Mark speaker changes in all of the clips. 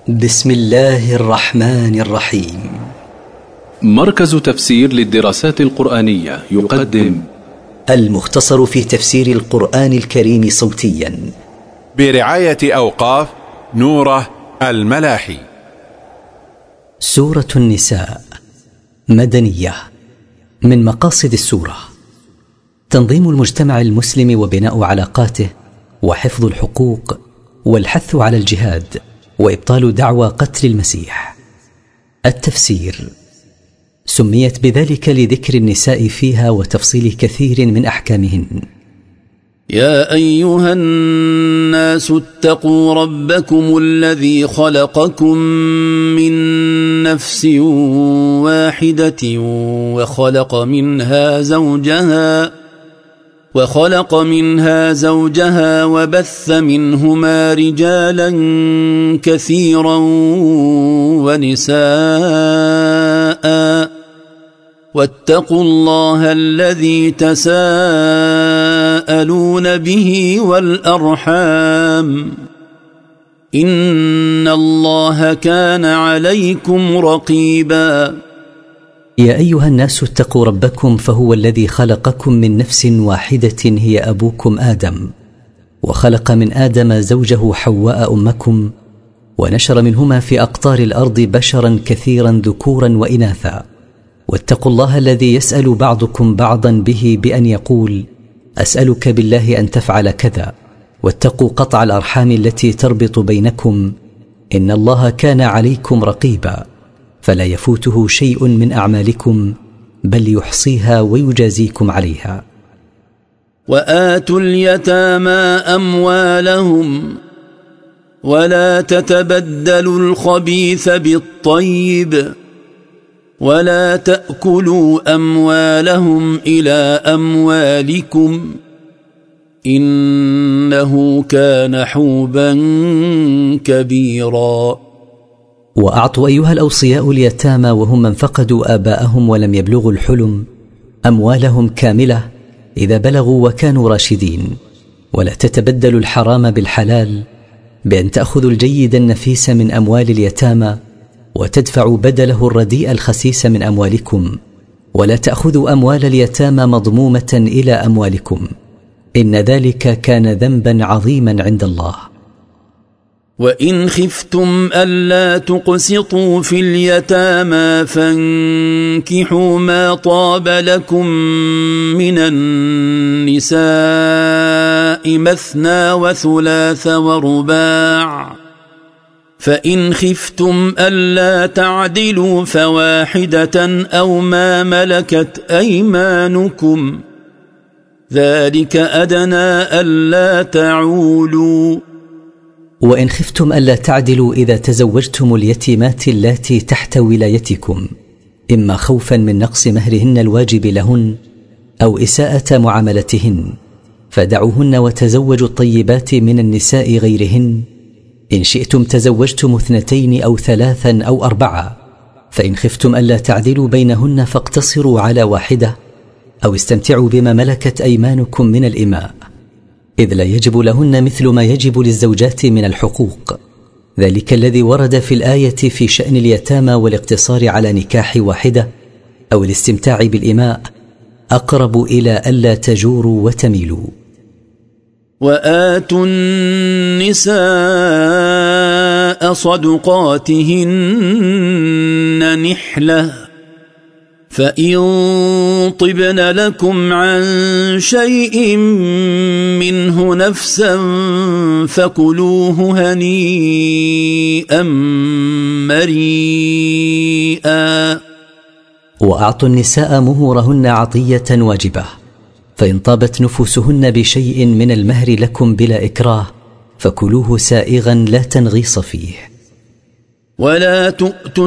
Speaker 1: بسم الله الرحمن الرحيم.
Speaker 2: مركز تفسير للدراسات القرآنية يقدم
Speaker 1: المختصر في تفسير القرآن الكريم صوتيا
Speaker 3: برعاية أوقاف نوره الملاحي.
Speaker 1: سورة النساء مدنية. من مقاصد السورة تنظيم المجتمع المسلم وبناء علاقاته وحفظ الحقوق والحث على الجهاد وإبطال دعوى قتل المسيح. التفسير: سميت بذلك لذكر النساء فيها وتفصيل كثير من أحكامهن.
Speaker 4: يا أيها الناس اتقوا ربكم الذي خلقكم من نفس واحدة وخلق منها زوجها وبث منهما رجالا كثيرا ونساء، واتقوا الله الذي تساءلون به والأرحام إن الله كان عليكم رقيبا.
Speaker 1: يا أيها الناس اتقوا ربكم فهو الذي خلقكم من نفس واحدة هي أبوكم آدم، وخلق من آدم زوجه حواء أمكم، ونشر منهما في أقطار الأرض بشرا كثيرا ذكورا وإناثا. واتقوا الله الذي يسأل بعضكم بعضا به بأن يقول: أسألك بالله أن تفعل كذا. واتقوا قطع الأرحام التي تربط بينكم، إن الله كان عليكم رقيبا. فلا يفوته شيء من أعمالكم بل يحصيها ويجازيكم عليها.
Speaker 4: وآتوا اليتامى أموالهم ولا تتبدلوا الخبيث بالطيب ولا تأكلوا أموالهم إلى أموالكم إنه كان حوبا كبيرا.
Speaker 1: وأعطوا أيها الأوصياء اليتامى وهم من فقدوا آباءهم ولم يبلغوا الحلم أموالهم كاملة إذا بلغوا وكانوا راشدين، ولا تتبدلوا الحرام بالحلال بأن تأخذوا الجيد النفيس من أموال اليتامى وتدفعوا بدله الرديء الخسيس من أموالكم، ولا تأخذوا أموال اليتامى مضمومة إلى أموالكم، إن ذلك كان ذنبا عظيما عند الله.
Speaker 4: وإن خفتم ألا تقسطوا في اليتامى فانكحوا ما طاب لكم من النساء مثنى وثلاث ورباع، فإن خفتم ألا تعدلوا فواحدة أو ما ملكت أيمانكم ذلك أدنى ألا تعولوا.
Speaker 1: وإن خفتم ألا تعدلوا إذا تزوجتم اليتيمات اللاتي تحت ولايتكم، إما خوفا من نقص مهرهن الواجب لهن أو إساءة معاملتهن، فدعوهن وتزوجوا الطيبات من النساء غيرهن. إن شئتم تزوجتم 2 أو 3 أو 4، فإن خفتم ألا تعدلوا بينهن فاقتصروا على واحدة أو استمتعوا بما ملكت أيمانكم من الإماء، إذ لا يجب لهن مثل ما يجب للزوجات من الحقوق، ذلك الذي ورد في الآية في شأن اليتامى والاقتصار على نكاح واحدة أو الاستمتاع بالإماء أقرب إلى ألا تجوروا وتميلوا.
Speaker 4: وآتوا النساء صدقاتهن نحلة، فإن طبن لكم عن شيء منه نفسا فكلوه هنيئا مريئا.
Speaker 1: وأعطوا النساء مهورهن عطية واجبة، فإن طابت نفوسهن بشيء من المهر لكم بلا إكراه فكلوه سائغا لا تنغيص فيه.
Speaker 4: ولا تؤتوا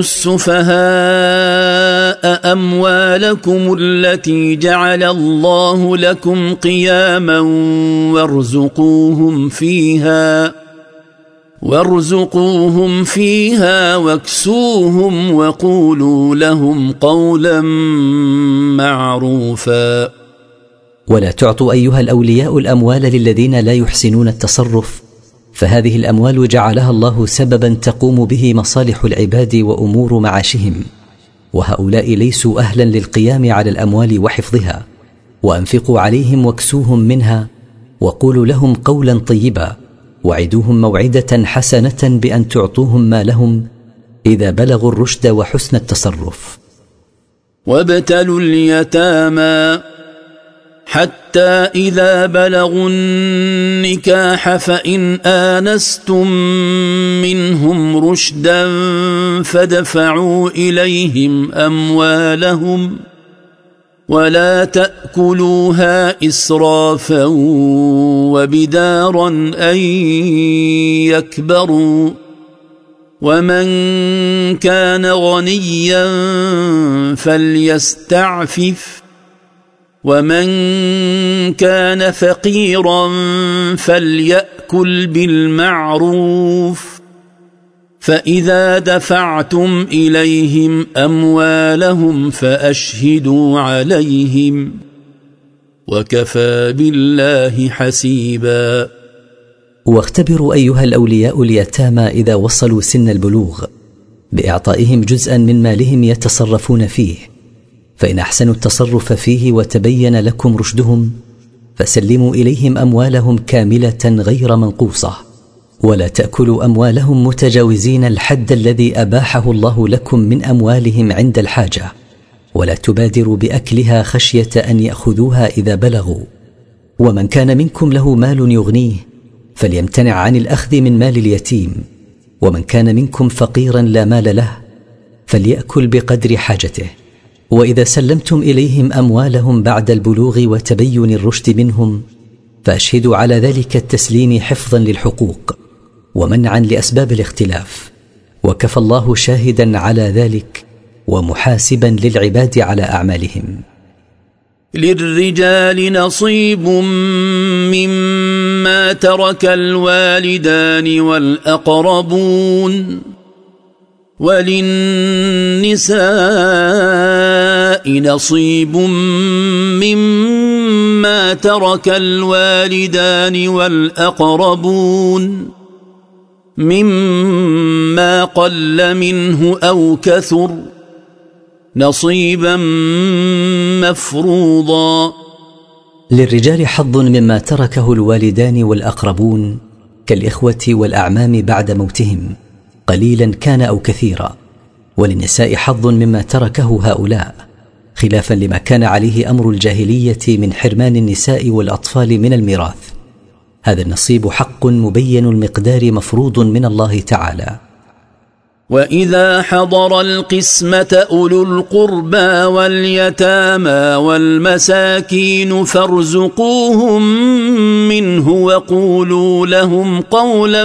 Speaker 4: السفهاء أموالكم التي جعل الله لكم قياما وارزقوهم فيها واكسوهم وقولوا لهم قولا معروفا.
Speaker 1: ولا تعطوا أيها الأولياء الأموال للذين لا يحسنون التصرف فهذه الأموال جعلها الله سببا تقوم به مصالح العباد وأمور معاشهم، وهؤلاء ليسوا أهلا للقيام على الأموال وحفظها. وأنفقوا عليهم واكسوهم منها، وقولوا لهم قولا طيبا، وعدوهم موعدة حسنة بأن تعطوهم ما لهم إذا بلغوا الرشد وحسن التصرف.
Speaker 4: وابتلوا اليتامى حتى إذا بلغوا النكاح فإن آنستم منهم رشدا فادفعوا إليهم أموالهم ولا تأكلوها إسرافا وبدارا أن يكبروا، ومن كان غنيا فليستعفف، ومن كان فقيرا فليأكل بالمعروف، فإذا دفعتم إليهم أموالهم فأشهدوا عليهم، وكفى بالله حسيبا.
Speaker 1: واختبروا أيها الأولياء اليتامى إذا وصلوا سن البلوغ بإعطائهم جزءا من مالهم يتصرفون فيه، فإن أحسنوا التصرف فيه وتبين لكم رشدهم فسلموا إليهم أموالهم كاملة غير منقوصة، ولا تأكلوا أموالهم متجاوزين الحد الذي أباحه الله لكم من أموالهم عند الحاجة، ولا تبادروا بأكلها خشية أن يأخذوها إذا بلغوا. ومن كان منكم له مال يغنيه فليمتنع عن الأخذ من مال اليتيم، ومن كان منكم فقيرا لا مال له فليأكل بقدر حاجته. وإذا سلمتم إليهم أموالهم بعد البلوغ وتبين الرشد منهم فأشهدوا على ذلك التسليم حفظا للحقوق ومنعا لأسباب الاختلاف، وكفى الله شاهدا على ذلك ومحاسبا للعباد على أعمالهم.
Speaker 4: للرجال نصيب مما ترك الوالدان والأقربون، وللنساء نصيب مما ترك الوالدان والأقربون مما قل منه أو كثر نصيبا مفروضا.
Speaker 1: للرجال حظ مما تركه الوالدان والأقربون كالإخوة والأعمام بعد موتهم قليلا كان أو كثيرا، وللنساء حظ مما تركه هؤلاء خلافا لما كان عليه أمر الجاهلية من حرمان النساء والأطفال من الميراث. هذا النصيب حق مبين المقدار مفروض من الله تعالى.
Speaker 4: وإذا حضر القسمة أولو القربى واليتامى والمساكين فارزقوهم منه وقولوا لهم قولا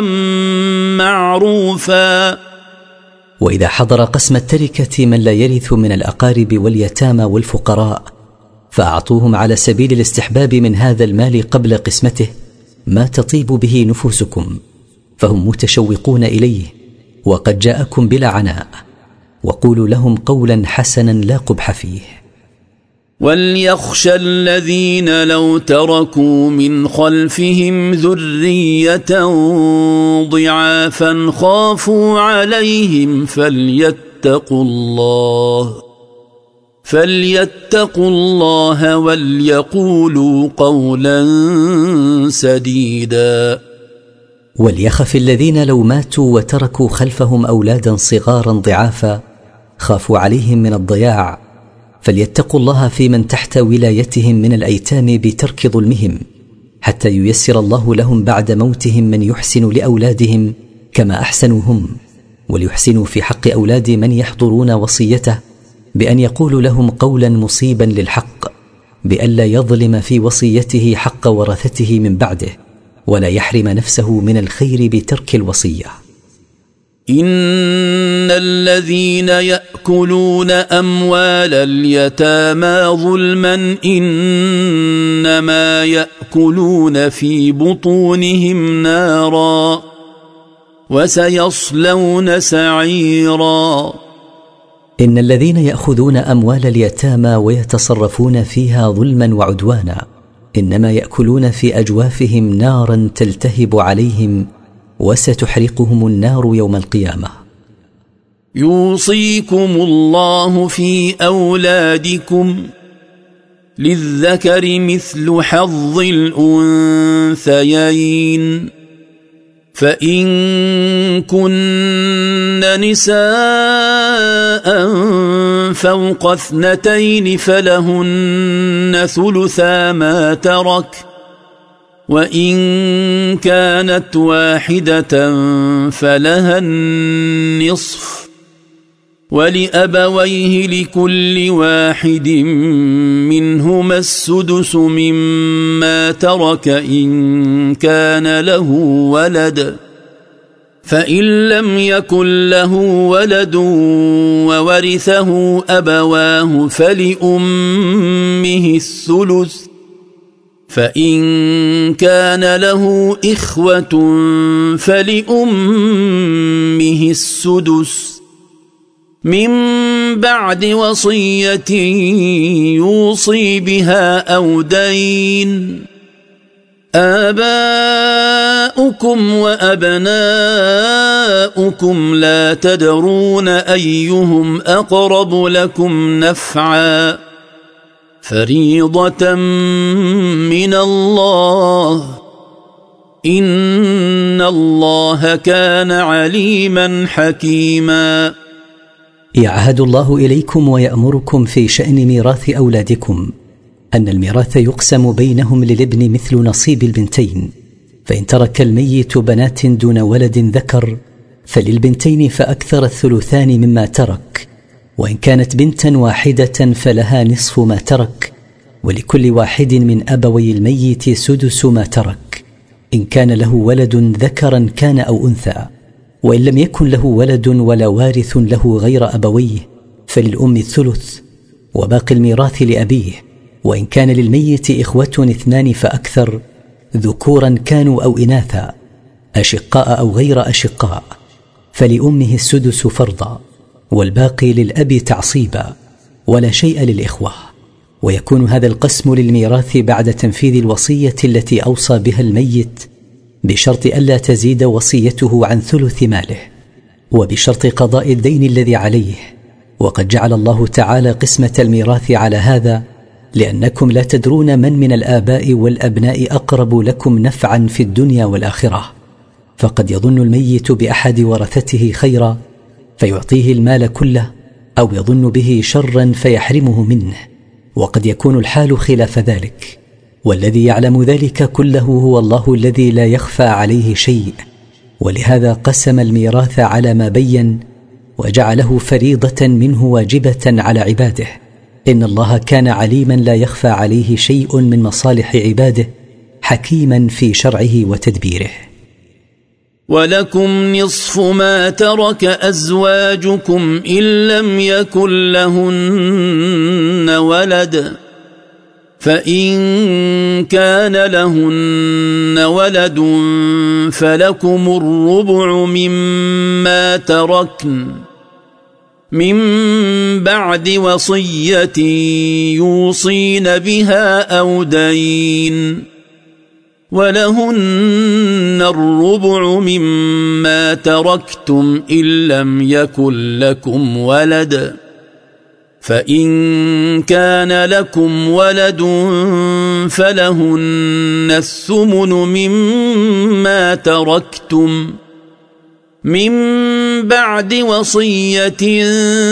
Speaker 4: معروفا.
Speaker 1: وإذا حضر قسم التركة من لا يرث من الأقارب واليتامى والفقراء فأعطوهم على سبيل الاستحباب من هذا المال قبل قسمته ما تطيب به نفوسكم، فهم متشوقون إليه وقد جاءكم بلا عناء، وقولوا لهم قولا حسنا لا قبح فيه.
Speaker 4: وليخشى الذين لو تركوا من خلفهم ذرية ضعافا خافوا عليهم فليتقوا الله وليقولوا قولا سديدا.
Speaker 1: وليخف الذين لو ماتوا وتركوا خلفهم أولادا صغارا ضعافا خافوا عليهم من الضياع فليتقوا الله في من تحت ولايتهم من الأيتام بترك ظلمهم، حتى ييسر الله لهم بعد موتهم من يحسن لأولادهم كما أحسنوا هم، وليحسنوا في حق أولاد من يحضرون وصيته بأن يقولوا لهم قولا مصيبا للحق، بألا يظلم في وصيته حق ورثته من بعده، ولا يحرم نفسه من الخير بترك الوصية.
Speaker 4: إن الذين يأكلون أموال اليتامى ظلما إنما يأكلون في بطونهم نارا وسيصلون سعيرا.
Speaker 1: إن الذين يأخذون أموال اليتامى ويتصرفون فيها ظلما وعدوانا إنما يأكلون في أجوافهم نارا تلتهب عليهم وستحرقهم النار يوم القيامة.
Speaker 4: يوصيكم الله في أولادكم للذكر مثل حظ الأنثيين، فإن كن نساء فوق 2 فلهن ثلثا ما ترك، وإن كانت واحدة فلها النصف، ولأبويه لكل واحد منهما السدس مما ترك إن كان له ولد، فإن لم يكن له ولد وورثه أبواه فلأمه الثلث، فإن كان له إخوة فلأمه السدس من بعد وصية يوصي بها أو دين. آباؤكم وأبناؤكم لا تدرون أيهم أقرب لكم نفعا، فريضة من الله، إن الله كان عليما حكيما.
Speaker 1: يعهد الله إليكم ويأمركم في شأن ميراث أولادكم أن الميراث يقسم بينهم للابن مثل نصيب البنتين، فإن ترك الميت بنات دون ولد ذكر فللبنتين فأكثر الثلثان مما ترك، وإن كانت بنتا واحدة فلها نصف ما ترك، ولكل واحد من أبوي الميت سدس ما ترك إن كان له ولد ذكرا كان أو أنثى، وإن لم يكن له ولد ولا وارث له غير أبويه فللأم الثلث، وباقي الميراث لأبيه، وإن كان للميت إخوة 2 فأكثر ذكورا كانوا أو إناثا أشقاء أو غير أشقاء فلأمه السدس فرضا، والباقي للأب تعصيبا، ولا شيء للإخوة. ويكون هذا القسم للميراث بعد تنفيذ الوصية التي أوصى بها الميت، بشرط ألا تزيد وصيته عن ثلث ماله، وبشرط قضاء الدين الذي عليه. وقد جعل الله تعالى قسمة الميراث على هذا لأنكم لا تدرون من الآباء والأبناء أقرب لكم نفعا في الدنيا والآخرة، فقد يظن الميت بأحد ورثته خيرا فيعطيه المال كله، أو يظن به شرا فيحرمه منه، وقد يكون الحال خلاف ذلك. والذي يعلم ذلك كله هو الله الذي لا يخفى عليه شيء، ولهذا قسم الميراث على ما بين وجعله فريضة منه واجبة على عباده. إن الله كان عليما لا يخفى عليه شيء من مصالح عباده، حكيما في شرعه وتدبيره.
Speaker 4: ولكم نصف ما ترك أزواجكم إن لم يكن لهن ولد، فإن كان لهن ولد فلكم الربع مما تركن من بعد وصية يوصين بها أو دين، ولهن الربع مما تركتم إن لم يكن لكم ولد، فإن كان لكم ولد فلهن الثمن مما تركتم من بعد وصية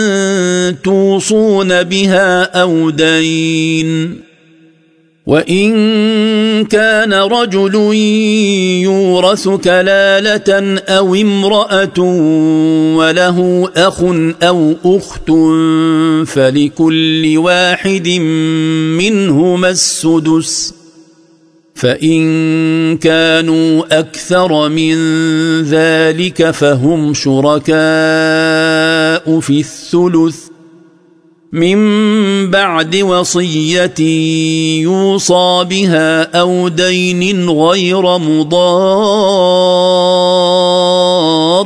Speaker 4: توصون بها أو دين. وإن كان رجل يورث كلالة أو امرأة وله أخ أو أخت فلكل واحد منهما السدس، فإن كانوا أكثر من ذلك فهم شركاء في الثلث من بعد وصية يوصى بها أو دين غير مضار،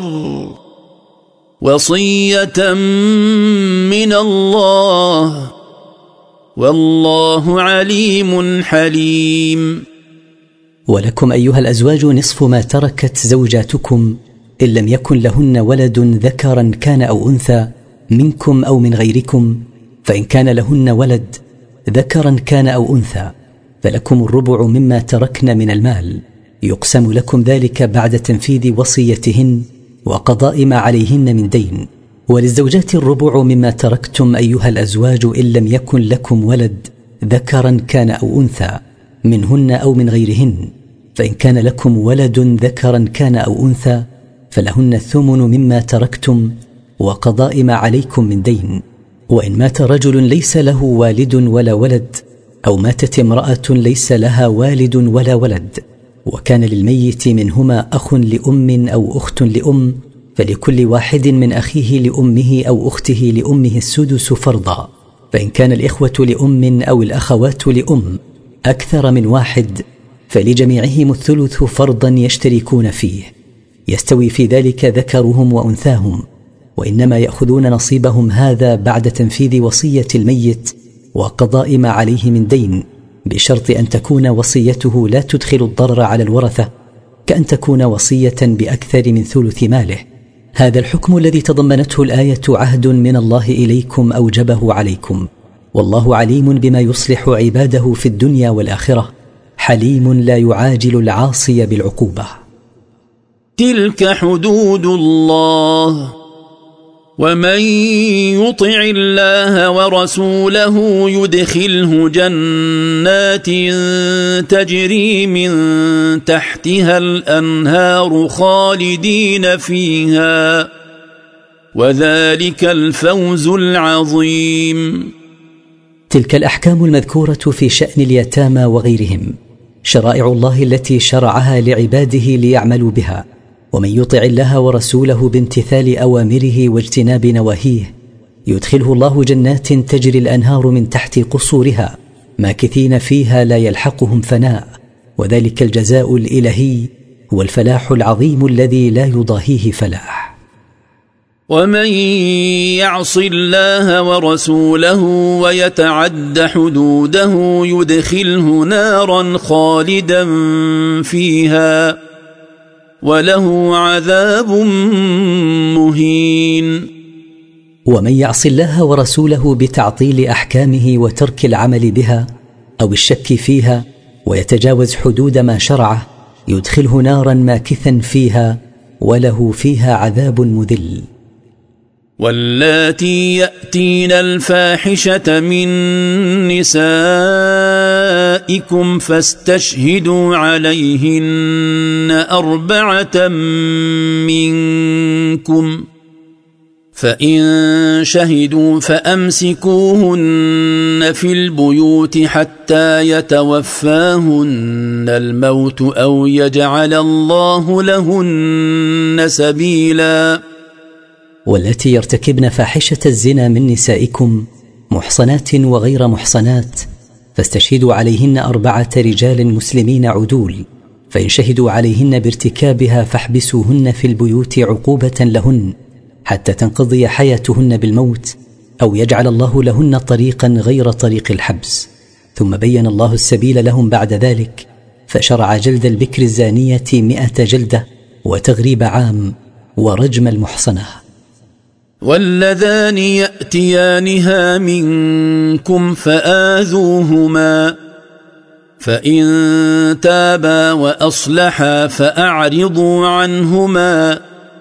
Speaker 4: وصية من الله، والله عليم حليم.
Speaker 1: ولكم أيها الأزواج نصف ما تركت زوجاتكم إن لم يكن لهن ولد ذكرا كان أو أنثى منكم أو من غيركم، فإن كان لهن ولد ذكرا كان أو أنثى فلكم الربع مما تركن من المال، يقسم لكم ذلك بعد تنفيذ وصيتهن وقضاء ما عليهن من دين. وللزوجات الربع مما تركتم أيها الأزواج إن لم يكن لكم ولد ذكرا كان أو أنثى منهن أو من غيرهن، فإن كان لكم ولد ذكرا كان أو أنثى فلهن الثمن مما تركتم وقضاء ما عليكم من دين. وإن مات رجل ليس له والد ولا ولد، أو ماتت امرأة ليس لها والد ولا ولد، وكان للميت منهما أخ لأم أو أخت لأم، فلكل واحد من أخيه لأمه أو أخته لأمه السدس فرضا. فإن كان الإخوة لأم أو الأخوات لأم أكثر من واحد فلجميعهم الثلث فرضا يشتركون فيه، يستوي في ذلك ذكرهم وأنثاهم، وإنما يأخذون نصيبهم هذا بعد تنفيذ وصية الميت وقضاء ما عليه من دين، بشرط أن تكون وصيته لا تدخل الضرر على الورثة، كأن تكون وصية بأكثر من ثلث ماله. هذا الحكم الذي تضمنته الآية عهد من الله إليكم أوجبه عليكم، والله عليم بما يصلح عباده في الدنيا والآخرة، حليم لا يعاجل العاصي بالعقوبة.
Speaker 4: تلك حدود الله، ومن يطع الله ورسوله يدخله جنات تجري من تحتها الأنهار خالدين فيها، وذلك الفوز العظيم.
Speaker 1: تلك الأحكام المذكورة في شأن اليتامى وغيرهم شرائع الله التي شرعها لعباده ليعملوا بها، ومن يطع الله ورسوله بامتثال أوامره واجتناب نواهيه يدخله الله جنات تجري الأنهار من تحت قصورها ماكثين فيها لا يلحقهم فناء، وذلك الجزاء الإلهي هو الفلاح العظيم الذي لا يضاهيه فلاح.
Speaker 4: ومن يعص الله ورسوله ويتعد حدوده يدخله نارا خالدا فيها وله عذاب مهين.
Speaker 1: ومن يعص الله ورسوله بتعطيل أحكامه وترك العمل بها أو الشك فيها ويتجاوز حدود ما شرعه يدخله نارا ماكثا فيها وله فيها عذاب مذل.
Speaker 4: واللاتي يأتين الفاحشة من نسائكم فاستشهدوا عليهن 4 منكم، فإن شهدوا فأمسكوهن في البيوت حتى يتوفاهن الموت أو يجعل الله لهن سبيلا.
Speaker 1: والتي يرتكبن فاحشة الزنا من نسائكم محصنات وغير محصنات فاستشهدوا عليهن 4 رجال مسلمين عدول، فإن شهدوا عليهن بارتكابها فاحبسوهن في البيوت عقوبة لهن حتى تنقضي حياتهن بالموت أو يجعل الله لهن طريقا غير طريق الحبس. ثم بين الله السبيل لهم بعد ذلك، فشرع جلد البكر الزانية 100 جلدة وتغريب عام ورجم المحصنة.
Speaker 4: واللذان يأتيانها منكم فآذوهما، فإن تابا وأصلحا فأعرضوا عنهما،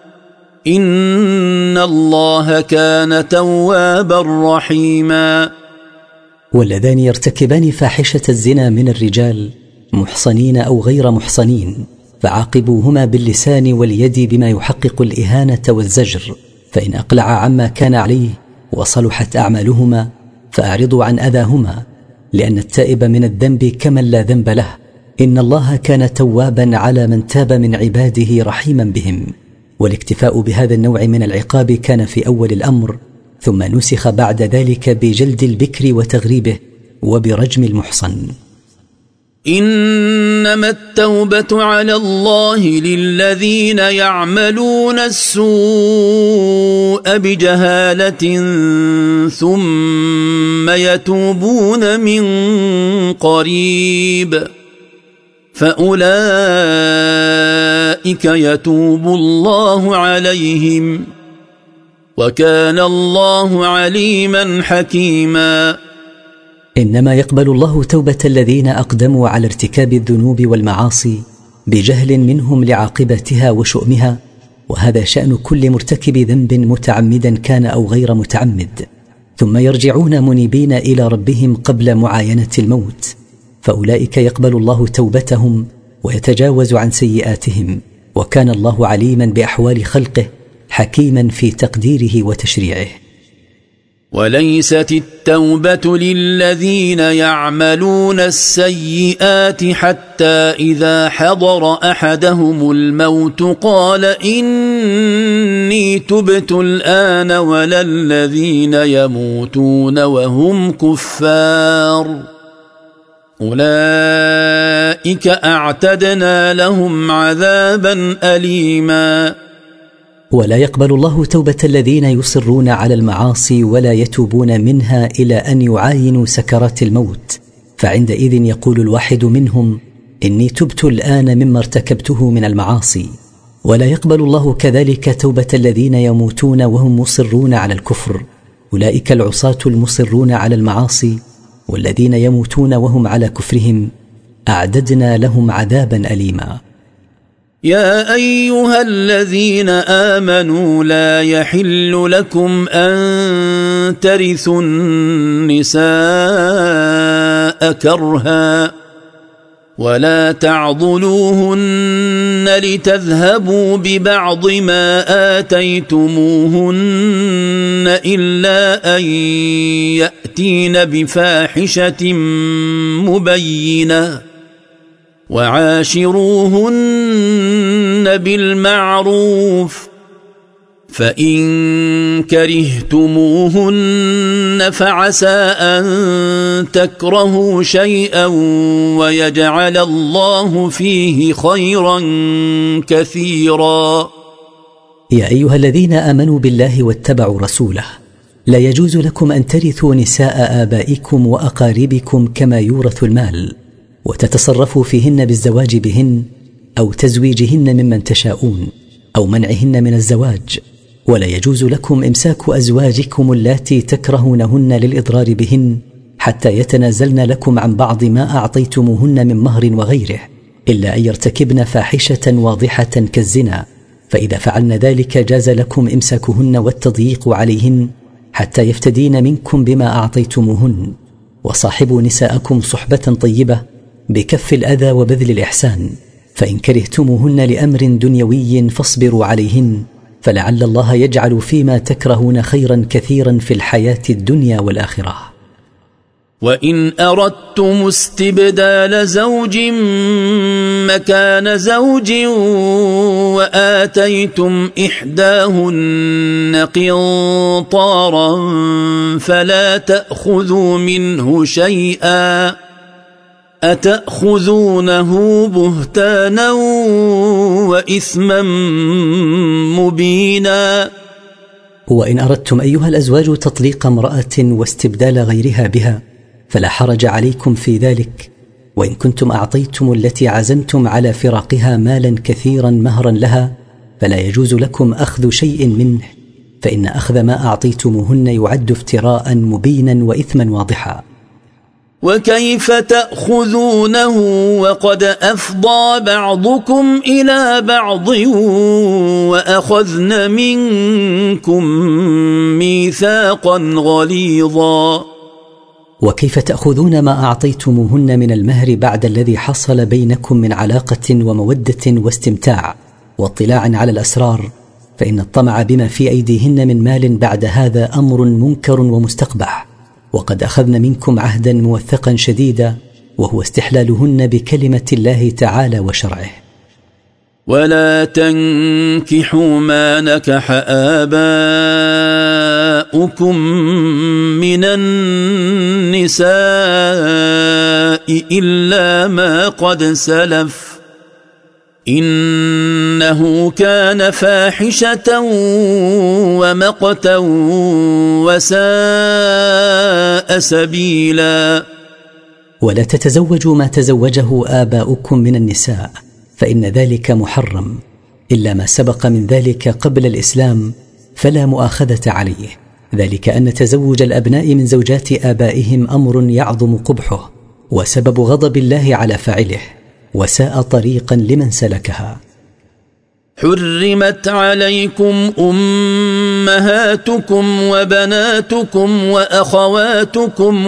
Speaker 4: إن الله كان توابا رحيما.
Speaker 1: واللذان يرتكبان فاحشة الزنا من الرجال محصنين أو غير محصنين فعاقبوهما باللسان واليد بما يحقق الإهانة والزجر، فإن أقلع عما كان عليه وصلحت أعمالهما فأعرضوا عن أذاهما، لأن التائب من الذنب كمن لا ذنب له، إن الله كان توابا على من تاب من عباده رحيما بهم. والاكتفاء بهذا النوع من العقاب كان في أول الأمر، ثم نسخ بعد ذلك بجلد البكر وتغريبه وبرجم المحصن.
Speaker 4: إنما التوبة على الله للذين يعملون السوء بجهالة ثم يتوبون من قريب فأولئك يتوب الله عليهم وكان الله عليما حكيما.
Speaker 1: إنما يقبل الله توبة الذين أقدموا على ارتكاب الذنوب والمعاصي بجهل منهم لعاقبتها وشؤمها، وهذا شأن كل مرتكب ذنب متعمدا كان أو غير متعمد، ثم يرجعون منيبين إلى ربهم قبل معاينة الموت، فأولئك يقبل الله توبتهم ويتجاوز عن سيئاتهم، وكان الله عليما بأحوال خلقه حكيما في تقديره وتشريعه.
Speaker 4: وليست التوبة للذين يعملون السيئات حتى إذا حضر أحدهم الموت قال إني تبت الآن ولا الذين يموتون وهم كفار أولئك أعتدنا لهم عذابا أليما.
Speaker 1: ولا يقبل الله توبة الذين يصرون على المعاصي ولا يتوبون منها إلى أن يعاينوا سكرات الموت، فعندئذ يقول الواحد منهم إني تبت الآن مما ارتكبته من المعاصي. ولا يقبل الله كذلك توبة الذين يموتون وهم مصرون على الكفر، أولئك العصاة المصرون على المعاصي، والذين يموتون وهم على كفرهم أعددنا لهم عذابا أليما.
Speaker 4: يا أيها الذين آمنوا لا يحل لكم أن ترثوا النساء كرها ولا تعضلوهن لتذهبوا ببعض ما آتيتموهن إلا أن يأتين بفاحشة مبينة وعاشروهن بالمعروف فإن كرهتموهن فعسى أن تكرهوا شيئا ويجعل الله فيه خيرا كثيرا.
Speaker 1: يا أيها الذين آمنوا بالله واتبعوا رسوله لا يجوز لكم أن ترثوا نساء آبائكم وأقاربكم كما يورث المال، وتتصرفوا فيهن بالزواج بهن أو تزويجهن ممن تشاءون أو منعهن من الزواج، ولا يجوز لكم إمساك أزواجكم اللاتي تكرهونهن للإضرار بهن حتى يتنازلن لكم عن بعض ما أعطيتموهن من مهر وغيره، إلا أن يرتكبن فاحشة واضحة كالزنا، فإذا فعلن ذلك جاز لكم إمساكهن والتضييق عليهن حتى يفتدين منكم بما أعطيتموهن. وصاحبوا نساءكم صحبة طيبة بكف الأذى وبذل الإحسان، فإن كرهتموهن لأمر دنيوي فاصبروا عليهن، فلعل الله يجعل فيما تكرهون خيرا كثيرا في الحياة الدنيا والآخرة.
Speaker 4: وإن أردتم استبدال زوج مكان زوج وآتيتم إحداهن قنطارا فلا تأخذوا منه شيئا أتأخذونه بهتانا وإثما مبينا.
Speaker 1: وإن أردتم أيها الأزواج تطليق امرأة واستبدال غيرها بها فلا حرج عليكم في ذلك، وإن كنتم أعطيتم التي عزمتم على فراقها مالا كثيرا مهرا لها فلا يجوز لكم أخذ شيء منه، فإن أخذ ما أعطيتموهن يعد افتراء مبينا وإثما واضحا.
Speaker 4: وكيف تأخذونه وقد أفضى بعضكم إلى بعض وأخذن منكم ميثاقا غليظا.
Speaker 1: وكيف تأخذون ما أعطيتموهن من المهر بعد الذي حصل بينكم من علاقة ومودة واستمتاع واطلاع على الأسرار، فإن الطمع بما في أيديهن من مال بعد هذا أمر منكر ومستقبح، وقد أخذن منكم عهدا موثقا شديدا وهو استحلالهن بكلمة الله تعالى وشرعه.
Speaker 4: ولا تنكحوا ما نكح آباؤكم من النساء إلا ما قد سلف إنه كان فاحشة ومقتا وساء سبيلا.
Speaker 1: ولا تتزوجوا ما تزوجه آباؤكم من النساء، فإن ذلك محرم، إلا ما سبق من ذلك قبل الإسلام فلا مؤاخذة عليه، ذلك أن تزوج الأبناء من زوجات آبائهم أمر يعظم قبحه وسبب غضب الله على فاعله، وساء طريقا لمن سلكها.
Speaker 4: حرمت عليكم أمهاتكم وبناتكم وأخواتكم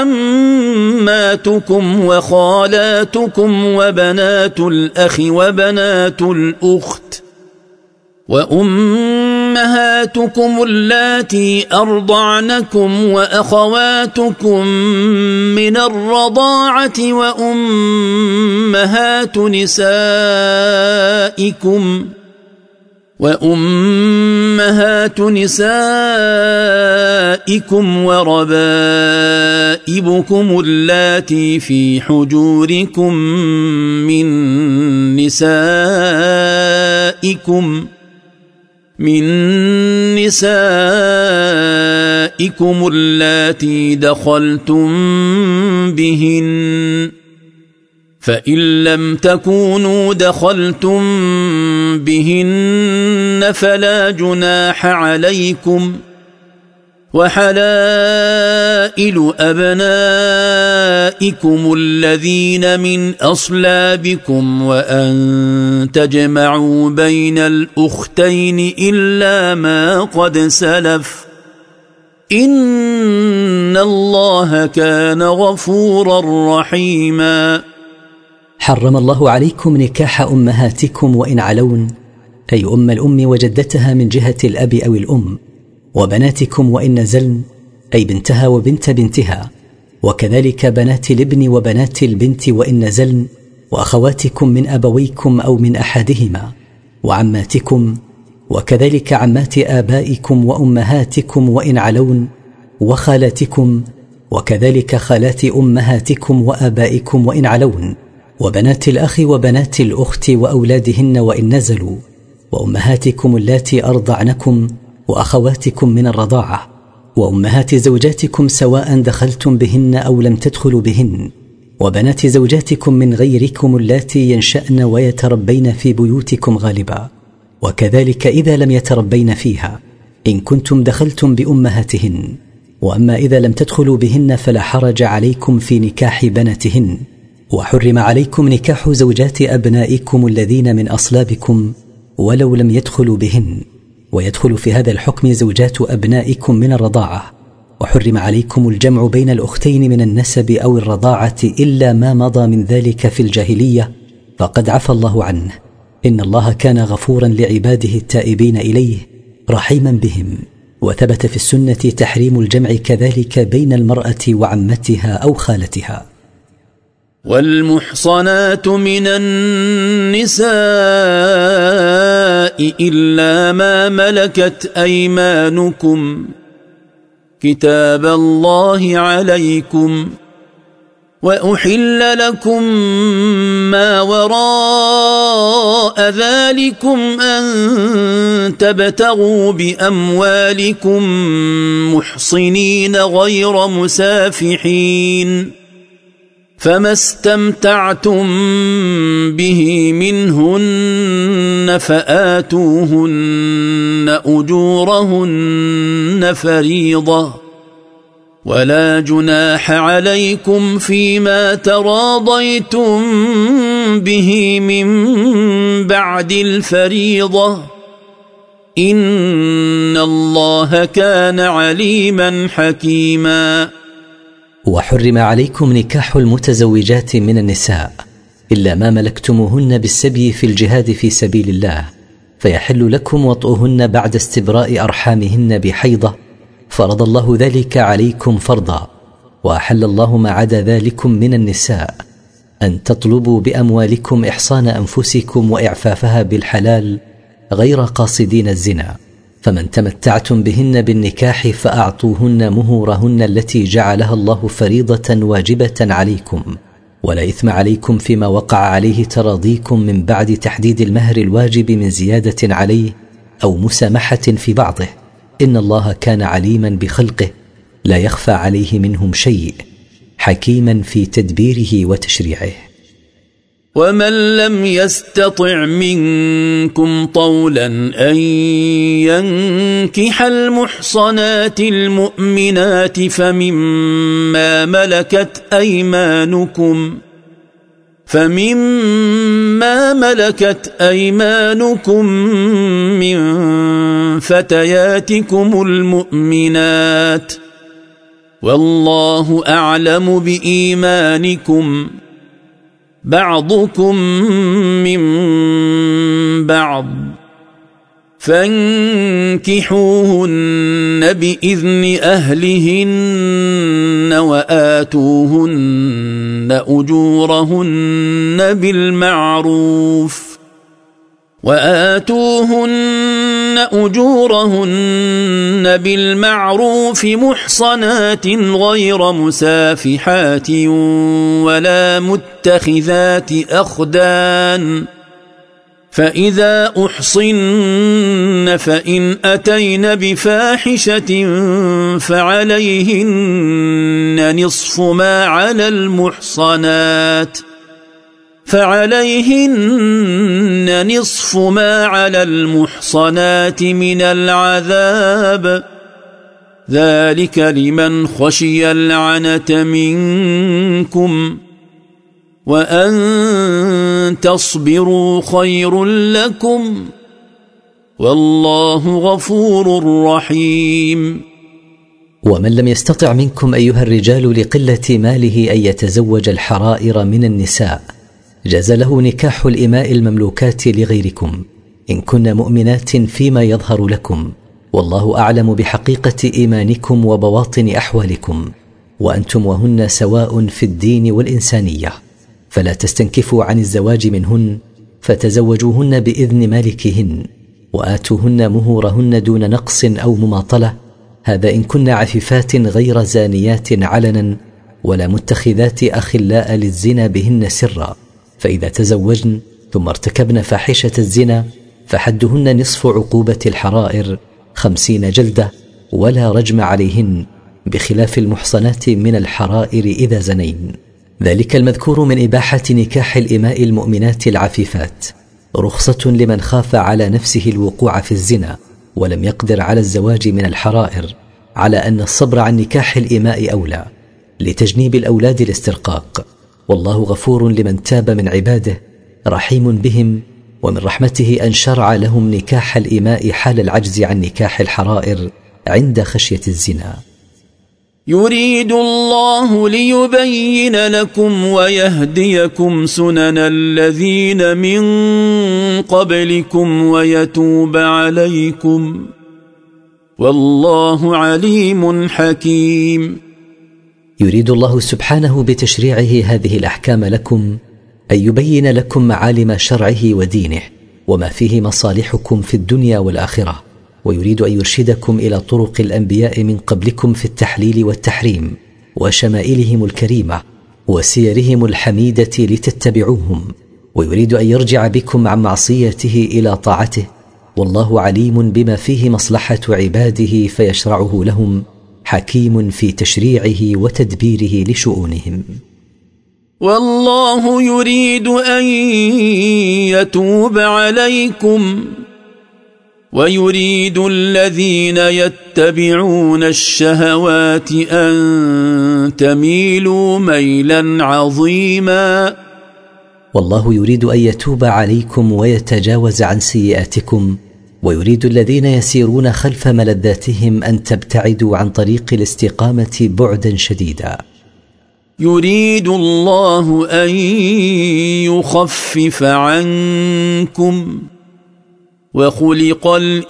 Speaker 4: وعماتكم وخالاتكم وبنات الأخ وبنات الأخت وأمهاتكم اللاتي أرضعنكم وأخواتكم من الرضاعة وأمهات نسائكم وربائبكم اللاتي في حجوركم من نسائكم اللاتي دخلتم بهن، فإن لم تكونوا دخلتم بهن فلا جناح عليكم، وحلائل أبنائكم الذين من أصلابكم وأن تجمعوا بين الأختين إلا ما قد سلف، إن الله كان غفورا رحيما.
Speaker 1: حرم الله عليكم نكاح أمهاتكم وإن علون، أي أم الأم وجدتها من جهة الأب أو الأم، وبناتكم وإن نزلن، أي بنتها وبنت بنتها، وكذلك بنات الابن وبنات البنت وإن نزلن، وأخواتكم من أبويكم أو من أحدهما، وعماتكم، وكذلك عمات آبائكم وأمهاتكم وإن علون، وخالاتكم، وكذلك خالات أمهاتكم وآبائكم وإن علون، وبنات الأخ وبنات الأخت وأولادهن وإن نزلوا، وأمهاتكم اللاتي أرضعنكم، وأخواتكم من الرضاعة، وأمهات زوجاتكم سواء دخلتم بهن أو لم تدخلوا بهن، وبنات زوجاتكم من غيركم اللاتي ينشأن ويتربين في بيوتكم غالبا، وكذلك إذا لم يتربين فيها إن كنتم دخلتم بأمهاتهن، وأما إذا لم تدخلوا بهن فلا حرج عليكم في نكاح بناتهن. وحرم عليكم نكاح زوجات أبنائكم الذين من أصلابكم ولو لم يدخلوا بهن، ويدخل في هذا الحكم زوجات أبنائكم من الرضاعة. وحرم عليكم الجمع بين الأختين من النسب أو الرضاعة إلا ما مضى من ذلك في الجاهلية، فقد عفى الله عنه، إن الله كان غفورا لعباده التائبين إليه رحيما بهم. وثبت في السنة تحريم الجمع كذلك بين المرأة وعمتها أو خالتها.
Speaker 4: والمحصنات من النساء إلا ما ملكت أيمانكم كتاب الله عليكم، وأحل لكم ما وراء ذلكم أن تبتغوا بأموالكم محصنين غير مسافحين، فما استمتعتم به منهن فآتوهن أجورهن فريضة، ولا جناح عليكم فيما تراضيتم به من بعد الفريضة، إن الله كان عليما حكيما.
Speaker 1: وحرم عليكم نكاح المتزوجات من النساء إلا ما ملكتموهن بالسبي في الجهاد في سبيل الله، فيحل لكم وطئهن بعد استبراء أرحامهن بحيضة، فرض الله ذلك عليكم فرضا. وأحل الله ما عدا ذلكم من النساء أن تطلبوا بأموالكم إحصان أنفسكم وإعفافها بالحلال غير قاصدين الزنا، فمن تمتعتم بهن بالنكاح فأعطوهن مهورهن التي جعلها الله فريضة واجبة عليكم، ولا إثم عليكم فيما وقع عليه تراضيكم من بعد تحديد المهر الواجب من زيادة عليه أو مسامحة في بعضه، إن الله كان عليما بخلقه لا يخفى عليه منهم شيء. حكيما في تدبيره وتشريعه.
Speaker 4: ومن لم يستطع منكم طولا أن ينكح المحصنات المؤمنات فمما ملكت أيمانكم من فتياتكم المؤمنات، والله أعلم بإيمانكم، بعضكم من بعض، فانكحوهن بإذن أهلهن وآتوهن أجورهن بالمعروف محصنات غير مسافحات ولا متخذات أخدان، فإذا أحصن فإن أتين بفاحشة فعليهن نصف ما على المحصنات من العذاب، ذلك لمن خشي العنة منكم، وأن تصبروا خير لكم، والله غفور رحيم.
Speaker 1: ومن لم يستطع منكم أيها الرجال لقلة ماله أن يتزوج الحرائر من النساء، جاز له نكاح الإماء المملوكات لغيركم إن كن مؤمنات فيما يظهر لكم، والله أعلم بحقيقة إيمانكم وبواطن أحوالكم، وأنتم وهن سواء في الدين والإنسانية، فلا تستنكفوا عن الزواج منهن، فتزوجوهن بإذن مالكهن، وآتوهن مهورهن دون نقص أو مماطلة، هذا إن كن عفيفات غير زانيات علنا ولا متخذات أخلاء للزنا بهن سرا، فإذا تزوجن ثم ارتكبن فاحشة الزنا فحدهن نصف عقوبة الحرائر 50 جلدة ولا رجم عليهن، بخلاف المحصنات من الحرائر إذا زنين. ذلك المذكور من إباحة نكاح الإماء المؤمنات العفيفات رخصة لمن خاف على نفسه الوقوع في الزنا ولم يقدر على الزواج من الحرائر، على أن الصبر عن نكاح الإماء أولى لتجنيب الأولاد الاسترقاق، والله غفور لمن تاب من عباده رحيم بهم، ومن رحمته أن شرع لهم نكاح الإماء حال العجز عن نكاح الحرائر عند خشية الزنا.
Speaker 4: يريد الله ليبين لكم ويهديكم سنن الذين من قبلكم ويتوب عليكم، والله عليم حكيم.
Speaker 1: يريد الله سبحانه بتشريعه هذه الأحكام لكم أن يبين لكم معالم شرعه ودينه وما فيه مصالحكم في الدنيا والآخرة، ويريد أن يرشدكم إلى طرق الأنبياء من قبلكم في التحليل والتحريم وشمائلهم الكريمة وسيرهم الحميدة لتتبعوهم، ويريد أن يرجع بكم عن معصيته إلى طاعته، والله عليم بما فيه مصلحة عباده فيشرعه لهم، حكيم في تشريعه وتدبيره لشؤونهم.
Speaker 4: والله يريد أن يتوب عليكم، ويريد الذين يتبعون الشهوات أن تميلوا ميلا عظيما.
Speaker 1: والله يريد أن يتوب عليكم ويتجاوز عن سيئاتكم، ويريد الذين يسيرون خلف ملذاتهم أن تبتعدوا عن طريق الاستقامة بعدا شديدا.
Speaker 4: يريد الله أن يخفف عنكم، وخلق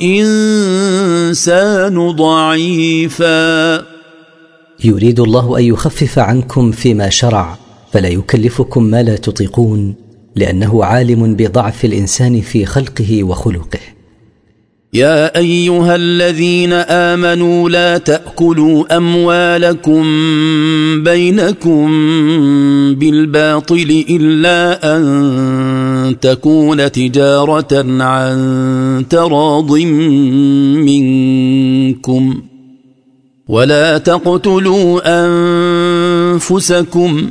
Speaker 4: الإنسان ضعيفا.
Speaker 1: يريد الله أن يخفف عنكم فيما شرع، فلا يكلفكم ما لا تطيقون، لأنه عالم بضعف الإنسان في خلقه وخلقه.
Speaker 4: يا أيها الذين آمنوا لا تأكلوا أموالكم بينكم بالباطل إلا أن تكون تجارة عن تراض منكم، ولا تقتلوا أنفسكم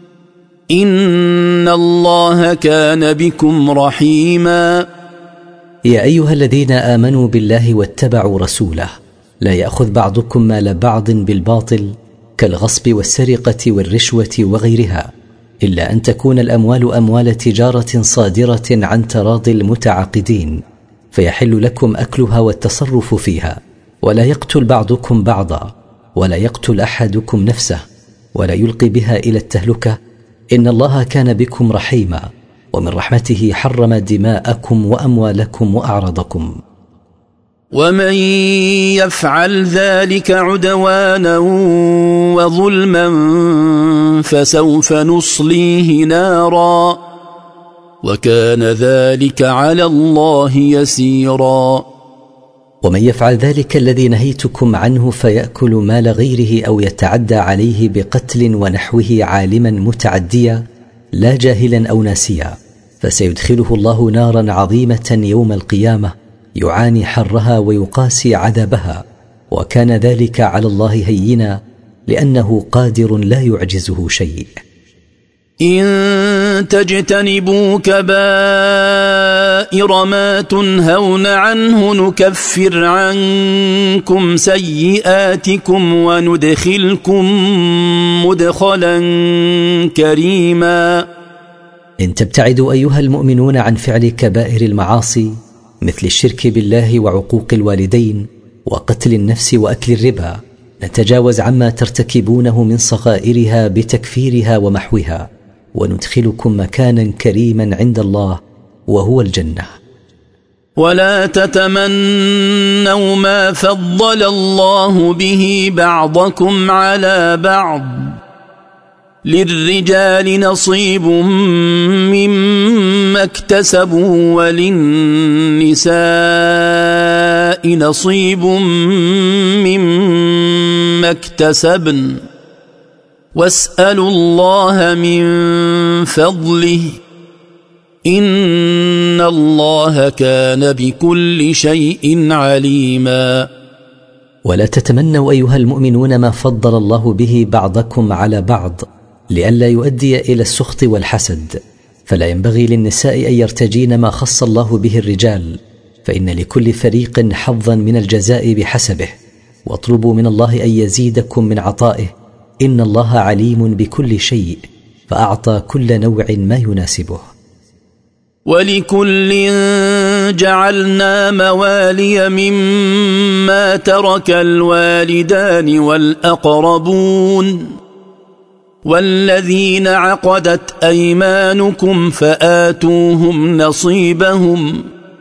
Speaker 4: إن الله كان بكم رحيما.
Speaker 1: يا أيها الذين آمنوا بالله واتبعوا رسوله لا يأخذ بعضكم مال بعض بالباطل كالغصب والسرقة والرشوة وغيرها، إلا أن تكون الأموال أموال تجارة صادرة عن تراضي المتعاقدين، فيحل لكم أكلها والتصرف فيها. ولا يقتل بعضكم بعضا، ولا يقتل أحدكم نفسه، ولا يلقي بها إلى التهلكة، إن الله كان بكم رحيما، ومن رحمته حرم دماءكم وأموالكم وأعراضكم.
Speaker 4: ومن يفعل ذلك عدوانا وظلما فسوف نصليه نارا وكان ذلك على الله يسيرا.
Speaker 1: ومن يفعل ذلك الذي نهيتكم عنه فيأكل مال غيره أو يتعدى عليه بقتل ونحوه عالما متعديا لا جاهلا أو ناسيا، فسيدخله الله نارا عظيمة يوم القيامة يعاني حرها ويقاسي عذابها، وكان ذلك على الله هينا لأنه قادر لا يعجزه شيء.
Speaker 4: إن تجتنبوا كبائر ما تنهون عنه نكفر عنكم سيئاتكم وندخلكم مدخلا كريما.
Speaker 1: إن تبتعدوا أيها المؤمنون عن فعل كبائر المعاصي مثل الشرك بالله وعقوق الوالدين وقتل النفس وأكل الربا، نتجاوز عما ترتكبونه من صغائرها بتكفيرها ومحوها، وندخلكم مكانا كريما عند الله وهو الجنة.
Speaker 4: ولا تتمنوا ما فضل الله به بعضكم على بعض، للرجال نصيب مما اكتسبوا وللنساء نصيب مما اكتسبن واسألوا الله من فضله إن الله كان بكل شيء عليما.
Speaker 1: ولا تتمنوا أيها المؤمنون ما فضل الله به بعضكم على بعض لئلا يؤدي إلى السخط والحسد، فلا ينبغي للنساء أن يرتجين ما خص الله به الرجال، فإن لكل فريق حظا من الجزاء بحسبه، واطلبوا من الله أن يزيدكم من عطائه، إن الله عليم بكل شيء فأعطى كل نوع ما يناسبه.
Speaker 4: ولكل جعلنا موالي مما ترك الوالدان والأقربون والذين عقدت أيمانكم فآتوهم نصيبهم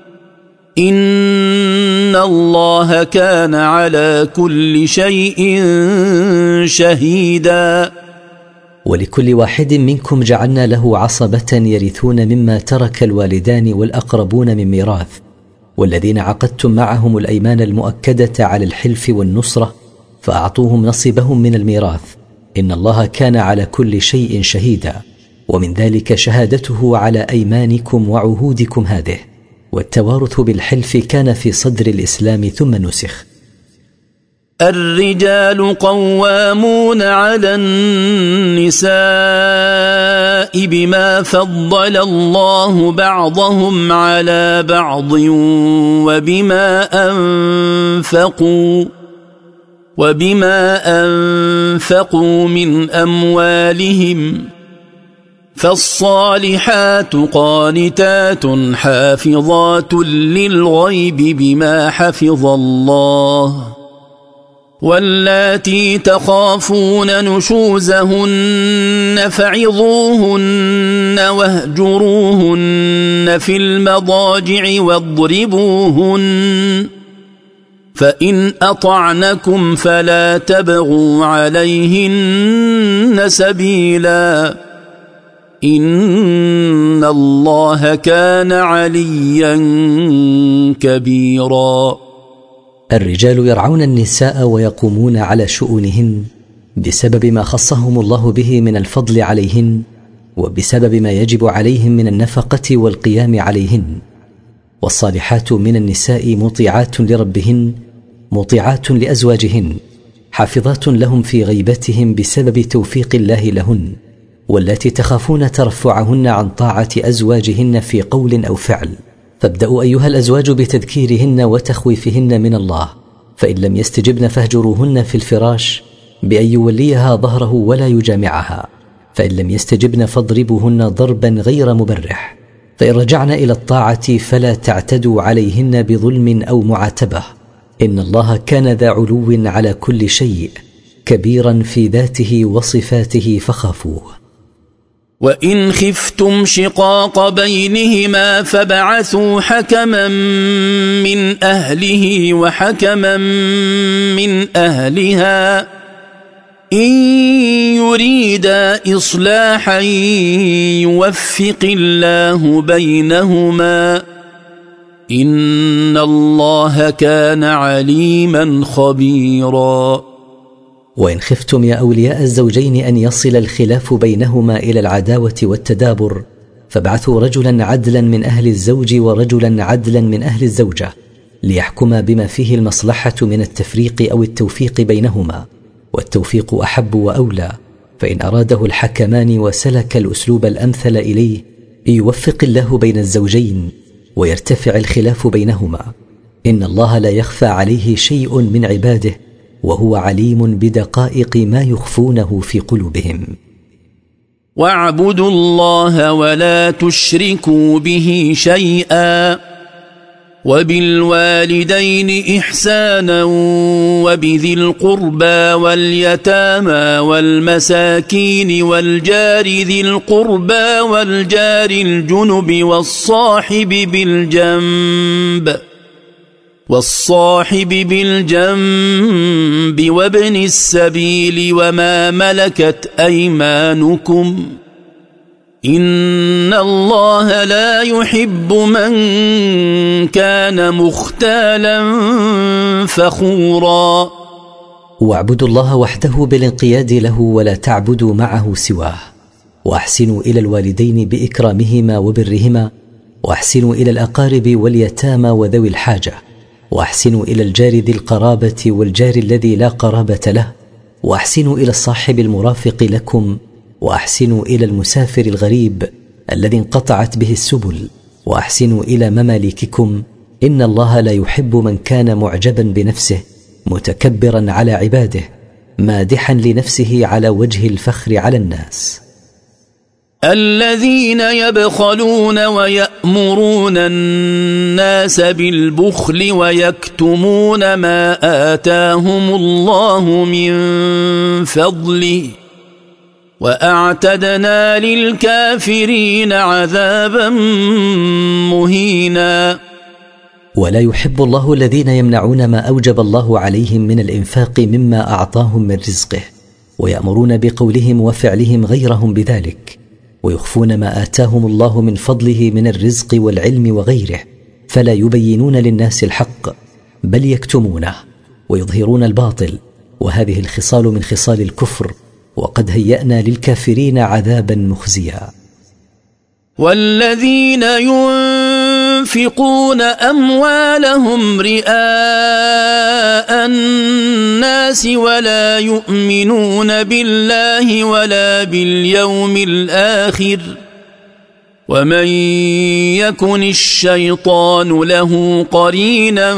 Speaker 4: إن الله كان على كل شيء شهيدا.
Speaker 1: ولكل واحد منكم جعلنا له عصبة يرثون مما ترك الوالدان والأقربون من ميراث، والذين عقدتم معهم الأيمان المؤكدة على الحلف والنصرة فأعطوهم نصيبهم من الميراث، إن الله كان على كل شيء شهيدا. ومن ذلك شهادته على أيمانكم وعهودكم هذه، والتوارث بالحلف كان في صدر الإسلام ثم نسخ.
Speaker 4: الرجال قوامون على النساء بما فضل الله بعضهم على بعض وبما أنفقوا من أموالهم، فالصالحات قانتات حافظات للغيب بما حفظ الله، واللاتي تخافون نشوزهن فعظوهن واهجروهن في المضاجع واضربوهن، فإن أطعنكم فلا تبغوا عليهن سبيلا إن الله كان عليا كبيرا.
Speaker 1: الرجال يرعون النساء ويقومون على شؤونهن بسبب ما خصهم الله به من الفضل عليهن، وبسبب ما يجب عليهم من النفقة والقيام عليهن. والصالحات من النساء مطيعات لربهن مطيعات لأزواجهن، حافظات لهم في غيبتهم بسبب توفيق الله لهن، واللاتي تخافون ترفعهن عن طاعة أزواجهن في قول أو فعل، فابدأوا أيها الأزواج بتذكيرهن وتخويفهن من الله، فإن لم يستجبن فاهجروهن في الفراش بأن يوليها ظهره ولا يجامعها، فإن لم يستجبن فاضربوهن ضربا غير مبرح، فإن رجعن إلى الطاعة فلا تعتدوا عليهن بظلم أو معاتبة، إن الله كان ذا علو على كل شيء كبيرا في ذاته وصفاته فخافوه.
Speaker 4: وإن خفتم شقاق بينهما فابعثوا حكما من أهله وحكما من أهلها إن يريدا إصلاحا يوفق الله بينهما إن الله كان عليما خبيرا.
Speaker 1: وإن خفتم يا أولياء الزوجين أن يصل الخلاف بينهما إلى العداوة والتدابر فابعثوا رجلا عدلا من أهل الزوج ورجلا عدلا من أهل الزوجة ليحكما بما فيه المصلحة من التفريق أو التوفيق بينهما، والتوفيق أحب وأولى، فإن أراده الحكمان وسلك الأسلوب الأمثل إليه يوفق الله بين الزوجين ويرتفع الخلاف بينهما. إن الله لا يخفى عليه شيء من عباده، وهو عليم بدقائق ما يخفونه في قلوبهم.
Speaker 4: واعبدوا الله ولا تشركوا به شيئا وبالوالدين إحسانا وبذي القربى واليتامى والمساكين والجار ذي القربى والجار الجنب والصاحب بالجنب وابن السبيل وما ملكت أيمانكم إن الله لا يحب من كان مختالا فخورا.
Speaker 1: واعبدوا الله وحده بالانقياد له ولا تعبدوا معه سواه، واحسنوا إلى الوالدين بإكرامهما وبرهما، واحسنوا إلى الأقارب واليتامى وذوي الحاجة، واحسنوا إلى الجار ذي القرابة والجار الذي لا قرابة له، واحسنوا إلى الصاحب المرافق لكم، واحسنوا إلى المسافر الغريب الذي انقطعت به السبل، واحسنوا إلى مماليككم إن الله لا يحب من كان معجبا بنفسه متكبرا على عباده مادحا لنفسه على وجه الفخر على الناس.
Speaker 4: الذين يبخلون ويأمرون الناس بالبخل ويكتمون ما آتاهم الله من فضله وأعتدنا للكافرين عذابا مهينا.
Speaker 1: ولا يحب الله الذين يمنعون ما أوجب الله عليهم من الإنفاق مما أعطاهم من رزقه، ويأمرون بقولهم وفعلهم غيرهم بذلك، ويخفون ما آتاهم الله من فضله من الرزق والعلم وغيره، فلا يبينون للناس الحق بل يكتمونه ويظهرون الباطل، وهذه الخصال من خصال الكفر، وقد هيأنا للكافرين عذابا مخزيا.
Speaker 4: والذين ينفقون أموالهم رئاء الناس ولا يؤمنون بالله ولا باليوم الآخر ومن يكن الشيطان له قرينا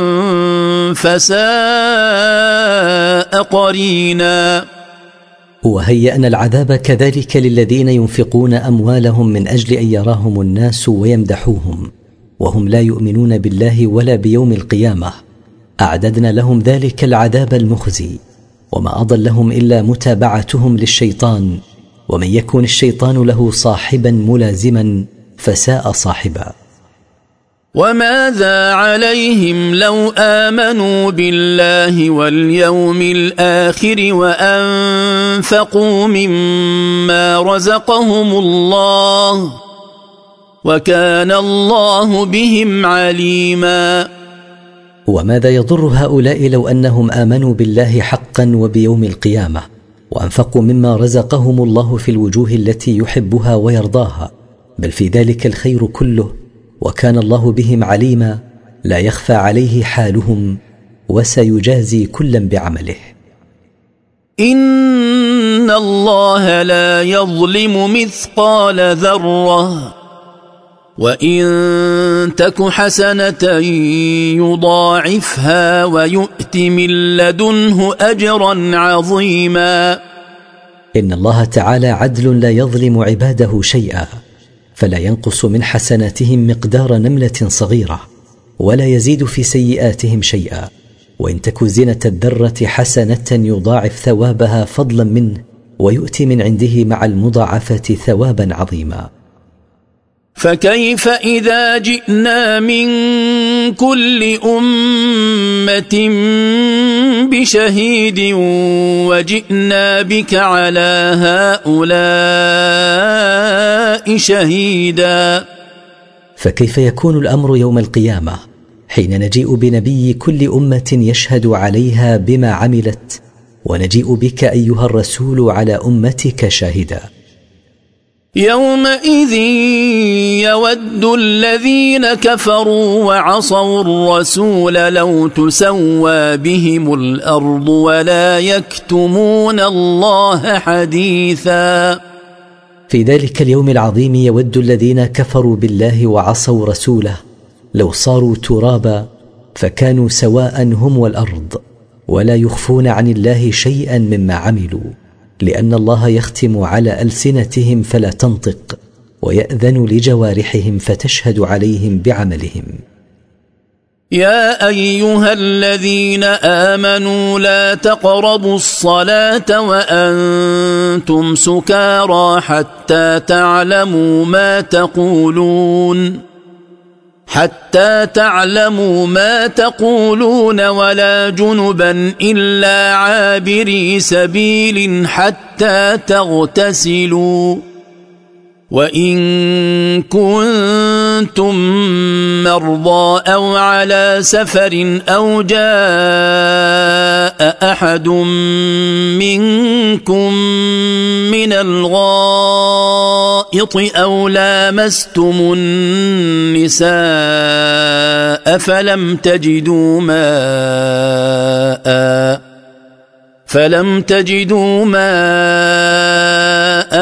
Speaker 4: فساء قرينا.
Speaker 1: وهيأنا العذاب كذلك للذين ينفقون أموالهم من أجل أن يراهم الناس ويمدحوهم وهم لا يؤمنون بالله ولا بيوم القيامة، أعددنا لهم ذلك العذاب المخزي، وما أضلهم إلا متابعتهم للشيطان، ومن يكن الشيطان له صاحبا ملازما فساء صاحبا.
Speaker 4: وماذا عليهم لو آمنوا بالله واليوم الآخر وأنفقوا مما رزقهم الله وكان الله بهم عليما.
Speaker 1: وماذا يضر هؤلاء لو أنهم آمنوا بالله حقا وبيوم القيامة وأنفقوا مما رزقهم الله في الوجوه التي يحبها ويرضاها، بل في ذلك الخير كله، وكان الله بهم عليما لا يخفى عليه حالهم وسيجازي كلا بعمله.
Speaker 4: إن الله لا يظلم مثقال ذرة وإن تك حسنة يضاعفها ويؤت من لدنه أجرا عظيما.
Speaker 1: إن الله تعالى عدل لا يظلم عباده شيئا، فلا ينقص من حسناتهم مقدار نملة صغيرة، ولا يزيد في سيئاتهم شيئا. وإن تك زنة الذرة حسنة يضاعف ثوابها فضلا منه، ويؤتي من عنده مع المضاعفة ثوابا عظيما.
Speaker 4: فكيف إذا جئنا من كل أمة بشهيد وجئنا بك على هؤلاء شهيدا.
Speaker 1: فكيف يكون الأمر يوم القيامة حين نجيء بنبي كل أمة يشهد عليها بما عملت، ونجيء بك أيها الرسول على أمتك شاهدا.
Speaker 4: يومئذ يود الذين كفروا وعصوا الرسول لو تسوى بهم الأرض ولا يكتمون الله حديثا.
Speaker 1: في ذلك اليوم العظيم يود الذين كفروا بالله وعصوا رسوله لو صاروا ترابا فكانوا سواء هم والأرض، ولا يخفون عن الله شيئا مما عملوا، لأن الله يختم على ألسنتهم فلا تنطق، ويأذن لجوارحهم فتشهد عليهم بعملهم.
Speaker 4: يا أيها الذين آمنوا لا تقربوا الصلاة وأنتم سكارى حتى تعلموا ما تقولون ولا جنبا إلا عابري سبيل حتى تغتسلوا، وإن كنتم مرضى أو على سفر أو جاء أحد منكم من الغائط أو لامستم النساء فلم تجدوا ماء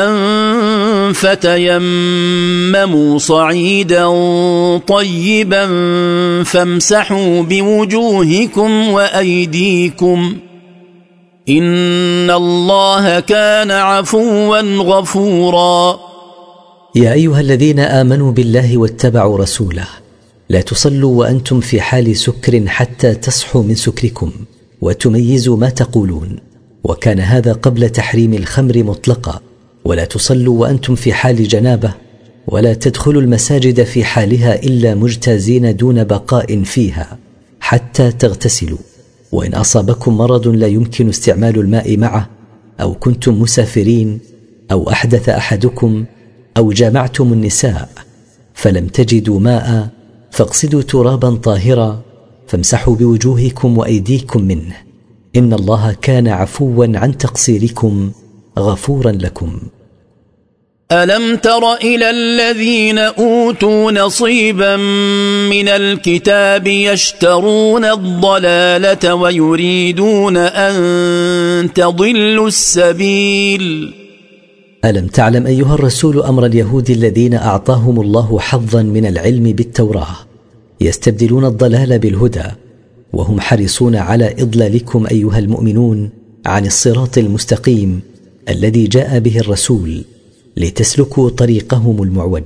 Speaker 4: فتيمموا صعيدا طيبا فامسحوا بوجوهكم وأيديكم إن الله كان عفوا غفورا.
Speaker 1: يا أيها الذين آمنوا بالله واتبعوا رسوله لا تصلوا وأنتم في حال سكر حتى تصحوا من سكركم وتميزوا ما تقولون، وكان هذا قبل تحريم الخمر مطلقا. ولا تصلوا وأنتم في حال جنابة، ولا تدخلوا المساجد في حالها إلا مجتازين دون بقاء فيها حتى تغتسلوا. وإن أصابكم مرض لا يمكن استعمال الماء معه، أو كنتم مسافرين، أو أحدث أحدكم، أو جامعتم النساء فلم تجدوا ماء، فاقصدوا ترابا طاهرا فامسحوا بوجوهكم وأيديكم منه، إن الله كان عفوا عن تقصيركم غفورا لكم.
Speaker 4: ألم تر إلى الذين أوتوا نصيبا من الكتاب يشترون الضلالة ويريدون أن تضلوا السبيل.
Speaker 1: ألم تعلم أيها الرسول أمر اليهود الذين أعطاهم الله حظا من العلم بالتوراة يستبدلون الضلال بالهدى، وهم حريصون على إضلالكم أيها المؤمنون عن الصراط المستقيم الذي جاء به الرسول لتسلكوا طريقهم المعوج.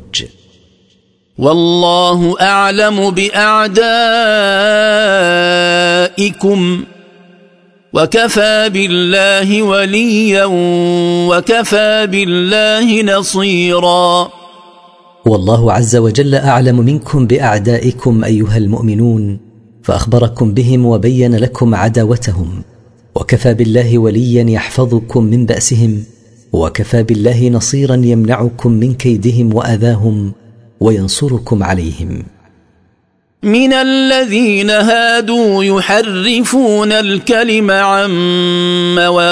Speaker 4: والله أعلم بأعدائكم وكفى بالله وليا وكفى بالله نصيرا.
Speaker 1: والله عز وجل أعلم منكم بأعدائكم أيها المؤمنون، فأخبركم بهم وبين لكم عداوتهم، وكفى بالله وليا يحفظكم من بأسهم، وكفى بالله نصيرا يمنعكم من كيدهم وأذاهم وينصركم عليهم.
Speaker 4: من الذين هادوا يحرفون الكلم عن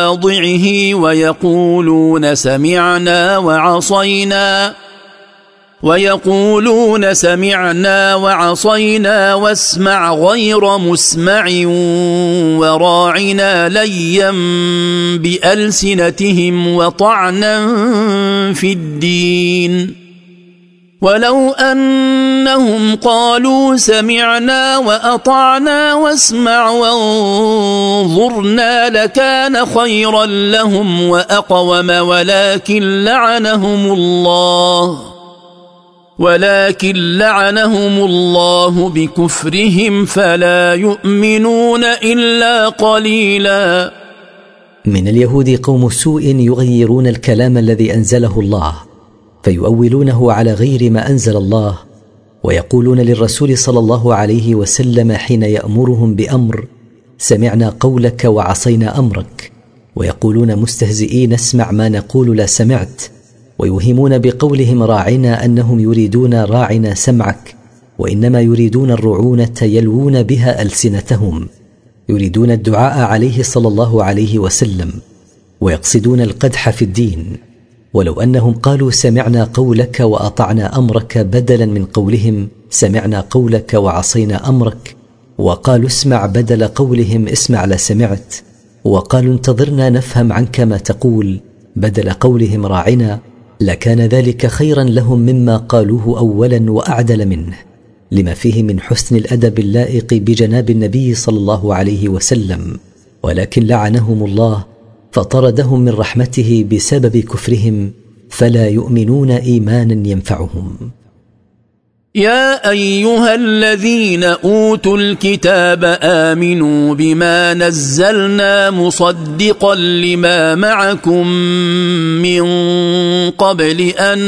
Speaker 4: مواضعه ويقولون سمعنا وعصينا ويقولون سمعنا وعصينا واسمع غير مسمع وراعنا ليا بألسنتهم وطعنا في الدين ولو أنهم قالوا سمعنا وأطعنا واسمع وانظرنا لكان خيرا لهم وأقوم ولكن لعنهم الله بكفرهم فلا يؤمنون إلا قليلا.
Speaker 1: من اليهود قوم سوء يغيرون الكلام الذي أنزله الله فيؤولونه على غير ما أنزل الله، ويقولون للرسول صلى الله عليه وسلم حين يأمرهم بأمر سمعنا قولك وعصينا أمرك، ويقولون مستهزئين اسمع ما نقول لا سمعت، ويوهمون بقولهم راعنا أنهم يريدون راعنا سمعك، وإنما يريدون الرعونة يلوون بها ألسنتهم، يريدون الدعاء عليه صلى الله عليه وسلم، ويقصدون القدح في الدين. ولو أنهم قالوا سمعنا قولك وأطعنا أمرك بدلا من قولهم سمعنا قولك وعصينا أمرك، وقالوا اسمع بدل قولهم اسمع لسمعت، وقالوا انتظرنا نفهم عنك ما تقول بدل قولهم راعنا، لكان ذلك خيرا لهم مما قالوه أولا وأعدل منه، لما فيه من حسن الأدب اللائق بجناب النبي صلى الله عليه وسلم. ولكن لعنهم الله فطردهم من رحمته بسبب كفرهم فلا يؤمنون إيمانا ينفعهم.
Speaker 4: يا أيها الذين أوتوا الكتاب آمنوا بما نزلنا مصدقا لما معكم من قبل أن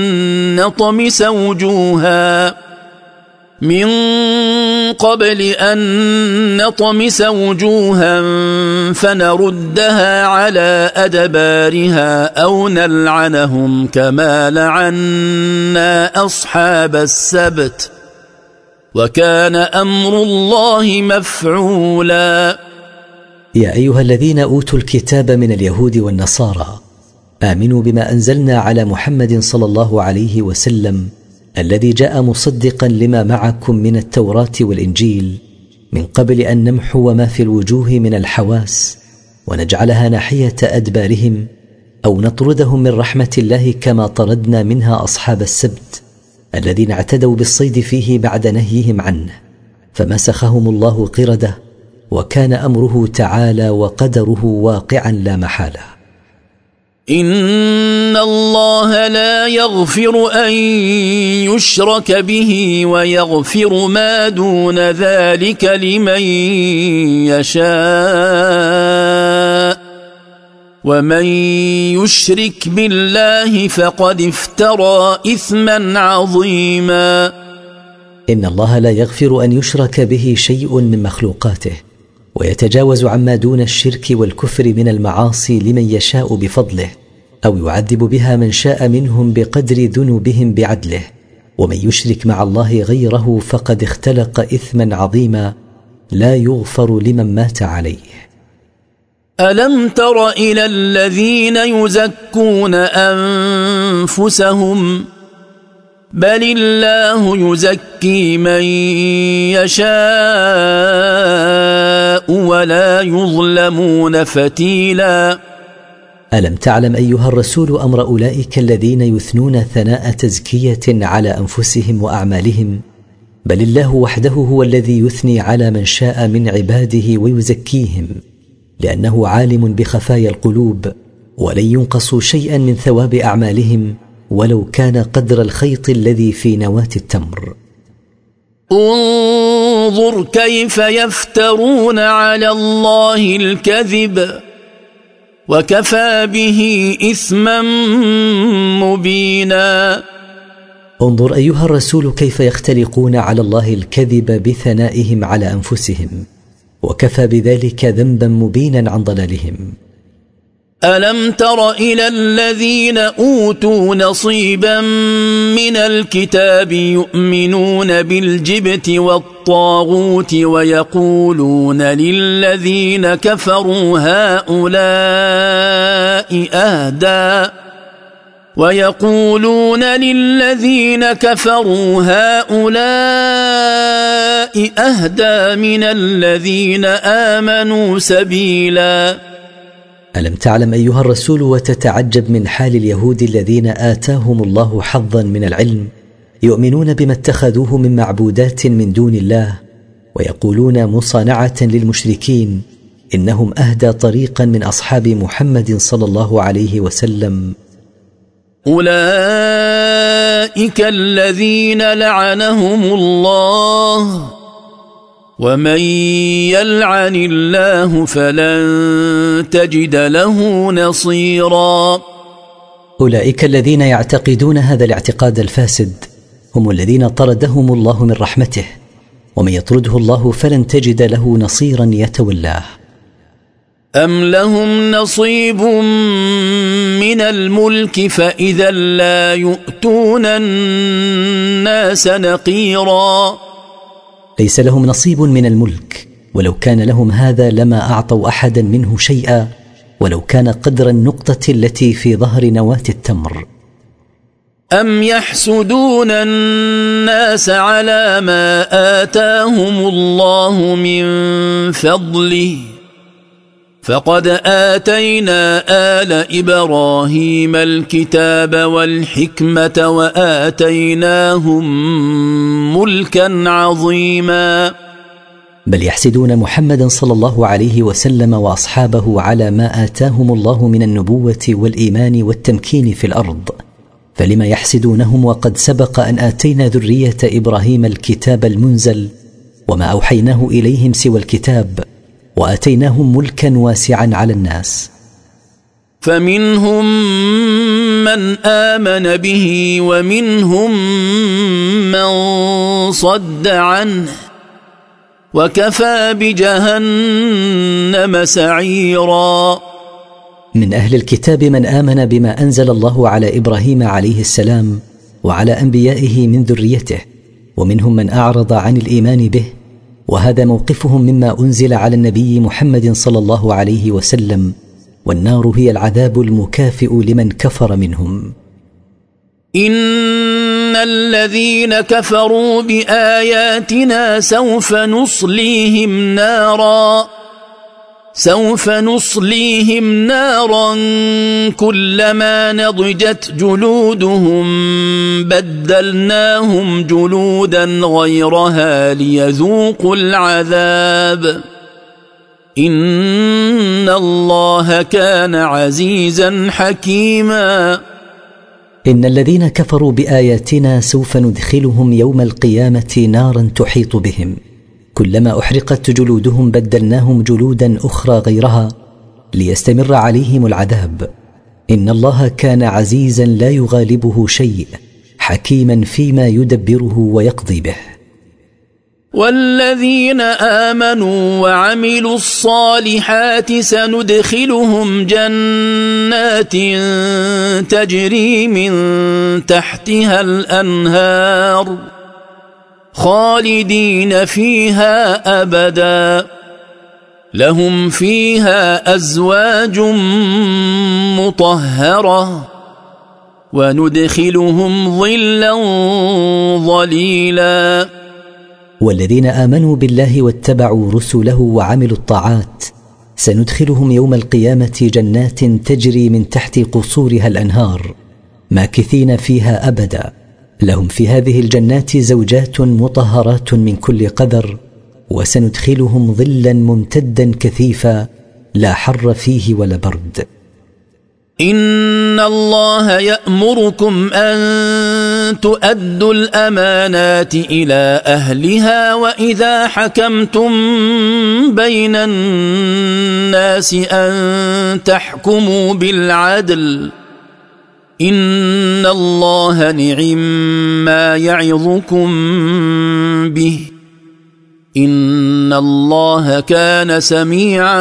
Speaker 4: نطمس وجوها فنردها على أدبارها أو نلعنهم كما لعنا أصحاب السبت وكان أمر الله مفعولا.
Speaker 1: يا أيها الذين أوتوا الكتاب من اليهود والنصارى آمنوا بما أنزلنا على محمد صلى الله عليه وسلم الذي جاء مصدقا لما معكم من التوراة والإنجيل من قبل أن نمحو ما في الوجوه من الحواس ونجعلها ناحية أدبارهم أو نطردهم من رحمة الله كما طردنا منها أصحاب السبت الذين اعتدوا بالصيد فيه بعد نهيهم عنه فمسخهم الله قردة، وكان أمره تعالى وقدره واقعا لا محالة.
Speaker 4: إن الله لا يغفر أن يشرك به ويغفر ما دون ذلك لمن يشاء، ومن يشرك بالله فقد افترى إثما عظيما.
Speaker 1: إن الله لا يغفر أن يشرك به شيء من مخلوقاته، ويتجاوز عما دون الشرك والكفر من المعاصي لمن يشاء بفضله، أو يعذب بها من شاء منهم بقدر ذنوبهم بعدله، ومن يشرك مع الله غيره فقد اختلق إثما عظيما لا يغفر لمن مات عليه.
Speaker 4: ألم تر إلى الذين يزكون أنفسهم بل الله يزكي من يشاء ولا يظلمون فتيلا.
Speaker 1: ألم تعلم أيها الرسول أمر أولئك الذين يثنون ثناء تزكية على أنفسهم وأعمالهم؟ بل الله وحده هو الذي يثني على من شاء من عباده ويزكيهم، لأنه عالم بخفايا القلوب، ولن ينقصوا شيئا من ثواب أعمالهم ولو كان قدر الخيط الذي في نواة التمر.
Speaker 4: انظر كيف يفترون على الله الكذب وكفى به إثما مبينا.
Speaker 1: انظر أيها الرسول كيف يختلقون على الله الكذب بثنائهم على أنفسهم، وكفى بذلك ذنبا مبينا عن ضلالهم.
Speaker 4: ألم تر إلى الذين أوتوا نصيبا من الكتاب يؤمنون بالجبت والطاغوت ويقولون للذين كفروا هؤلاء أهدى ويقولون للذين كفروا هؤلاء أهدى من الذين آمنوا سبيلا.
Speaker 1: ألم تعلم أيها الرسول وتتعجب من حال اليهود الذين آتاهم الله حظا من العلم، يؤمنون بما اتخذوه من معبودات من دون الله، ويقولون مصانعة للمشركين إنهم أهدى طريقا من أصحاب محمد صلى الله عليه وسلم.
Speaker 4: أولئك الذين لعنهم الله، ومن يلعن الله فلن تجد له نصيرا.
Speaker 1: أولئك الذين يعتقدون هذا الاعتقاد الفاسد هم الذين طردهم الله من رحمته، ومن يطرده الله فلن تجد له نصيرا يتولاه.
Speaker 4: أم لهم نصيب من الملك فإذا لا يؤتون الناس نقيرا.
Speaker 1: ليس لهم نصيب من الملك، ولو كان لهم هذا لما أعطوا أحدا منه شيئا، ولو كان قدر النقطة التي في ظهر نواة التمر.
Speaker 4: أم يحسدون الناس على ما آتاهم الله من فضله، فقد آتينا آل إبراهيم الكتاب والحكمة وآتيناهم ملكا عظيما.
Speaker 1: بل يحسدون محمدا صلى الله عليه وسلم وأصحابه على ما آتاهم الله من النبوة والإيمان والتمكين في الأرض، فلما يحسدونهم وقد سبق أن آتينا ذرية إبراهيم الكتاب المنزل وما أوحيناه إليهم سوى الكتاب، وآتيناهم ملكا واسعا على الناس.
Speaker 4: فمنهم من آمن به ومنهم من صد عنه، وكفى بجهنم سعيرا.
Speaker 1: من أهل الكتاب من آمن بما أنزل الله على إبراهيم عليه السلام وعلى أنبيائه من ذريته، ومنهم من أعرض عن الإيمان به، وهذا موقفهم مما أنزل على النبي محمد صلى الله عليه وسلم، والنار هي العذاب المكافئ لمن كفر منهم.
Speaker 4: إن الذين كفروا بآياتنا سوف نصليهم نارا كلما نضجت جلودهم بدلناهم جلودا غيرها ليذوقوا العذاب إن الله كان عزيزا حكيما.
Speaker 1: إن الذين كفروا بآياتنا سوف ندخلهم يوم القيامة نارا تحيط بهم، كلما أحرقت جلودهم بدلناهم جلودا أخرى غيرها ليستمر عليهم العذاب. إن الله كان عزيزا لا يغالبه شيء، حكيما فيما يدبره ويقضي به.
Speaker 4: والذين آمنوا وعملوا الصالحات سندخلهم جنات تجري من تحتها الأنهار خالدين فيها أبدا، لهم فيها أزواج مطهرة وندخلهم ظلا ظليلا.
Speaker 1: والذين آمنوا بالله واتبعوا رسله وعملوا الطاعات سندخلهم يوم القيامة جنات تجري من تحت قصورها الأنهار ماكثين فيها أبدا، لهم في هذه الجنات زوجات مطهرات من كل قدر، وسندخلهم ظلا ممتدا كثيفا لا حر فيه ولا برد.
Speaker 4: إن الله يأمركم أن تؤدوا الأمانات إلى أهلها وإذا حكمتم بين الناس أن تحكموا بالعدل إن الله نعم ما يعظكم به إن الله كان سميعا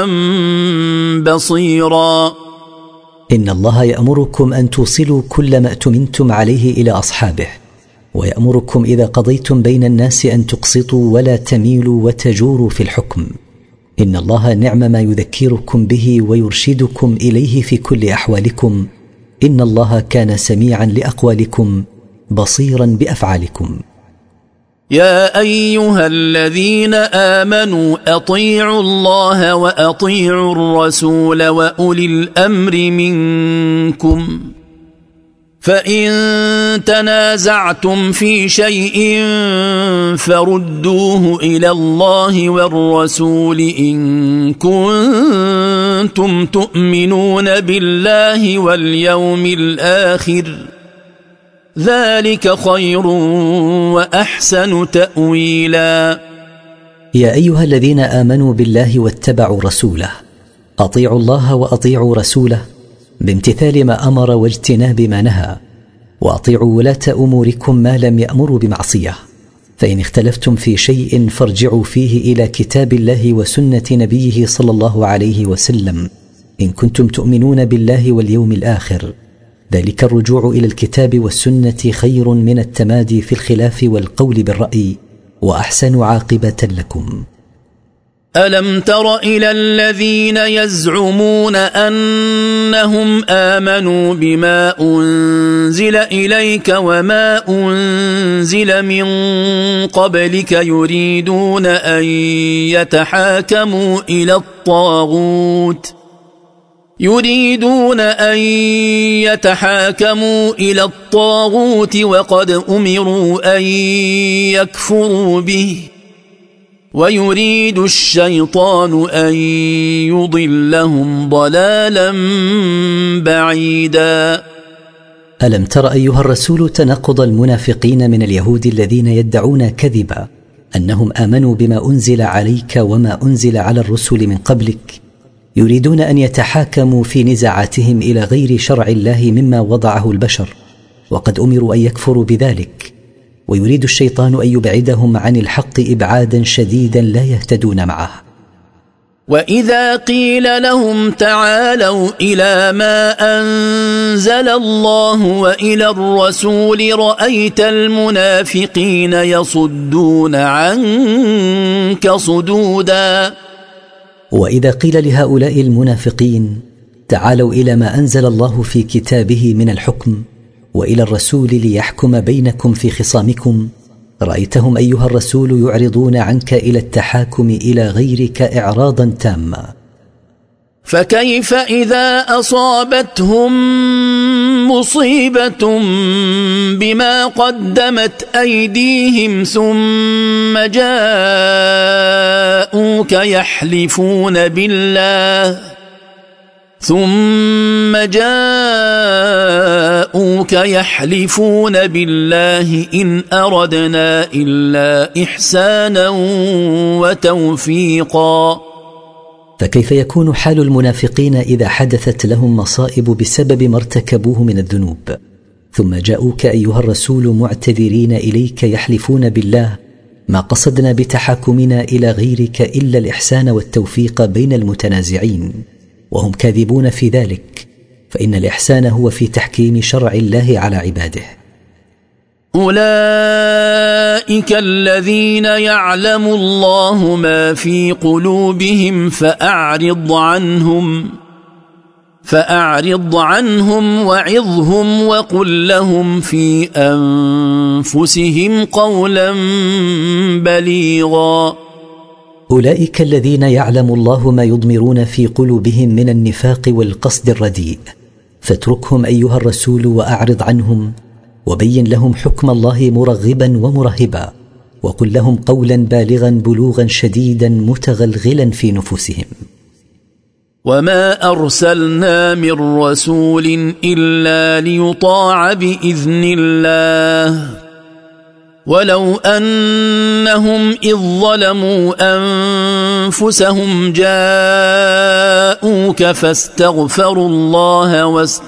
Speaker 4: بصيرا.
Speaker 1: إن الله يأمركم أن توصلوا كل ما أتمنتم عليه إلى أصحابه، ويأمركم إذا قضيتم بين الناس أن تقسطوا ولا تميلوا وتجوروا في الحكم. إن الله نعم ما يذكركم به ويرشدكم إليه في كل أحوالكم، إن الله كان سميعا لأقوالكم بصيرا بأفعالكم.
Speaker 4: يا أيها الذين آمنوا أطيعوا الله وأطيعوا الرسول وأولي الأمر منكم، فإن تنازعتم في شيء فردوه إلى الله والرسول إن كنتم تؤمنون بالله واليوم الآخر، ذلك خير وأحسن تأويلا.
Speaker 1: يا أيها الذين آمنوا بالله واتبعوا رسوله، أطيعوا الله وأطيعوا رسوله بامتثال ما أمر واجتناب ما نهى، وأطيعوا ولاة أموركم ما لم يأمروا بمعصية، فإن اختلفتم في شيء فارجعوا فيه إلى كتاب الله وسنة نبيه صلى الله عليه وسلم إن كنتم تؤمنون بالله واليوم الآخر، ذلك الرجوع إلى الكتاب والسنة خير من التمادي في الخلاف والقول بالرأي، وأحسن عاقبة لكم.
Speaker 4: ألم تر إلى الذين يزعمون أنهم آمنوا بما أنزل إليك وما أنزل من قبلك يريدون أن يتحاكموا إلى الطاغوت وقد أمروا أن يكفروا به، ويريد الشيطان أن يضلهم ضلالا بعيدا.
Speaker 1: ألم تر أيها الرسول تناقض المنافقين من اليهود الذين يدعون كذبا أنهم آمنوا بما أنزل عليك وما أنزل على الرسل من قبلك، يريدون أن يتحاكموا في نزاعاتهم إلى غير شرع الله مما وضعه البشر، وقد أمروا أن يكفروا بذلك، ويريد الشيطان أن يبعدهم عن الحق إبعادا شديدا لا يهتدون معه.
Speaker 4: وإذا قيل لهم تعالوا إلى ما أنزل الله وإلى الرسول رأيت المنافقين يصدون عنك صدودا.
Speaker 1: وإذا قيل لهؤلاء المنافقين تعالوا إلى ما أنزل الله في كتابه من الحكم وإلى الرسول ليحكم بينكم في خصامكم، رأيتهم أيها الرسول يعرضون عنك إلى التحاكم إلى غيرك إعراضا تاما.
Speaker 4: فكيف إذا أصابتهم مصيبة بما قدمت أيديهم ثم جاءوك يحلفون بالله إن أردنا إلا إحسانا وتوفيقا.
Speaker 1: فكيف يكون حال المنافقين إذا حدثت لهم مصائب بسبب ما ارتكبوه من الذنوب، ثم جاءوك أيها الرسول معتذرين إليك يحلفون بالله ما قصدنا بتحاكمنا إلى غيرك إلا الإحسان والتوفيق بين المتنازعين، وهم كاذبون في ذلك، فإن الإحسان هو في تحكيم شرع الله على عباده.
Speaker 4: أولئك الذين يعلم الله ما في قلوبهم فأعرض عنهم وعظهم وقل لهم في أنفسهم قولا بليغا.
Speaker 1: أولئك الذين يعلم الله ما يضمرون في قلوبهم من النفاق والقصد الرديء، فاتركهم أيها الرسول وأعرض عنهم، وبين لهم حكم الله مرغبا ومرهبا، وقل لهم قولا بالغا بلوغا شديدا متغلغلا في نفوسهم.
Speaker 4: وما أرسلنا من رسول إلا ليطاع بإذن الله، ولو أنهم إذ ظلموا أنفسهم جاءوك فاستغفروا الله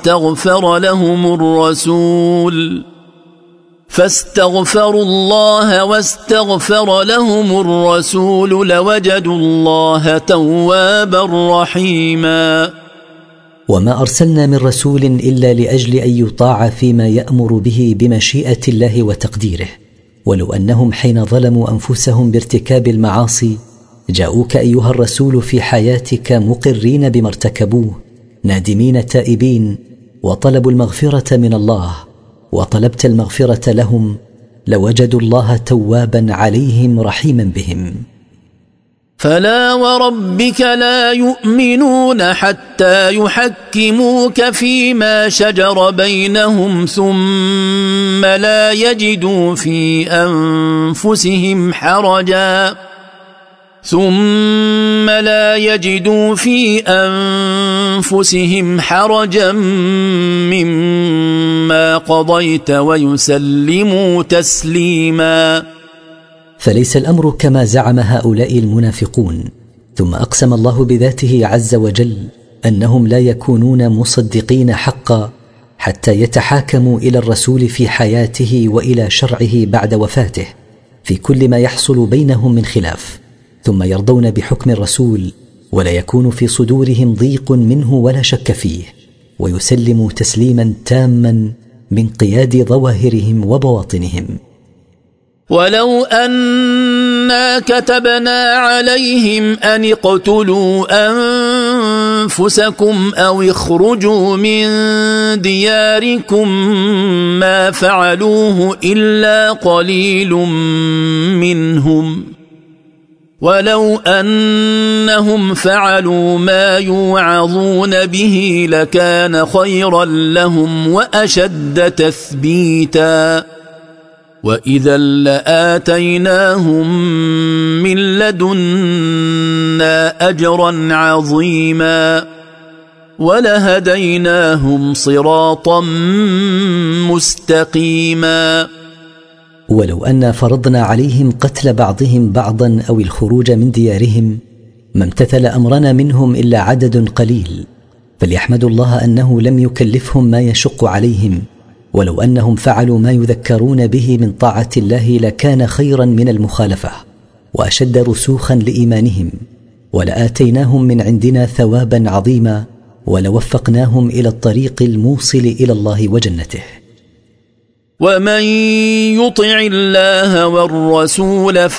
Speaker 4: واستغفر لهم الرسول لوجدوا الله توابا رحيما.
Speaker 1: وما أرسلنا من رسول إلا لأجل أن يطاع فيما يأمر به بمشيئة الله وتقديره، ولو أنهم حين ظلموا أنفسهم بارتكاب المعاصي جاءوك أيها الرسول في حياتك مقرين بما ارتكبوه نادمين تائبين، وطلبوا المغفرة من الله وطلبت المغفرة لهم لوجدوا الله توابا عليهم رحيما بهم.
Speaker 4: فلا وربك لا يؤمنون حتى يحكموك فيما شجر بينهم ثم لا يجدوا في أنفسهم حرجا مما قضيت ويسلموا تسليما.
Speaker 1: فليس الأمر كما زعم هؤلاء المنافقون. ثم أقسم الله بذاته عز وجل أنهم لا يكونون مصدقين حقا حتى يتحاكموا إلى الرسول في حياته وإلى شرعه بعد وفاته في كل ما يحصل بينهم من خلاف، ثم يرضون بحكم الرسول ولا يكون في صدورهم ضيق منه ولا شك فيه، ويسلموا تسليما تاما من قياد ظواهرهم وبواطنهم.
Speaker 4: ولو أنا كتبنا عليهم أن اقتلوا أنفسكم أو اخرجوا من دياركم ما فعلوه إلا قليل منهم، ولو أنهم فعلوا ما يوعظون به لكان خيرا لهم وأشد تثبيتا، وإذا لآتيناهم من لدنا أجرا عظيما ولهديناهم صراطا مستقيما.
Speaker 1: ولو أن فرضنا عليهم قتل بعضهم بعضا أو الخروج من ديارهم ما امتثل أمرنا منهم إلا عدد قليل، فليحمدوا الله أنه لم يكلفهم ما يشق عليهم، ولو أنهم فعلوا ما يذكرون به من طاعة الله لكان خيرا من المخالفة وأشد رسوخا لإيمانهم، ولآتيناهم من عندنا ثوابا عظيما ولوفقناهم إلى الطريق الموصل إلى الله وجنته.
Speaker 4: ومن يطع الله والرسول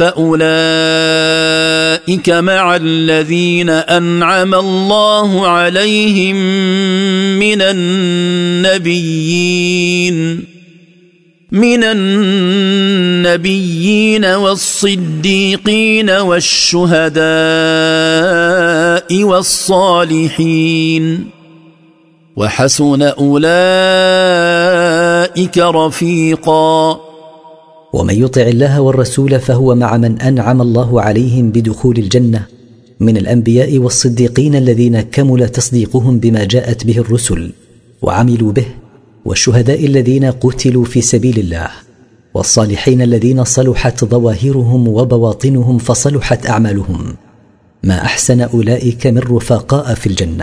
Speaker 4: فأولئك مع الذين أنعم الله عليهم من النبيين والصديقين والشهداء والصالحين وحسن أولئك رفيقا.
Speaker 1: ومن يطع الله والرسول فهو مع من أنعم الله عليهم بدخول الجنة من الأنبياء والصديقين الذين كمل تصديقهم بما جاءت به الرسل وعملوا به، والشهداء الذين قتلوا في سبيل الله، والصالحين الذين صلحت ظواهرهم وبواطنهم فصلحت أعمالهم. ما أحسن أولئك من رفقاء في الجنة.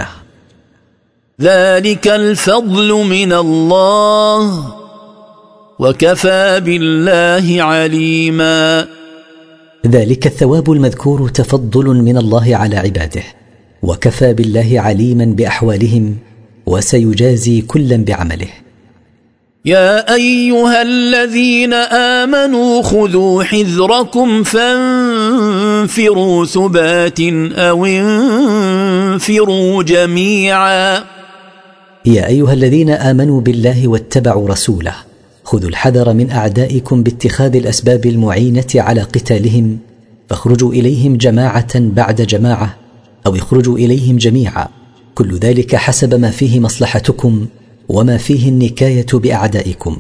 Speaker 4: ذلك الفضل من الله وكفى بالله عليما.
Speaker 1: ذلك الثواب المذكور تفضل من الله على عباده، وكفى بالله عليما بأحوالهم وسيجازي كلا بعمله.
Speaker 4: يا أيها الذين آمنوا خذوا حذركم فانفروا ثبات أو انفروا جميعا.
Speaker 1: يا أيها الذين آمنوا بالله واتبعوا رسوله خذوا الحذر من أعدائكم باتخاذ الأسباب المعينة على قتالهم، فاخرجوا إليهم جماعة بعد جماعة أو اخرجوا إليهم جميعا، كل ذلك حسب ما فيه مصلحتكم وما فيه النكاية بأعدائكم.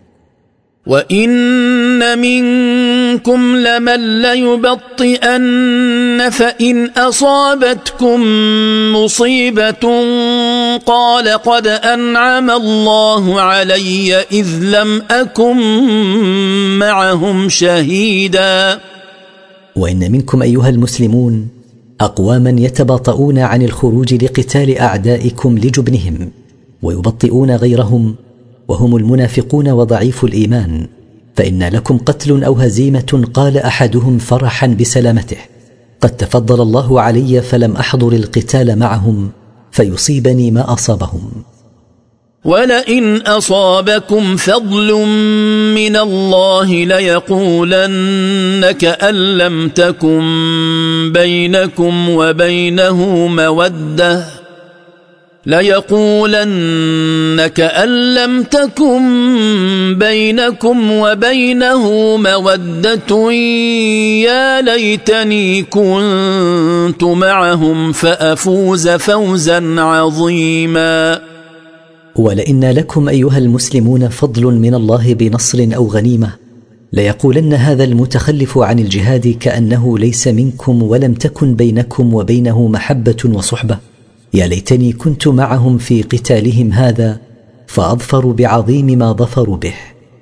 Speaker 4: وإن منكم لمن ليبطئن فإن أصابتكم مصيبة قال قد أنعم الله علي إذ لم أكن معهم شهيدا.
Speaker 1: وإن منكم أيها المسلمون أقواما يتباطؤون عن الخروج لقتال أعدائكم لجبنهم ويبطئون غيرهم، وهم المنافقون وضعيف الإيمان، فإن لكم قتل أو هزيمة قال أحدهم فرحا بسلامته قد تفضل الله علي فلم أحضر القتال معهم فيصيبني ما أصابهم.
Speaker 4: ولئن أصابكم فضل من الله ليقولن كأن لم تكن بينكم وبينه مودة ليقولن كأن لم تكن بينكم وبينه مودة يا ليتني كنت معهم فأفوز فوزا عظيما.
Speaker 1: ولئن لكم أيها المسلمون فضل من الله بنصر أو غنيمة ليقولن هذا المتخلف عن الجهاد كأنه ليس منكم ولم تكن بينكم وبينه محبة وصحبة يا ليتني كنت معهم في قتالهم هذا فأظفروا بعظيم ما ظفروا به.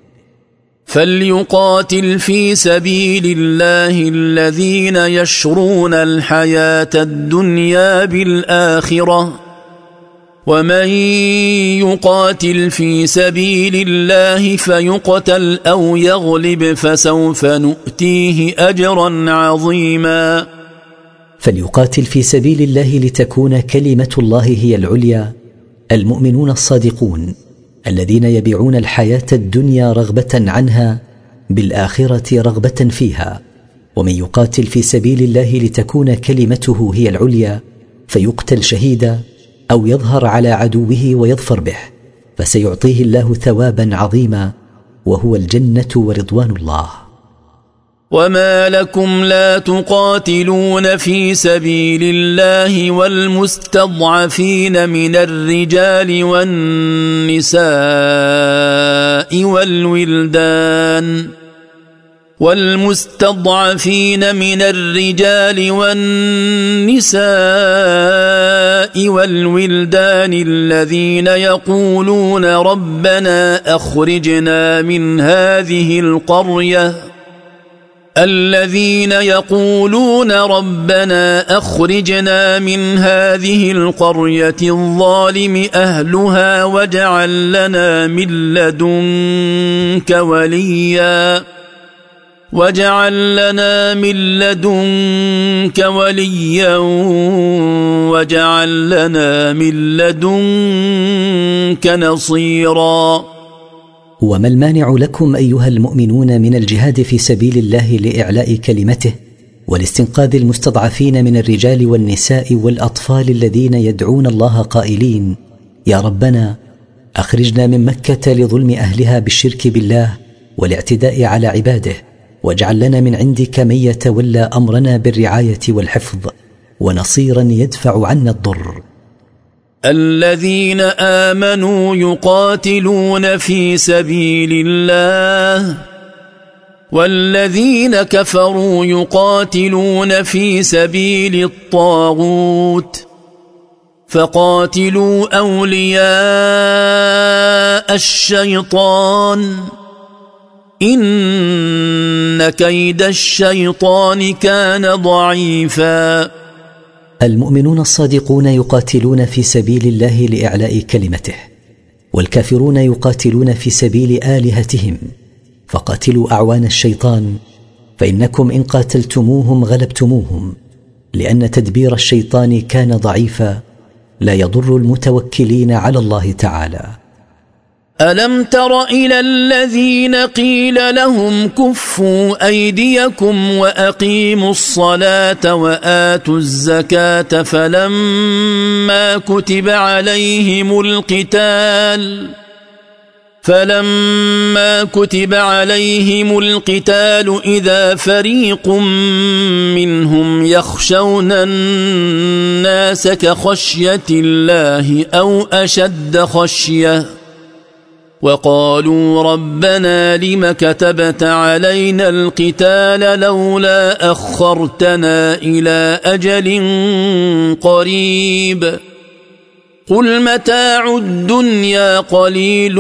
Speaker 4: فليقاتل في سبيل الله الذين يشرون الحياة الدنيا بالآخرة ومن يقاتل في سبيل الله فيقتل أو يغلب فسوف نؤتيه أجرا عظيما.
Speaker 1: فليقاتل في سبيل الله لتكون كلمة الله هي العليا المؤمنون الصادقون الذين يبيعون الحياة الدنيا رغبة عنها بالآخرة رغبة فيها. ومن يقاتل في سبيل الله لتكون كلمته هي العليا فيقتل شهيدا أو يظهر على عدوه ويظفر به فسيعطيه الله ثوابا عظيما وهو الجنة ورضوان الله.
Speaker 4: وما لكم لا تقاتلون في سبيل الله والمستضعفين من الرجال والنساء والولدان الذين يقولون ربنا أخرجنا من هذه القرية الظالم أهلها واجعل لنا من لدنك وليا واجعل لنا من لدنك نصيرا.
Speaker 1: وما المانع لكم أيها المؤمنون من الجهاد في سبيل الله لإعلاء كلمته والاستنقاذ المستضعفين من الرجال والنساء والأطفال الذين يدعون الله قائلين يا ربنا أخرجنا من مكة لظلم أهلها بالشرك بالله والاعتداء على عباده واجعل لنا من عندك من يتولى أمرنا بالرعاية والحفظ ونصيرا يدفع عنا الضر.
Speaker 4: الذين آمنوا يقاتلون في سبيل الله والذين كفروا يقاتلون في سبيل الطاغوت فقاتلوا أولياء الشيطان إن كيد الشيطان كان ضعيفا.
Speaker 1: المؤمنون الصادقون يقاتلون في سبيل الله لإعلاء كلمته والكافرون يقاتلون في سبيل آلهتهم فقاتلوا أعوان الشيطان فإنكم إن قاتلتموهم غلبتموهم لأن تدبير الشيطان كان ضعيفا لا يضر المتوكلين على الله تعالى.
Speaker 4: ألم تر إلى الذين قيل لهم كفوا أيديكم وأقيموا الصلاة وآتوا الزكاة فلما كتب عليهم القتال إذا فريق منهم يخشون الناس كخشية الله أو أشد خشية وقالوا ربنا لم كتبت علينا القتال لولا أخرتنا إلى أجل قريب قل متاع الدنيا قليل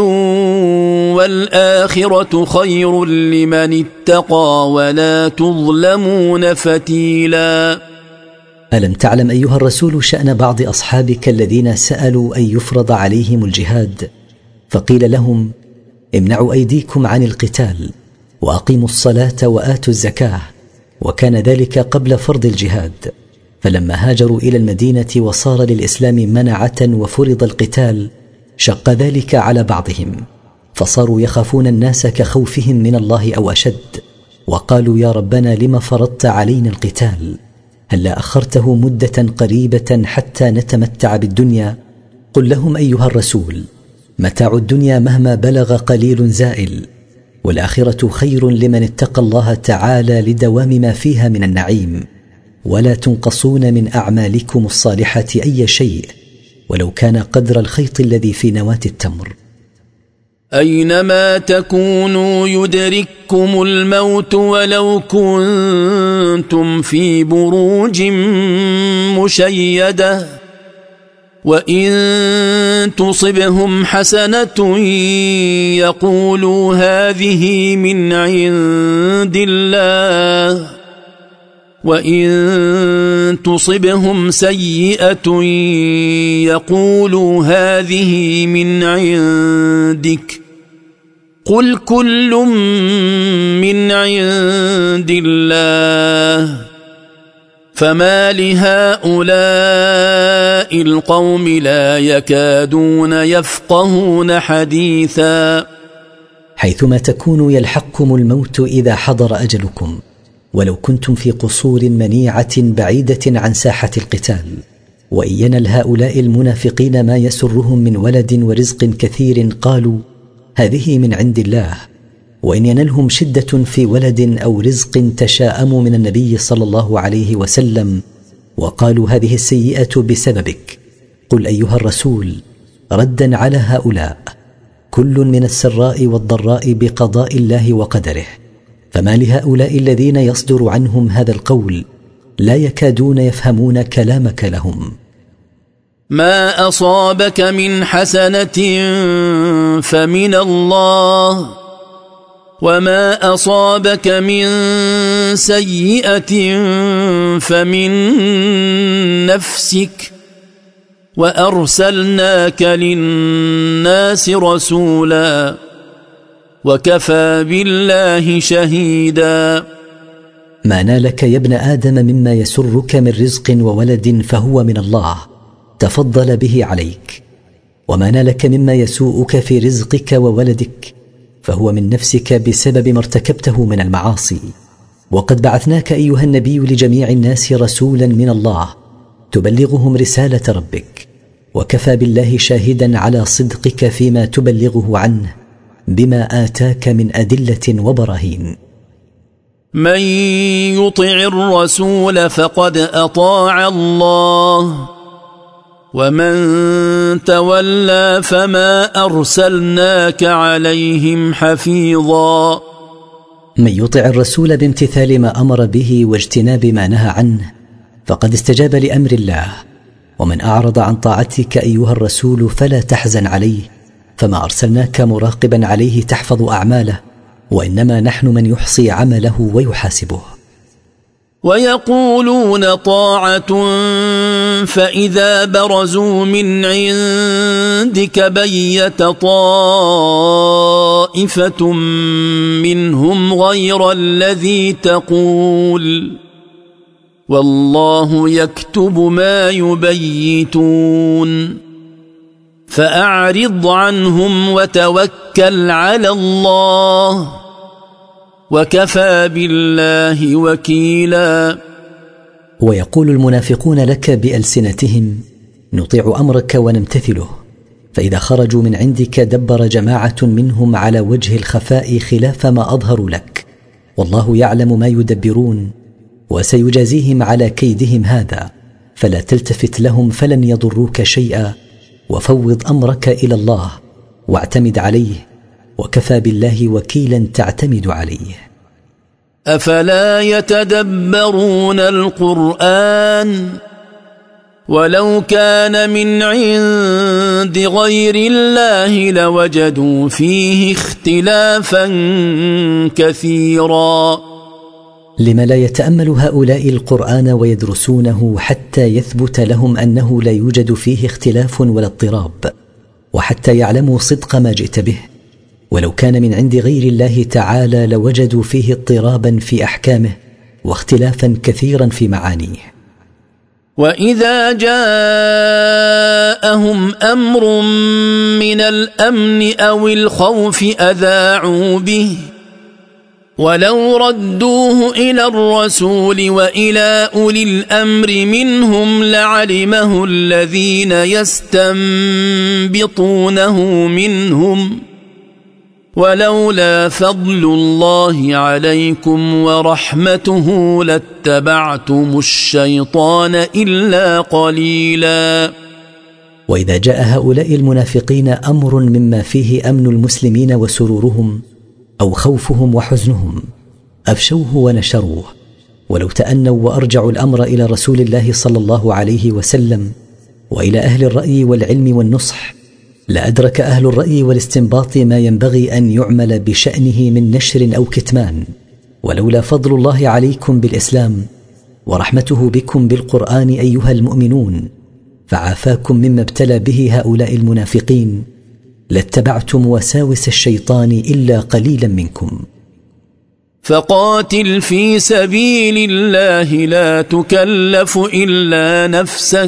Speaker 4: والآخرة خير لمن اتقى ولا تظلمون فتيلا.
Speaker 1: ألم تعلم أيها الرسول شأن بعض أصحابك الذين سألوا أن يفرض عليهم الجهاد فقيل لهم امنعوا أيديكم عن القتال وأقيموا الصلاة وآتوا الزكاة وكان ذلك قبل فرض الجهاد فلما هاجروا إلى المدينة وصار للإسلام منعة وفرض القتال شق ذلك على بعضهم فصاروا يخافون الناس كخوفهم من الله أو أشد وقالوا يا ربنا لم فرضت علينا القتال هل أخرته مدة قريبة حتى نتمتع بالدنيا قل لهم أيها الرسول: متاع الدنيا مهما بلغ قليل زائل، والآخرة خير لمن اتقى الله تعالى لدوام ما فيها من النعيم، ولا تنقصون من أعمالكم الصالحة أي شيء ولو كان قدر الخيط الذي في نواة التمر.
Speaker 4: أينما تكونوا يدرككم الموت ولو كنتم في بروج مشيدة، وإن تصبهم حسنة يقولوا هذه من عند الله، وإن تصبهم سيئة يقولوا هذه من عندك، قل كل من عند الله، فما لهؤلاء القوم لا يكادون يفقهون حديثا.
Speaker 1: حيثما تكونوا يلحقكم الموت إذا حضر أجلكم، ولو كنتم في قصور منيعة بعيدة عن ساحة القتال. وإن ينل هؤلاء المنافقين ما يسرهم من ولد ورزق كثير قالوا هذه من عند الله، وإن ينلهم شدة في ولد أو رزق تشاءموا من النبي صلى الله عليه وسلم وقالوا هذه السيئة بسببك. قل أيها الرسول ردا على هؤلاء: كل من السراء والضراء بقضاء الله وقدره، فما لهؤلاء الذين يصدر عنهم هذا القول لا يكادون يفهمون كلامك لهم.
Speaker 4: ما أصابك من حسنة فمن الله، وما أصابك من سيئة فمن نفسك، وأرسلناك للناس رسولا وكفى بالله شهيدا.
Speaker 1: ما نالك يا ابن آدم مما يسرك من رزق وولد فهو من الله تفضل به عليك، وما نالك مما يسوءك في رزقك وولدك فهو من نفسك بسبب ما ارتكبته من المعاصي. وقد بعثناك أيها النبي لجميع الناس رسولا من الله تبلغهم رسالة ربك، وكفى بالله شاهدا على صدقك فيما تبلغه عنه بما آتاك من أدلة وبراهين.
Speaker 4: من يطع الرسول فقد أطاع الله، ومن تولى فما أرسلناك عليهم حفيظا.
Speaker 1: من يطع الرسول بامتثال ما أمر به واجتناب ما نهى عنه فقد استجاب لأمر الله، ومن أعرض عن طاعتك أيها الرسول فلا تحزن عليه، فما أرسلناك مراقبا عليه تحفظ أعماله، وإنما نحن من يحصي عمله ويحاسبه.
Speaker 4: ويقولون طاعة فإذا برزوا من عندك بيت طائفة منهم غير الذي تقول، والله يكتب ما يبيتون، فأعرض عنهم وتوكل على الله، وكفى بالله وكيلا.
Speaker 1: ويقول المنافقون لك بألسنتهم نطيع أمرك ونمتثله، فإذا خرجوا من عندك دبر جماعة منهم على وجه الخفاء خلاف ما أظهروا لك، والله يعلم ما يدبرون وسيجازيهم على كيدهم هذا، فلا تلتفت لهم فلن يضروك شيئا، وفوض أمرك إلى الله واعتمد عليه، وكفى بالله وكيلا تعتمد عليه.
Speaker 4: أفلا يتدبرون القرآن ولو كان من عند غير الله لوجدوا فيه اختلافا كثيرا.
Speaker 1: لم لا يتأمل هؤلاء القرآن ويدرسونه حتى يثبت لهم أنه لا يوجد فيه اختلاف ولا اضطراب، وحتى يعلموا صدق ما جئت به؟ ولو كان من عند غير الله تعالى لوجدوا فيه اضطرابا في أحكامه واختلافا كثيرا في معانيه.
Speaker 4: وإذا جاءهم أمر من الأمن أو الخوف أذاعوا به، ولو ردوه إلى الرسول وإلى أولي الأمر منهم لعلمه الذين يستنبطونه منهم ولولا فضل الله عليكم ورحمته لاتبعتم الشيطان إلا قليلا.
Speaker 1: وإذا جاء هؤلاء المنافقين أمر مما فيه أمن المسلمين وسرورهم أو خوفهم وحزنهم أفشوه ونشروه، ولو تأنوا وأرجعوا الأمر إلى رسول الله صلى الله عليه وسلم وإلى أهل الرأي والعلم والنصح لأدرك أهل الرأي والاستنباط ما ينبغي أن يعمل بشأنه من نشر أو كتمان. ولولا فضل الله عليكم بالإسلام ورحمته بكم بالقرآن أيها المؤمنون فعافاكم مما ابتلى به هؤلاء المنافقين لاتبعتم وساوس الشيطان إلا قليلا منكم.
Speaker 4: فقاتل في سبيل الله لا تكلف إلا نفسك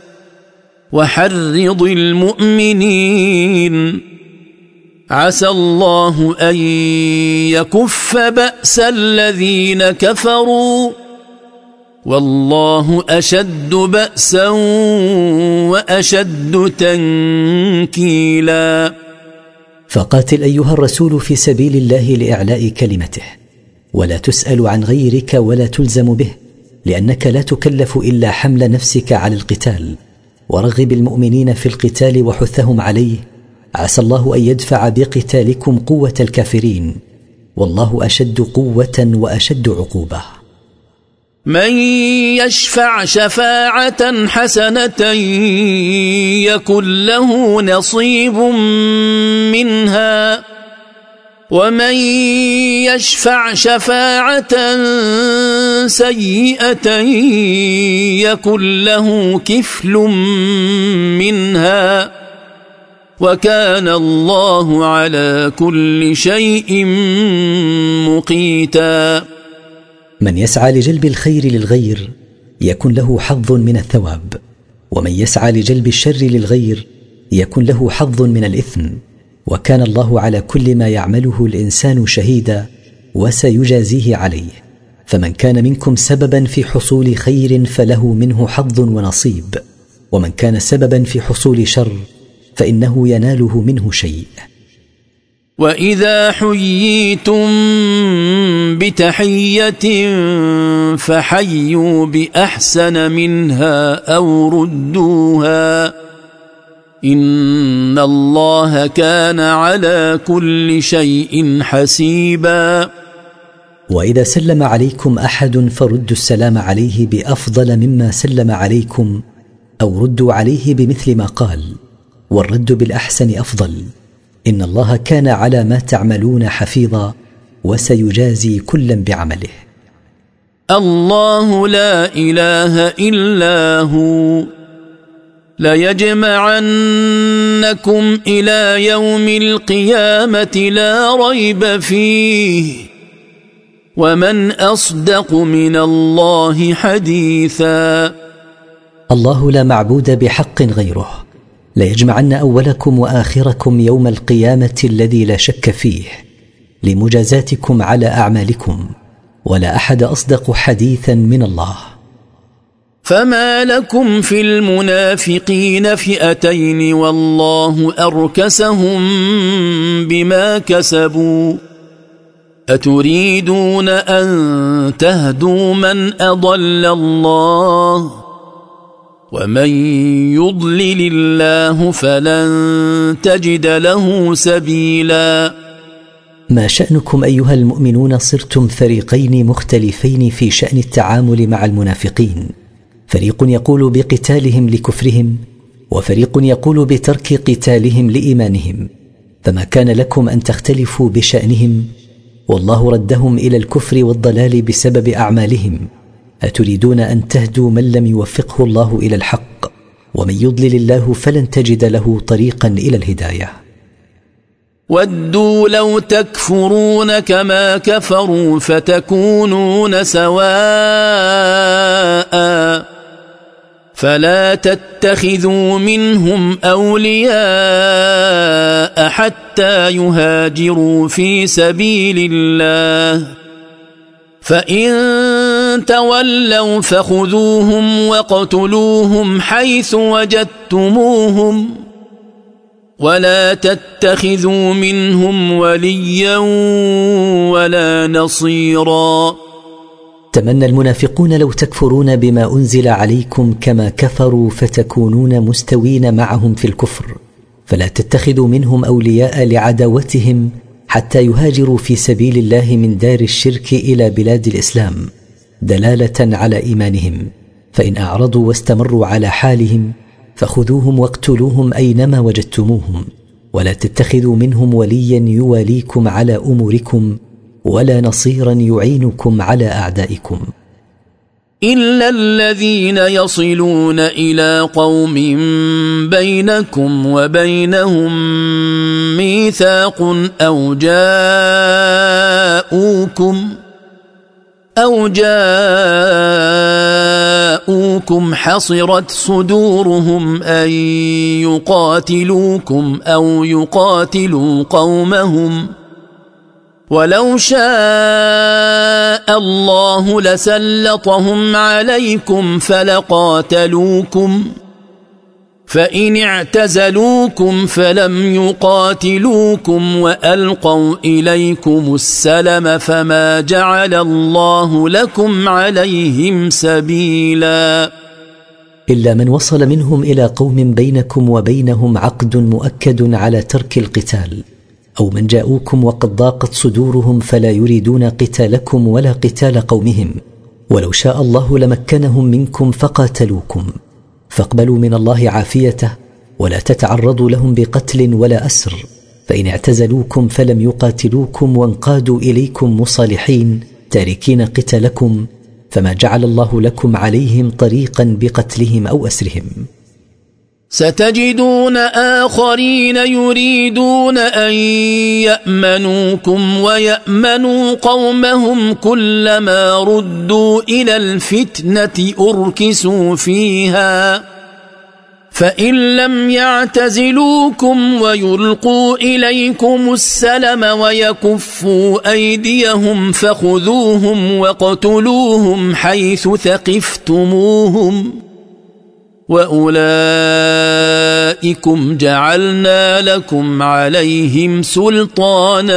Speaker 4: وحرض المؤمنين عسى الله أن يكف بأس الذين كفروا والله أشد بأسا وأشد تنكيلا.
Speaker 1: فقاتل أيها الرسول في سبيل الله لإعلاء كلمته ولا تسأل عن غيرك ولا تلزم به، لأنك لا تكلف إلا حمل نفسك على القتال، ورغب المؤمنين في القتال وحثهم عليه. عسى الله أن يدفع بقتالكم قوة الكافرين، والله أشد قوة وأشد عقوبة.
Speaker 4: من يشفع شفاعة حسنة يكن له نصيب منها ومن يشفع شفاعة سيئة يكن له كفل منها وكان الله على كل شيء مقيتا.
Speaker 1: من يسعى لجلب الخير للغير يكن له حظ من الثواب، ومن يسعى لجلب الشر للغير يكن له حظ من الإثم، وكان الله على كل ما يعمله الإنسان شهيدا وسيجازيه عليه. فمن كان منكم سببا في حصول خير فله منه حظ ونصيب، ومن كان سببا في حصول شر فإنه يناله منه شيء.
Speaker 4: وإذا حييتم بتحية فحيوا بأحسن منها أو ردوها إن الله كان على كل شيء حسيبا.
Speaker 1: وإذا سلم عليكم أحد فردوا السلام عليه بأفضل مما سلم عليكم أو ردوا عليه بمثل ما قال، والرد بالأحسن أفضل. إن الله كان على ما تعملون حفيظا وسيجازي كلا بعمله.
Speaker 4: الله لا إله إلا هو ليجمعنكم إلى يوم القيامة لا ريب فيه ومن أصدق من الله حديثا.
Speaker 1: الله لا معبود بحق غيره، ليجمعن أولكم وآخركم يوم القيامة الذي لا شك فيه لمجازاتكم على أعمالكم، ولا أحد أصدق حديثا من الله.
Speaker 4: فما لكم في المنافقين فئتين والله أركسهم بما كسبوا أتريدون أن تهدوا من أضل الله ومن يضلل الله فلن تجد له سبيلا.
Speaker 1: ما شأنكم أيها المؤمنون صرتم فريقين مختلفين في شأن التعامل مع المنافقين، فريق يقول بقتالهم لكفرهم وفريق يقول بترك قتالهم لإيمانهم، فما كان لكم أن تختلفوا بشأنهم، والله ردهم إلى الكفر والضلال بسبب أعمالهم. أتريدون أن تهدوا من لم يوفقه الله إلى الحق، ومن يضلل الله فلن تجد له طريقا إلى الهداية.
Speaker 4: ودوا لو تكفرون كما كفروا فتكونون سواء فلا تتخذوا منهم أولياء حتى يهاجروا في سبيل الله فإن تولوا فخذوهم واقتلوهم حيث وجدتموهم ولا تتخذوا منهم وليا ولا نصيرا.
Speaker 1: تمنى المنافقون لو تكفرون بما أنزل عليكم كما كفروا فتكونون مستوين معهم في الكفر، فلا تتخذوا منهم أولياء لعداوتهم حتى يهاجروا في سبيل الله من دار الشرك إلى بلاد الإسلام دلالة على إيمانهم، فإن أعرضوا واستمروا على حالهم فخذوهم واقتلوهم أينما وجدتموهم، ولا تتخذوا منهم وليا يواليكم على أموركم ولا نصيرا يعينكم على أعدائكم.
Speaker 4: إلا الذين يصلون إلى قوم بينكم وبينهم ميثاق أو جاءوكم حصرت صدورهم أن يقاتلوكم أو يقاتلوا قومهم ولو شاء الله لسلطهم عليكم فلقاتلوكم فإن اعتزلوكم فلم يقاتلوكم وألقوا إليكم السلم فما جعل الله لكم عليهم سبيلا.
Speaker 1: إلا من وصل منهم إلى قوم بينكم وبينهم عقد مؤكد على ترك القتال، أو من جاءوكم وقد ضاقت صدورهم فلا يريدون قتالكم ولا قتال قومهم، ولو شاء الله لمكنهم منكم فقاتلوكم، فاقبلوا من الله عافيته ولا تتعرضوا لهم بقتل ولا أسر، فإن اعتزلوكم فلم يقاتلوكم وانقادوا إليكم مصالحين تاركين قتالكم فما جعل الله لكم عليهم طريقا بقتلهم أو أسرهم.
Speaker 4: ستجدون آخرين يريدون أن يأمنوكم ويأمنوا قومهم كلما ردوا إلى الفتنة أركسوا فيها فإن لم يعتزلوكم ويلقوا إليكم السلم ويكفوا أيديهم فخذوهم واقتلوهم حيث ثقفتموهم وأولئكم جعلنا لكم عليهم سلطانا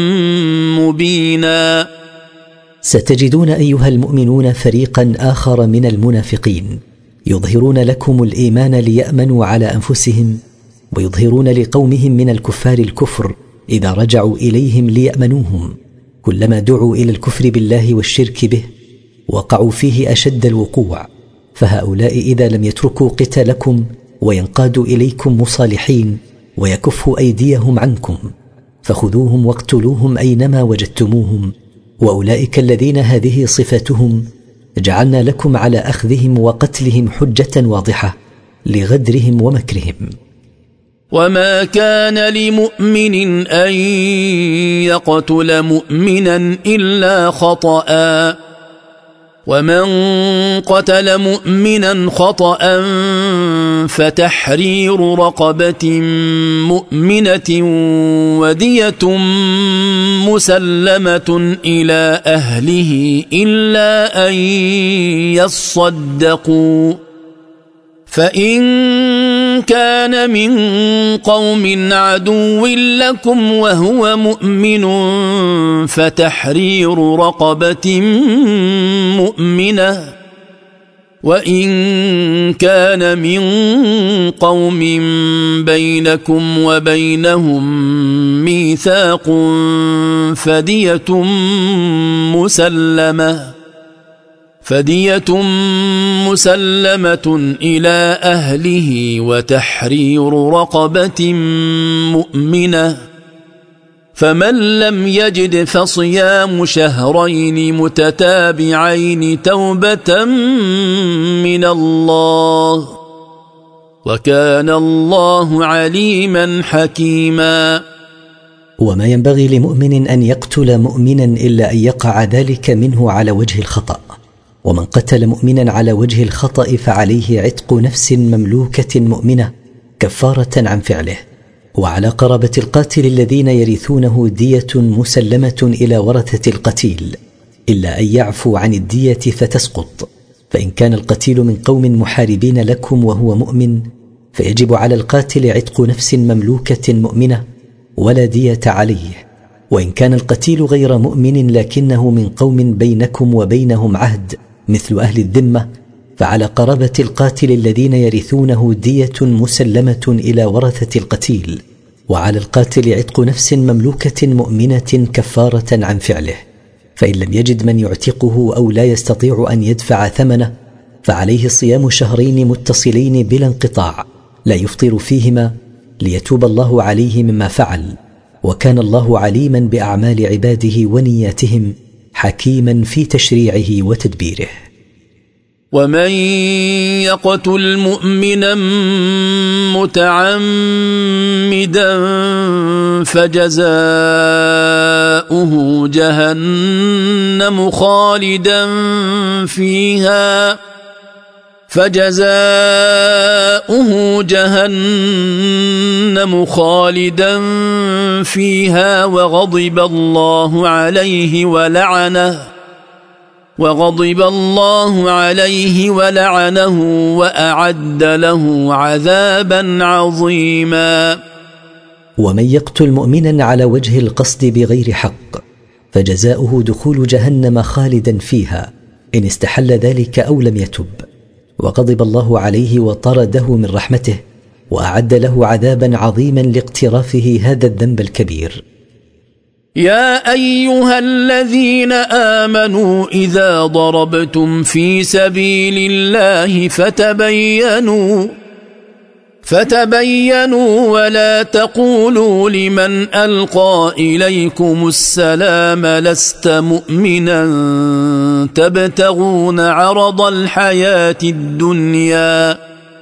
Speaker 4: مبينا.
Speaker 1: ستجدون أيها المؤمنون فريقا آخر من المنافقين يظهرون لكم الإيمان ليأمنوا على أنفسهم، ويظهرون لقومهم من الكفار الكفر إذا رجعوا إليهم ليأمنوهم، كلما دعوا إلى الكفر بالله والشرك به وقعوا فيه أشد الوقوع. فهؤلاء إذا لم يتركوا قتالكم وينقادوا إليكم مصالحين ويكفوا أيديهم عنكم فخذوهم واقتلوهم أينما وجدتموهم، وأولئك الذين هذه صفتهم جعلنا لكم على أخذهم وقتلهم حجة واضحة لغدرهم ومكرهم.
Speaker 4: وما كان لمؤمن أن يقتل مؤمنا إلا خطأ، ومن قتل مؤمنا خطأ فتحرير رقبة مؤمنة ودية مسلمة إلى أهله إلا أن يصدقوا، فإن كان من قوم عدو لكم وهو مؤمن فتحرير رقبة مؤمنة، وإن كان من قوم بينكم وبينهم ميثاق فدية مسلمة إلى أهله وتحرير رقبة مؤمنة، فمن لم يجد فصيام شهرين متتابعين توبة من الله، وكان الله عليما حكيما.
Speaker 1: وما ينبغي لمؤمن أن يقتل مؤمنا إلا أن يقع ذلك منه على وجه الخطأ، ومن قتل مؤمنا على وجه الخطأ فعليه عتق نفس مملوكة مؤمنة كفارة عن فعله. وعلى قرابة القاتل الذين يرثونه دية مسلمة إلى ورثة القتيل، إلا أن يعفوا عن الدية فتسقط. فإن كان القتيل من قوم محاربين لكم وهو مؤمن، فيجب على القاتل عتق نفس مملوكة مؤمنة ولا دية عليه. وإن كان القتيل غير مؤمن لكنه من قوم بينكم وبينهم عهد مثل أهل الذمة، فعلى قرابة القاتل الذين يرثونه دية مسلمة إلى ورثة القتيل، وعلى القاتل عتق نفس مملوكة مؤمنة كفارة عن فعله. فإن لم يجد من يعتقه أو لا يستطيع أن يدفع ثمنه، فعليه صيام شهرين متصلين بلا انقطاع لا يفطر فيهما، ليتوب الله عليه مما فعل. وكان الله عليما بأعمال عباده ونياتهم، حكيما في تشريعه وتدبيره.
Speaker 4: ومن يقتل مؤمنا متعمدا فجزاؤه جهنم خالدا فيها وغضب الله عليه ولعنه وأعد له عذابا عظيما.
Speaker 1: ومن يقتل مؤمنا على وجه القصد بغير حق فجزاؤه دخول جهنم خالدا فيها إن استحل ذلك أو لم يتب، وغضب الله عليه وطرده من رحمته، وأعد له عذابا عظيما لاقترافه هذا الذنب الكبير.
Speaker 4: يا أيها الذين آمنوا إذا ضربتم في سبيل الله فتبينوا ولا تقولوا لمن ألقى إليكم السلام لست مؤمنا تبتغون عرض الحياة الدنيا،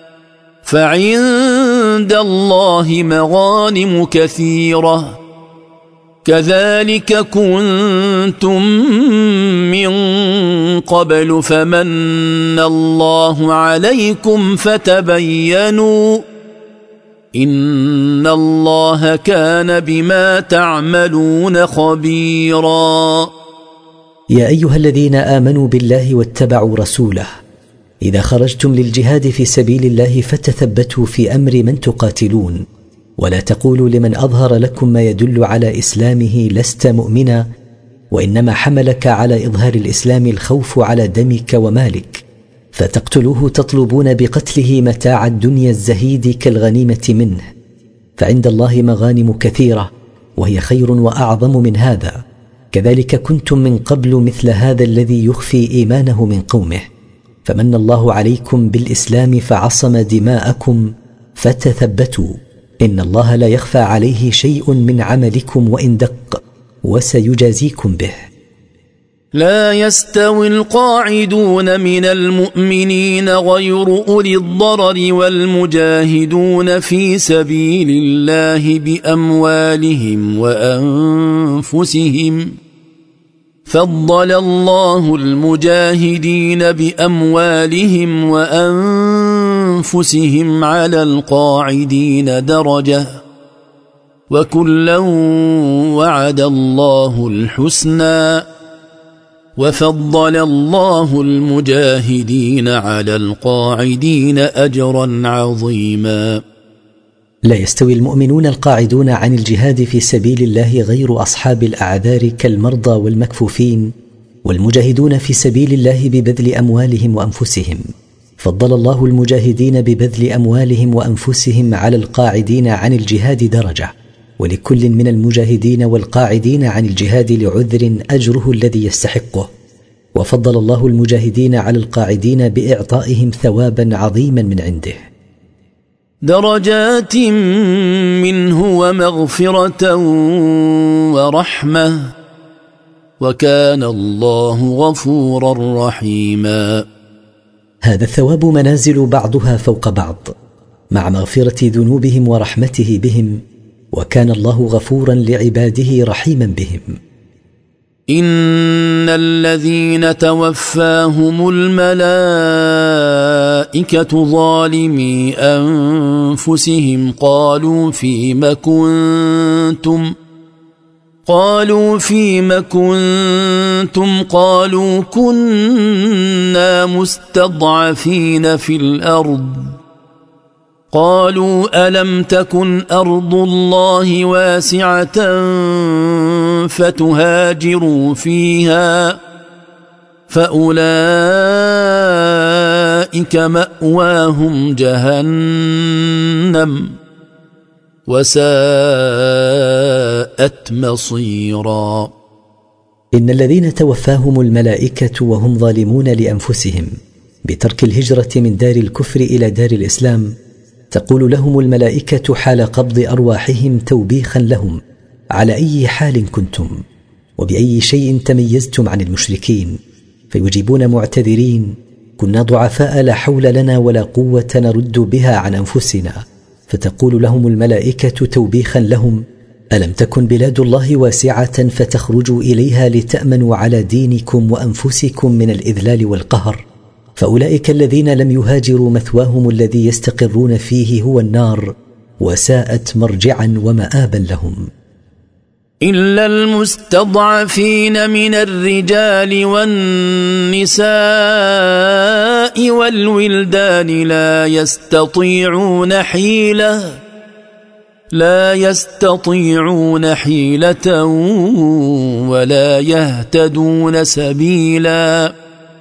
Speaker 4: فعند الله مغانم كثيرة كذلك كنتم من قبل فمن الله عليكم فتبينوا إن الله كان بما تعملون خبيرا.
Speaker 1: يا أيها الذين آمنوا بالله واتبعوا رسوله، إذا خرجتم للجهاد في سبيل الله فتثبتوا في أمر من تقاتلون، ولا تقولوا لمن أظهر لكم ما يدل على إسلامه لست مؤمنا، وإنما حملك على إظهار الإسلام الخوف على دمك ومالك، فتقتلوه تطلبون بقتله متاع الدنيا الزهيد كالغنيمة منه، فعند الله مغانم كثيرة وهي خير وأعظم من هذا. كذلك كنتم من قبل مثل هذا الذي يخفي إيمانه من قومه، فمن الله عليكم بالإسلام فعصم دماءكم فتثبتوا، إن الله لا يخفى عليه شيء من عملكم وإن دق، وسيجازيكم به.
Speaker 4: لا يستوي القاعدون من المؤمنين غير أولي الضرر والمجاهدون في سبيل الله بأموالهم وأنفسهم، فضل الله المجاهدين بأموالهم وأنفسهم على القاعدين درجة، وكلا وعد الله الحسنى، وفضل الله المجاهدين على القاعدين أجرا عظيما.
Speaker 1: لا يستوي المؤمنون القاعدون عن الجهاد في سبيل الله غير أصحاب الأعذار كالمرضى والمكفوفين، والمجاهدون في سبيل الله ببذل أموالهم وأنفسهم. فضل الله المجاهدين ببذل أموالهم وأنفسهم على القاعدين عن الجهاد درجة، ولكل من المجاهدين والقاعدين عن الجهاد لعذر أجره الذي يستحقه، وفضل الله المجاهدين على القاعدين بإعطائهم ثوابا عظيما من عنده،
Speaker 4: درجات منه ومغفرة ورحمة، وكان الله غفورا رحيما.
Speaker 1: هذا الثواب منازل بعضها فوق بعض، مع مغفرة ذنوبهم ورحمته بهم، وكان الله غفورا لعباده رحيما بهم.
Speaker 4: إن الذين توفاهم الملائكة ظالمي أنفسهم قالوا فيم كنتم قالوا كنا مستضعفين في الأرض قالوا ألم تكن أرض الله واسعة فتهاجروا فيها فأولئك مأواهم جهنم وساءت مصيرا.
Speaker 1: إن الذين توفاهم الملائكة وهم ظالمون لأنفسهم بترك الهجرة من دار الكفر إلى دار الإسلام تقول لهم الملائكة حال قبض أرواحهم توبيخا لهم على أي حال كنتم وبأي شيء تميزتم عن المشركين، فيجيبون معتذرين: كنا ضعفاء لا حول لنا ولا قوة نرد بها عن أنفسنا. فتقول لهم الملائكة توبيخا لهم: ألم تكن بلاد الله واسعة فتخرجوا إليها لتأمنوا على دينكم وأنفسكم من الإذلال والقهر؟ فأولئك الذين لم يهاجروا مثواهم الذي يستقرون فيه هو النار، وساءت مرجعا ومآبا لهم.
Speaker 4: إلا المستضعفين من الرجال والنساء والولدان لا يستطيعون حيلة ولا يهتدون سبيلا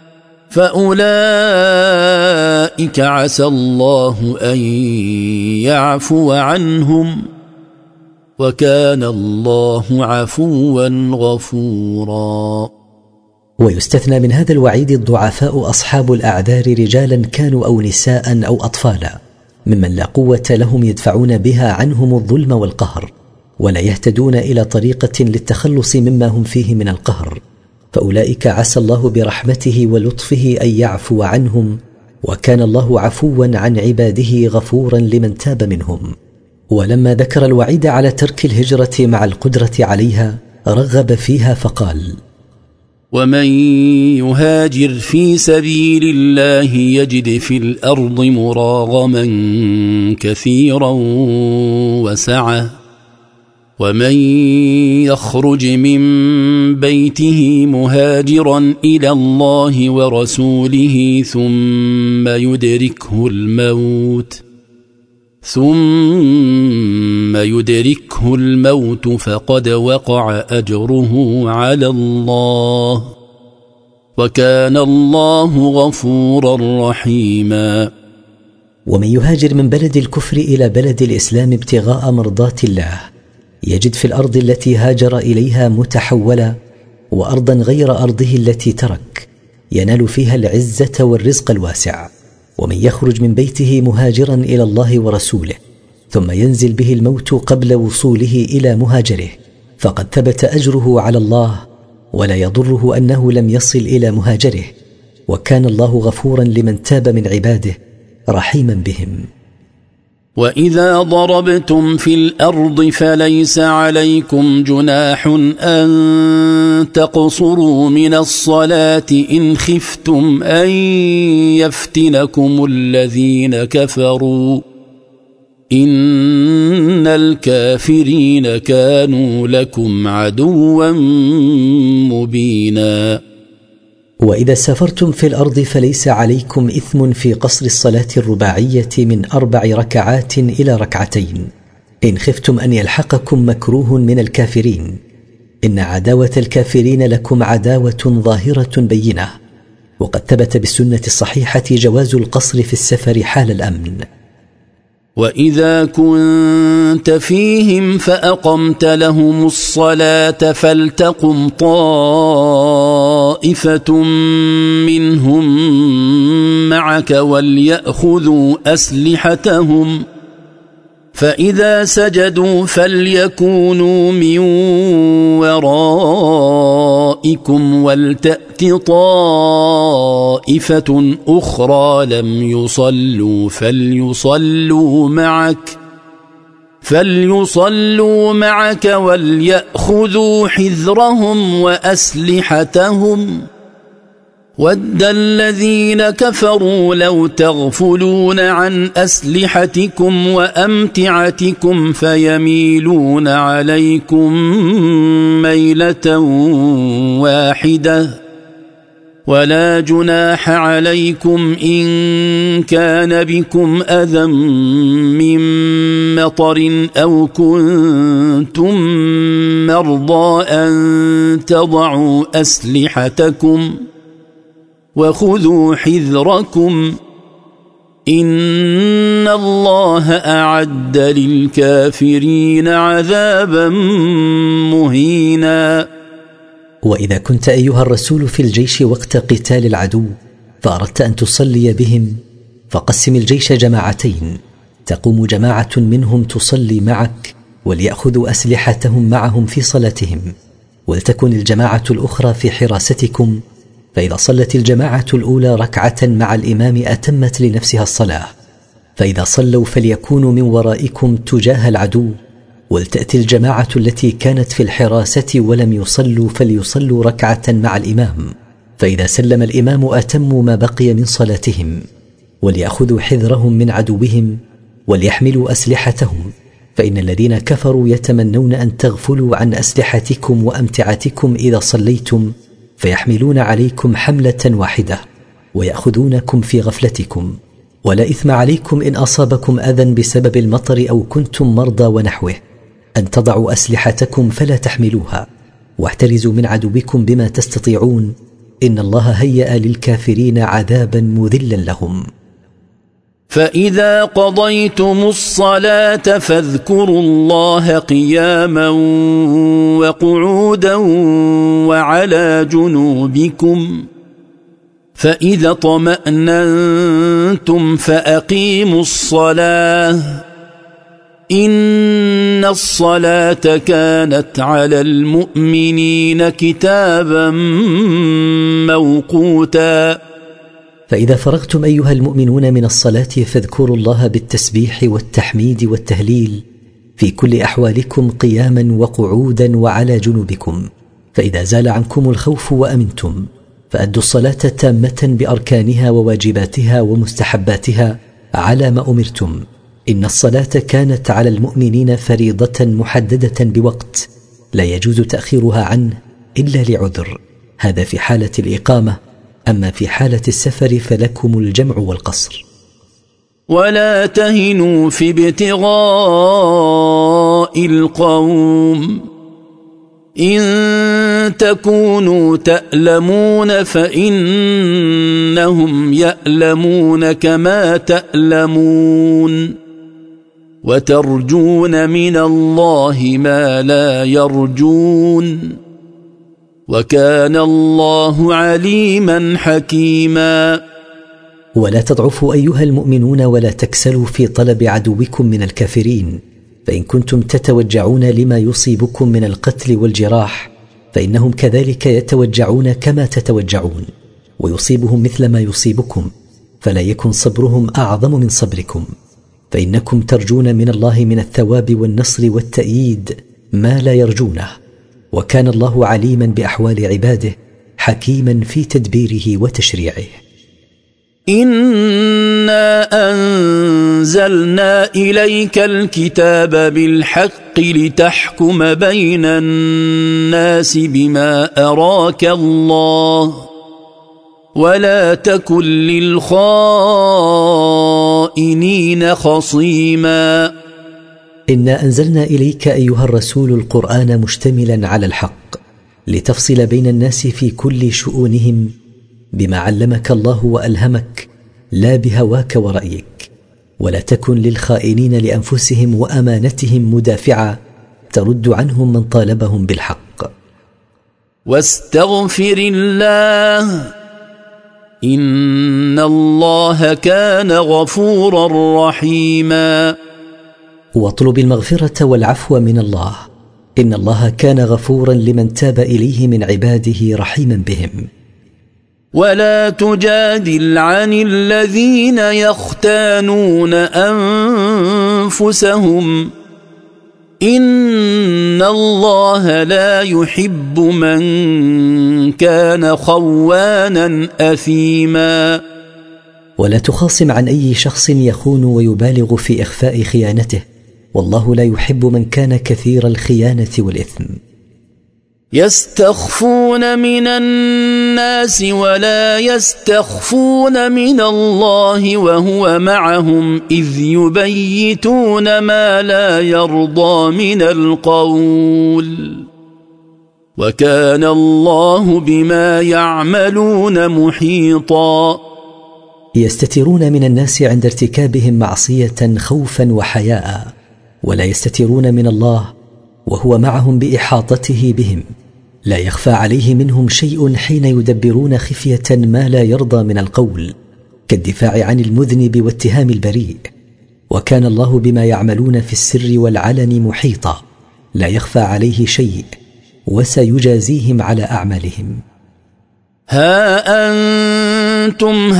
Speaker 4: فأولئك عسى الله أن يعفو عنهم وكان الله عفوا غفورا.
Speaker 1: ويستثنى من هذا الوعيد الضعفاء أصحاب الأعذار رجالا كانوا أو نساء أو أطفالا ممن لا قوة لهم يدفعون بها عنهم الظلم والقهر ولا يهتدون إلى طريقة للتخلص مما هم فيه من القهر، فأولئك عسى الله برحمته ولطفه أن يعفو عنهم وكان الله عفوا عن عباده غفورا لمن تاب منهم. ولما ذكر الوعيد على ترك الهجرة مع القدرة عليها رغب فيها فقال:
Speaker 4: ومن يهاجر في سبيل الله يجد في الأرض مراغما كثيرا وسعة ومن يخرج من بيته مهاجرا إلى الله ورسوله ثم يدركه الموت فقد وقع أجره على الله وكان الله غفورا رحيما.
Speaker 1: ومن يهاجر من بلد الكفر إلى بلد الإسلام ابتغاء مرضات الله يجد في الأرض التي هاجر إليها متحولة وأرضا غير أرضه التي ترك ينال فيها العزة والرزق الواسع. ومن يخرج من بيته مهاجرا إلى الله ورسوله ثم ينزل به الموت قبل وصوله إلى مهاجره فقد ثبت أجره على الله ولا يضره أنه لم يصل إلى مهاجره، وكان الله غفورا لمن تاب من عباده رحيما بهم.
Speaker 4: وإذا ضربتم في الأرض فليس عليكم جناح أن تقصروا من الصلاة إن خفتم أن يفتنكم الذين كفروا إن الكافرين كانوا لكم عدوا مبينا.
Speaker 1: وإذا سافرتم في الأرض فليس عليكم إثم في قصر الصلاة الرباعية من 4 ركعات إلى 2 ركعتين إن خفتم أن يلحقكم مكروه من الكافرين، إن عداوة الكافرين لكم عداوة ظاهرة بينة. وقد ثبت بالسنة الصحيحة جواز القصر في السفر حال الأمن.
Speaker 4: وإذا كنت فيهم فأقمت لهم الصلاة فلتقم طائفة منهم معك وليأخذوا أسلحتهم فإذا سجدوا فليكونوا من ورائكم ولتأت طائفة أخرى لم يصلوا فليصلوا معك وليأخذوا حذرهم وأسلحتهم ود الذين كفروا لو تغفلون عن أسلحتكم وأمتعتكم فيميلون عليكم ميلة واحدة ولا جناح عليكم إن كان بكم أذى من مطر أو كنتم مرضى أن تضعوا أسلحتكم وخذوا حذركم إن الله أعد للكافرين عذابا مهينا.
Speaker 1: وإذا كنت أيها الرسول في الجيش وقت قتال العدو فأردت أن تصلي بهم فقسم الجيش جماعتين، تقوم جماعة منهم تصلي معك وليأخذوا أسلحتهم معهم في صلاتهم، ولتكن الجماعة الأخرى في حراستكم، فإذا صلت الجماعة الأولى ركعة مع الإمام أتمت لنفسها الصلاة، فإذا صلوا فليكونوا من ورائكم تجاه العدو، ولتأتي الجماعة التي كانت في الحراسة ولم يصلوا فليصلوا ركعة مع الإمام، فإذا سلم الإمام أتموا ما بقي من صلاتهم، وليأخذوا حذرهم من عدوهم وليحملوا أسلحتهم، فإن الذين كفروا يتمنون أن تغفلوا عن أسلحتكم وأمتعتكم إذا صليتم فيحملون عليكم حملة واحدة ويأخذونكم في غفلتكم، ولا إثم عليكم إن أصابكم أذى بسبب المطر أو كنتم مرضى ونحوه أن تضعوا أسلحتكم فلا تحملوها، واحترزوا من عدوكم بما تستطيعون، إن الله هيأ للكافرين عذابا مذلا لهم.
Speaker 4: فإذا قضيتم الصلاة فاذكروا الله قياما وقعودا وعلى جنوبكم، فإذا اطمأننتم فأقيموا الصلاة إن الصلاة كانت على المؤمنين كتابا موقوتا.
Speaker 1: فإذا فرغتم أيها المؤمنون من الصلاة فاذكروا الله بالتسبيح والتحميد والتهليل في كل أحوالكم قياما وقعودا وعلى جنوبكم، فإذا زال عنكم الخوف وأمنتم فأدوا الصلاة تامة بأركانها وواجباتها ومستحباتها على ما أمرتم، إن الصلاة كانت على المؤمنين فريضة محددة بوقت لا يجوز تأخيرها عنه إلا لعذر، هذا في حالة الإقامة، أما في حالة السفر فلكم الجمع والقصر.
Speaker 4: ولا تهنوا في ابتغاء القوم إن تكونوا تألمون فإنهم يألمون كما تألمون وترجون من الله ما لا يرجون وكان الله عليما حكيما.
Speaker 1: ولا تضعفوا أيها المؤمنون ولا تكسلوا في طلب عدوكم من الكافرين، فإن كنتم تتوجعون لما يصيبكم من القتل والجراح فإنهم كذلك يتوجعون كما تتوجعون ويصيبهم مثل ما يصيبكم، فلا يكن صبرهم أعظم من صبركم، فإنكم ترجون من الله من الثواب والنصر والتأييد ما لا يرجونه، وكان الله عليما بأحوال عباده حكيما في تدبيره وتشريعه.
Speaker 4: إنا أنزلنا إليك الكتاب بالحق لتحكم بين الناس بما أراك الله ولا تكن للخائنين خصيما.
Speaker 1: إنا أنزلنا إليك أيها الرسول القرآن مشتملا على الحق لتفصل بين الناس في كل شؤونهم بما علمك الله وألهمك لا بهواك ورأيك، ولا تكن للخائنين لأنفسهم وأمانتهم مدافعا ترد عنهم من طالبهم بالحق.
Speaker 4: واستغفر الله إن الله كان غفورا رحيما.
Speaker 1: واطلب المغفرة والعفو من الله، إن الله كان غفورا لمن تاب إليه من عباده رحيما بهم.
Speaker 4: ولا تجادل عن الذين يختانون أنفسهم إن الله لا يحب من كان خوانا أثيما.
Speaker 1: ولا تخاصم عن أي شخص يخون ويبالغ في إخفاء خيانته، والله لا يحب من كان كثير الخيانة والإثم.
Speaker 4: يستخفون من الناس ولا يستخفون من الله وهو معهم إذ يبيتون ما لا يرضى من القول وكان الله بما يعملون محيطا.
Speaker 1: يستترون من الناس عند ارتكابهم معصية خوفا وحياء، ولا يستترون من الله وهو معهم بإحاطته بهم، لا يخفى عليه منهم شيء حين يدبرون خفية ما لا يرضى من القول، كالدفاع عن المذنب واتهام البريء. وكان الله بما يعملون في السر والعلن محيطا، لا يخفى عليه شيء، وسيجازيهم على أعمالهم.
Speaker 4: ها أنتم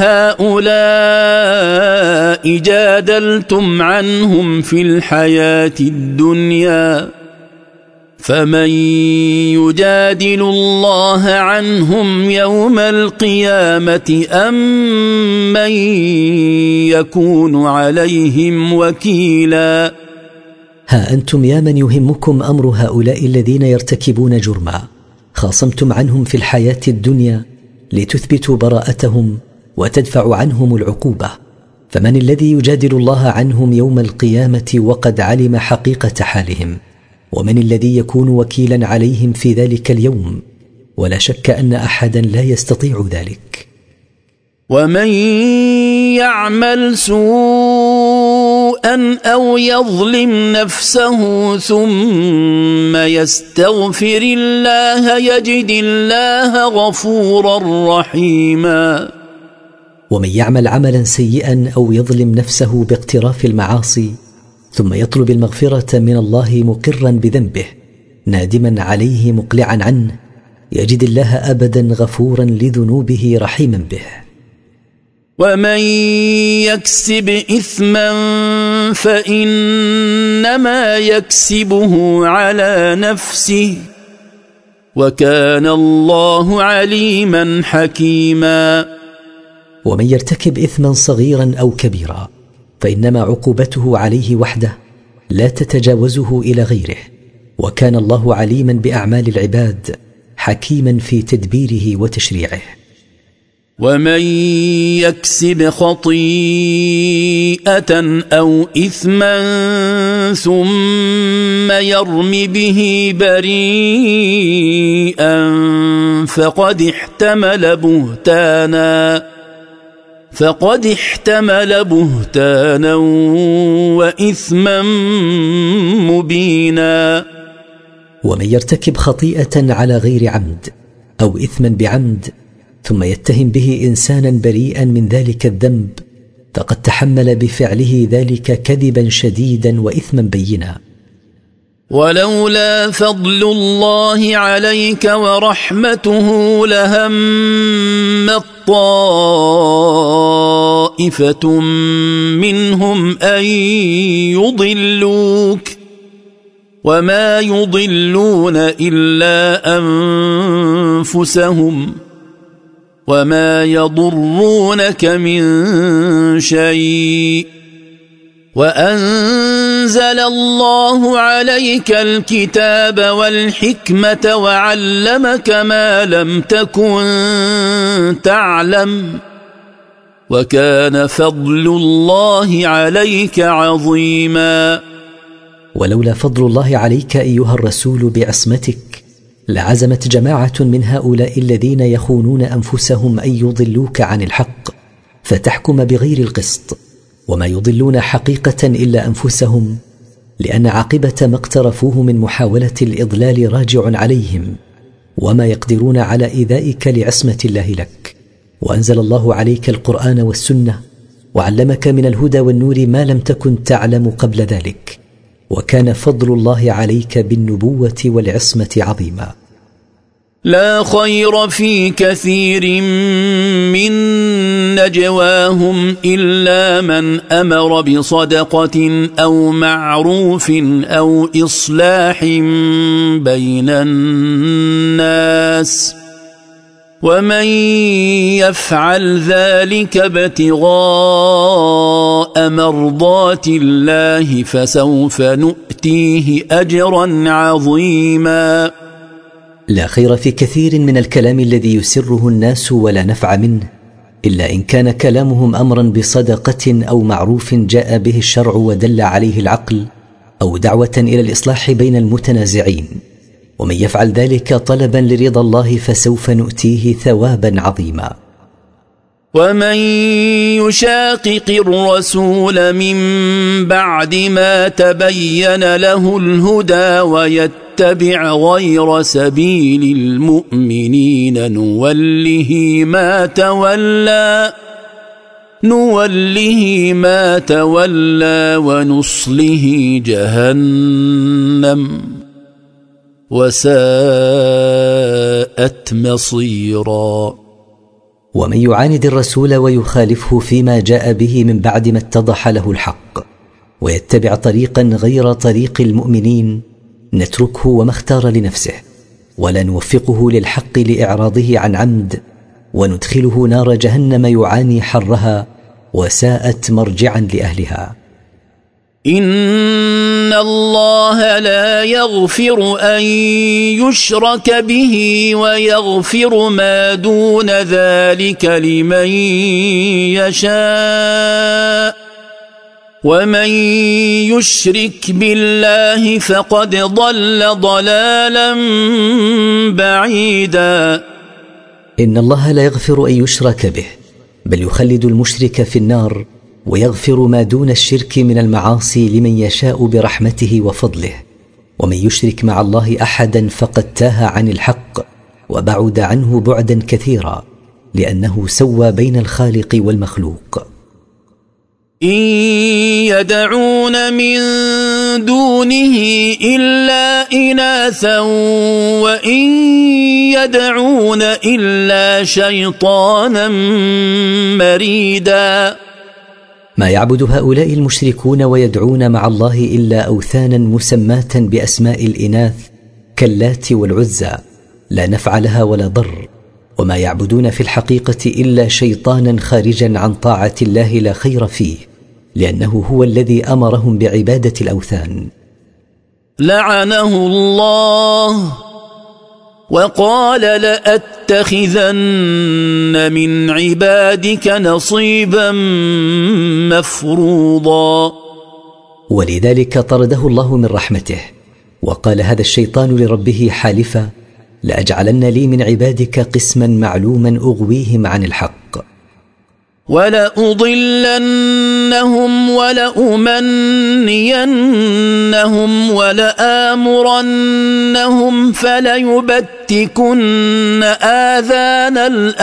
Speaker 4: هؤلاء جادلتم عنهم في الحياة الدنيا، فمن يجادل الله عنهم يوم القيامة أم من يكون عليهم وكيلا.
Speaker 1: ها أنتم يا من يهمكم أمر هؤلاء الذين يرتكبون جرما، خاصمتم عنهم في الحياة الدنيا لتثبتوا براءتهم وتدفعوا عنهم العقوبة، فمن الذي يجادل الله عنهم يوم القيامة وقد علم حقيقة حالهم؟ ومن الذي يكون وكيلا عليهم في ذلك اليوم؟ ولا شك أن أحدا لا يستطيع ذلك.
Speaker 4: ومن يعمل سوءا أو يظلم نفسه ثم يستغفر الله يجد الله غفورا رحيما.
Speaker 1: ومن يعمل عملا سيئا أو يظلم نفسه باقتراف المعاصي ثم يطلب المغفرة من الله مقرا بذنبه نادما عليه مقلعا عنه يجد الله أبدا غفورا لذنوبه رحيما به.
Speaker 4: ومن يكسب إثما فإنما يكسبه على نفسه وكان الله عليما حكيما.
Speaker 1: ومن يرتكب إثما صغيرا أو كبيرا فإنما عقوبته عليه وحده لا تتجاوزه إلى غيره، وكان الله عليما بأعمال العباد حكيما في تدبيره وتشريعه.
Speaker 4: ومن يكسب خطيئة أو إثما ثم يرم به بريئا فقد احتمل بهتانا وإثما مبينا.
Speaker 1: ومن يرتكب خطيئة على غير عمد أو إثما بعمد ثم يتهم به إنسانا بريئا من ذلك الذنب فقد تحمل بفعله ذلك كذبا شديدا وإثما بينا.
Speaker 4: ولولا فضل الله عليك ورحمته لهم طائفة منهم أن يضلوك وما يضلون إلا أنفسهم وما يضرونك من شيء وأنزل الله عليك الكتاب والحكمة وعلمك ما لم تكن تعلم وكان فضل الله عليك عظيما.
Speaker 1: ولولا فضل الله عليك أيها الرسول بعصمتك لعزمت جماعة من هؤلاء الذين يخونون أنفسهم أن يضلوك عن الحق فتحكم بغير القسط، وما يضلون حقيقة إلا أنفسهم، لأن عاقبة ما اقترفوه من محاولة الإضلال راجع عليهم وما يقدرون على إيذائك لعصمة الله لك. وأنزل الله عليك القرآن والسنة وعلمك من الهدى والنور ما لم تكن تعلم قبل ذلك، وكان فضل الله عليك بالنبوة والعصمة عظيما.
Speaker 4: لا خير في كثير من نجواهم إلا من أمر بصدقة أو معروف أو إصلاح بين الناس ومن يفعل ذلك ابتغاء مرضات الله فسوف نؤتيه أجرا عظيما.
Speaker 1: لا خير في كثير من الكلام الذي يسره الناس ولا نفع منه إلا إن كان كلامهم أمرا بصدقة أو معروف جاء به الشرع ودل عليه العقل أو دعوة إلى الإصلاح بين المتنازعين، ومن يفعل ذلك طلبا لرضا الله فسوف نؤتيه ثوابا عظيما.
Speaker 4: ومن يشاقق الرسول من بعد ما تبين له الهدى ويتبع غير سبيل المؤمنين نوله ما تولى ونصله جهنم وساءت مصيرا.
Speaker 1: ومن يعاند الرسول ويخالفه فيما جاء به من بعد ما اتضح له الحق ويتبع طريقا غير طريق المؤمنين نتركه وما اختار لنفسه ولا نوفقه للحق لإعراضه عن عمد وندخله نار جهنم يعاني حرها وساءت مرجعا لأهلها.
Speaker 4: إن الله لا يغفر أن يشرك به ويغفر ما دون ذلك لمن يشاء ومن يشرك بالله فقد ضل ضلالا بعيدا.
Speaker 1: إن الله لا يغفر أن يشرك به بل يخلد المشرك في النار ويغفر ما دون الشرك من المعاصي لمن يشاء برحمته وفضله، ومن يشرك مع الله أحدا فقد تاه عن الحق وبعد عنه بعدا كثيرا لأنه سوى بين الخالق والمخلوق.
Speaker 4: إن يدعون من دونه إلا إناثا وإن يدعون إلا شيطانا مريدا.
Speaker 1: ما يعبد هؤلاء المشركون ويدعون مع الله إلا أوثانا مسماة بأسماء الإناث كاللات والعزى لا نفع لها ولا ضر، وما يعبدون في الحقيقة إلا شيطانا خارجا عن طاعة الله لا خير فيه لأنه هو الذي أمرهم بعبادة الأوثان.
Speaker 4: لعنه الله وقال لأتخذن من عبادك نصيبا مفروضا.
Speaker 1: ولذلك طرده الله من رحمته وقال هذا الشيطان لربه حالفا لأجعلن لي من عبادك قسما معلوما أغويهم عن الحق.
Speaker 4: ولأضلنهم ولأمنينهم ولآمرنهم فليبتكن آذان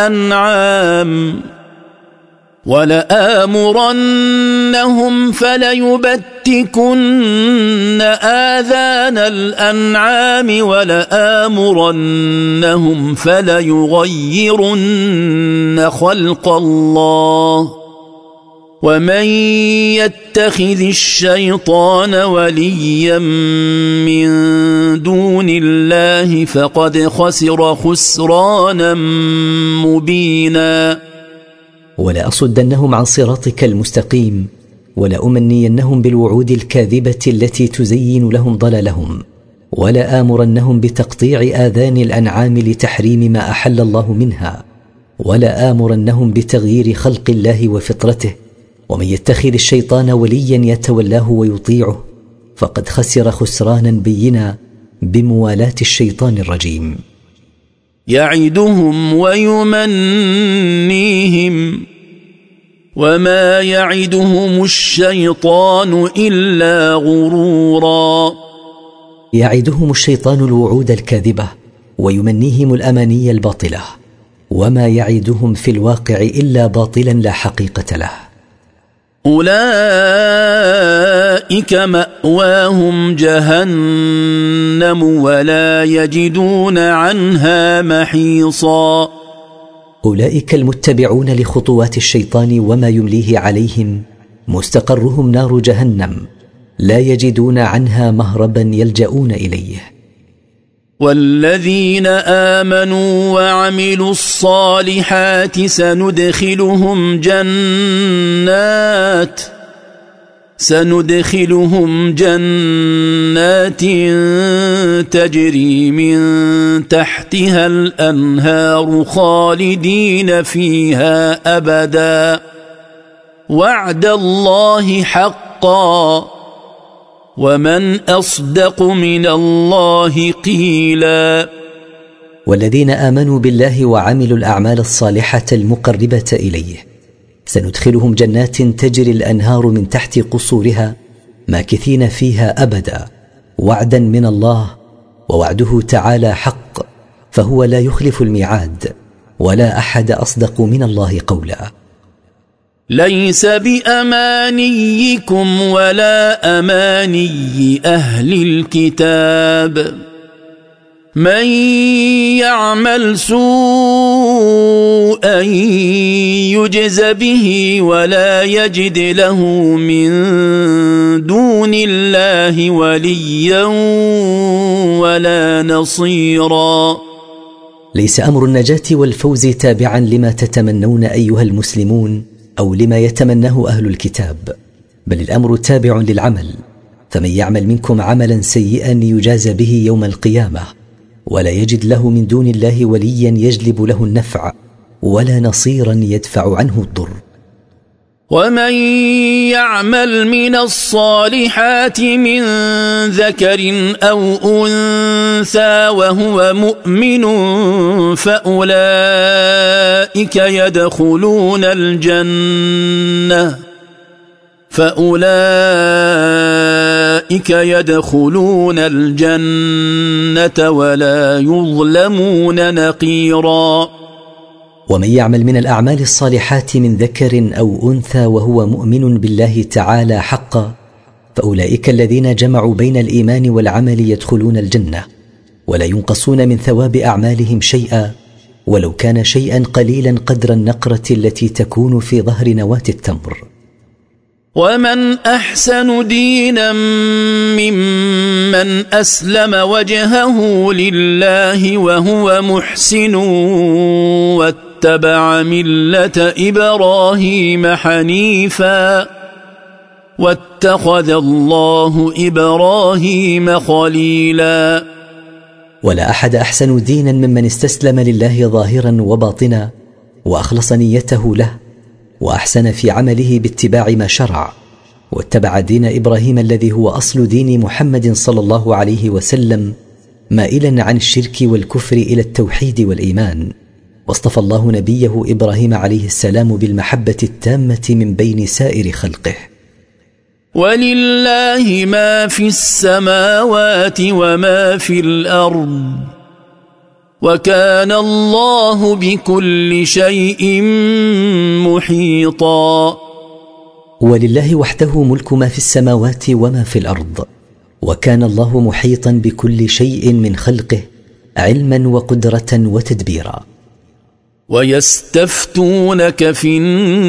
Speaker 4: الأنعام ولآمرنهم فليغيرن خلق الله ومن يتخذ الشيطان وليا من دون الله فقد خسر خسرانا مبينا.
Speaker 1: ولأصدنهم عن صراطك المستقيم ولأمنينهم بالوعود الكاذبة التي تزين لهم ضلالهم ولآمرنهم بتقطيع آذان الأنعام لتحريم ما أحل الله منها ولآمرنهم بتغيير خلق الله وفطرته. ومن يتخذ الشيطان وليا يتولاه ويطيعه فقد خسر خسرانا بينا بموالاة الشيطان الرجيم.
Speaker 4: يعدهم ويمنيهم وما يعدهم الشيطان إلا غرورا.
Speaker 1: يعدهم الشيطان الوعود الكاذبة ويمنيهم الأماني الباطلة وما يعدهم في الواقع إلا باطلا لا حقيقة له.
Speaker 4: أولئك مأواهم جهنم ولا يجدون عنها محيصا.
Speaker 1: أولئك المتبعون لخطوات الشيطان وما يمليه عليهم مستقرهم نار جهنم، لا يجدون عنها مهربا يلجؤون إليه.
Speaker 4: والذين آمنوا وعملوا الصالحات سندخلهم جنات تجري من تحتها الأنهار خالدين فيها أبدا وعد الله حقا ومن أصدق من الله قيلا.
Speaker 1: والذين آمنوا بالله وعملوا الأعمال الصالحة المقربة إليه سندخلهم جنات تجري الأنهار من تحت قصورها ماكثين فيها أبدا وعدا من الله، ووعده تعالى حق، فهو لا يخلف الميعاد، ولا أحد أصدق من الله قولا.
Speaker 4: ليس بأمانيكم ولا أماني أهل الكتاب، من يعمل سوءا يجز به ولا يجد له من دون الله وليا ولا نصيرا.
Speaker 1: ليس أمر النجاة والفوز تابعا لما تتمنون أيها المسلمون أو لما يتمناه أهل الكتاب، بل الأمر تابع للعمل، فمن يعمل منكم عملا سيئا يجاز به يوم القيامة ولا يجد له من دون الله وليا يجلب له النفع ولا نصيرا يدفع عنه الضر.
Speaker 4: ومن يعمل من الصالحات من ذكر أو أنثى وهو مؤمن فأولئك يدخلون الجنة ولا يظلمون نقيرا.
Speaker 1: ومن يعمل من الأعمال الصالحات من ذكر أو أنثى وهو مؤمن بالله تعالى حقا فأولئك الذين جمعوا بين الإيمان والعمل يدخلون الجنة ولا ينقصون من ثواب أعمالهم شيئا ولو كان شيئا قليلا قدر النقرة التي تكون في ظهر نواة التمر.
Speaker 4: ومن أحسن دينا ممن أسلم وجهه لله وهو محسن واتبع ملة إبراهيم حنيفا واتخذ الله إبراهيم خليلا.
Speaker 1: ولا أحد أحسن دينا ممن استسلم لله ظاهرا وباطنا وأخلص نيته له وأحسن في عمله باتباع ما شرع، واتبع دين إبراهيم الذي هو أصل دين محمد صلى الله عليه وسلم مائلا عن الشرك والكفر إلى التوحيد والإيمان، واصطفى الله نبيه إبراهيم عليه السلام بالمحبة التامة من بين سائر خلقه.
Speaker 4: ولله ما في السماوات وما في الأرض وكان الله بكل شيء محيطا.
Speaker 1: ولله وحده ملك ما في السماوات وما في الأرض، وكان الله محيطا بكل شيء من خلقه علما وقدرة وتدبيرا.
Speaker 4: ويستفتونك في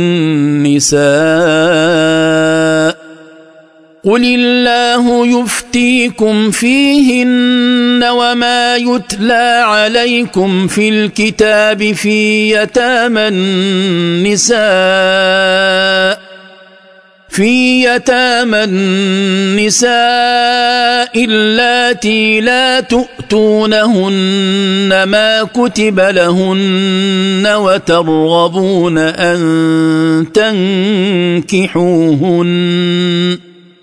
Speaker 4: النساء قل الله يفتيكم فيهن وما يتلى عليكم في الكتاب في يتامى النساء اللاتي لا تؤتونهن ما كتب لهن وترغبون أن تنكحوهن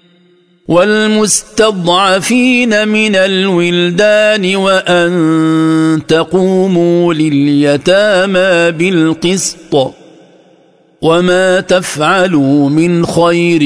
Speaker 4: والمستضعفين من الولدان وأن تقوموا لليتامى بالقسط وما تفعلوا من خير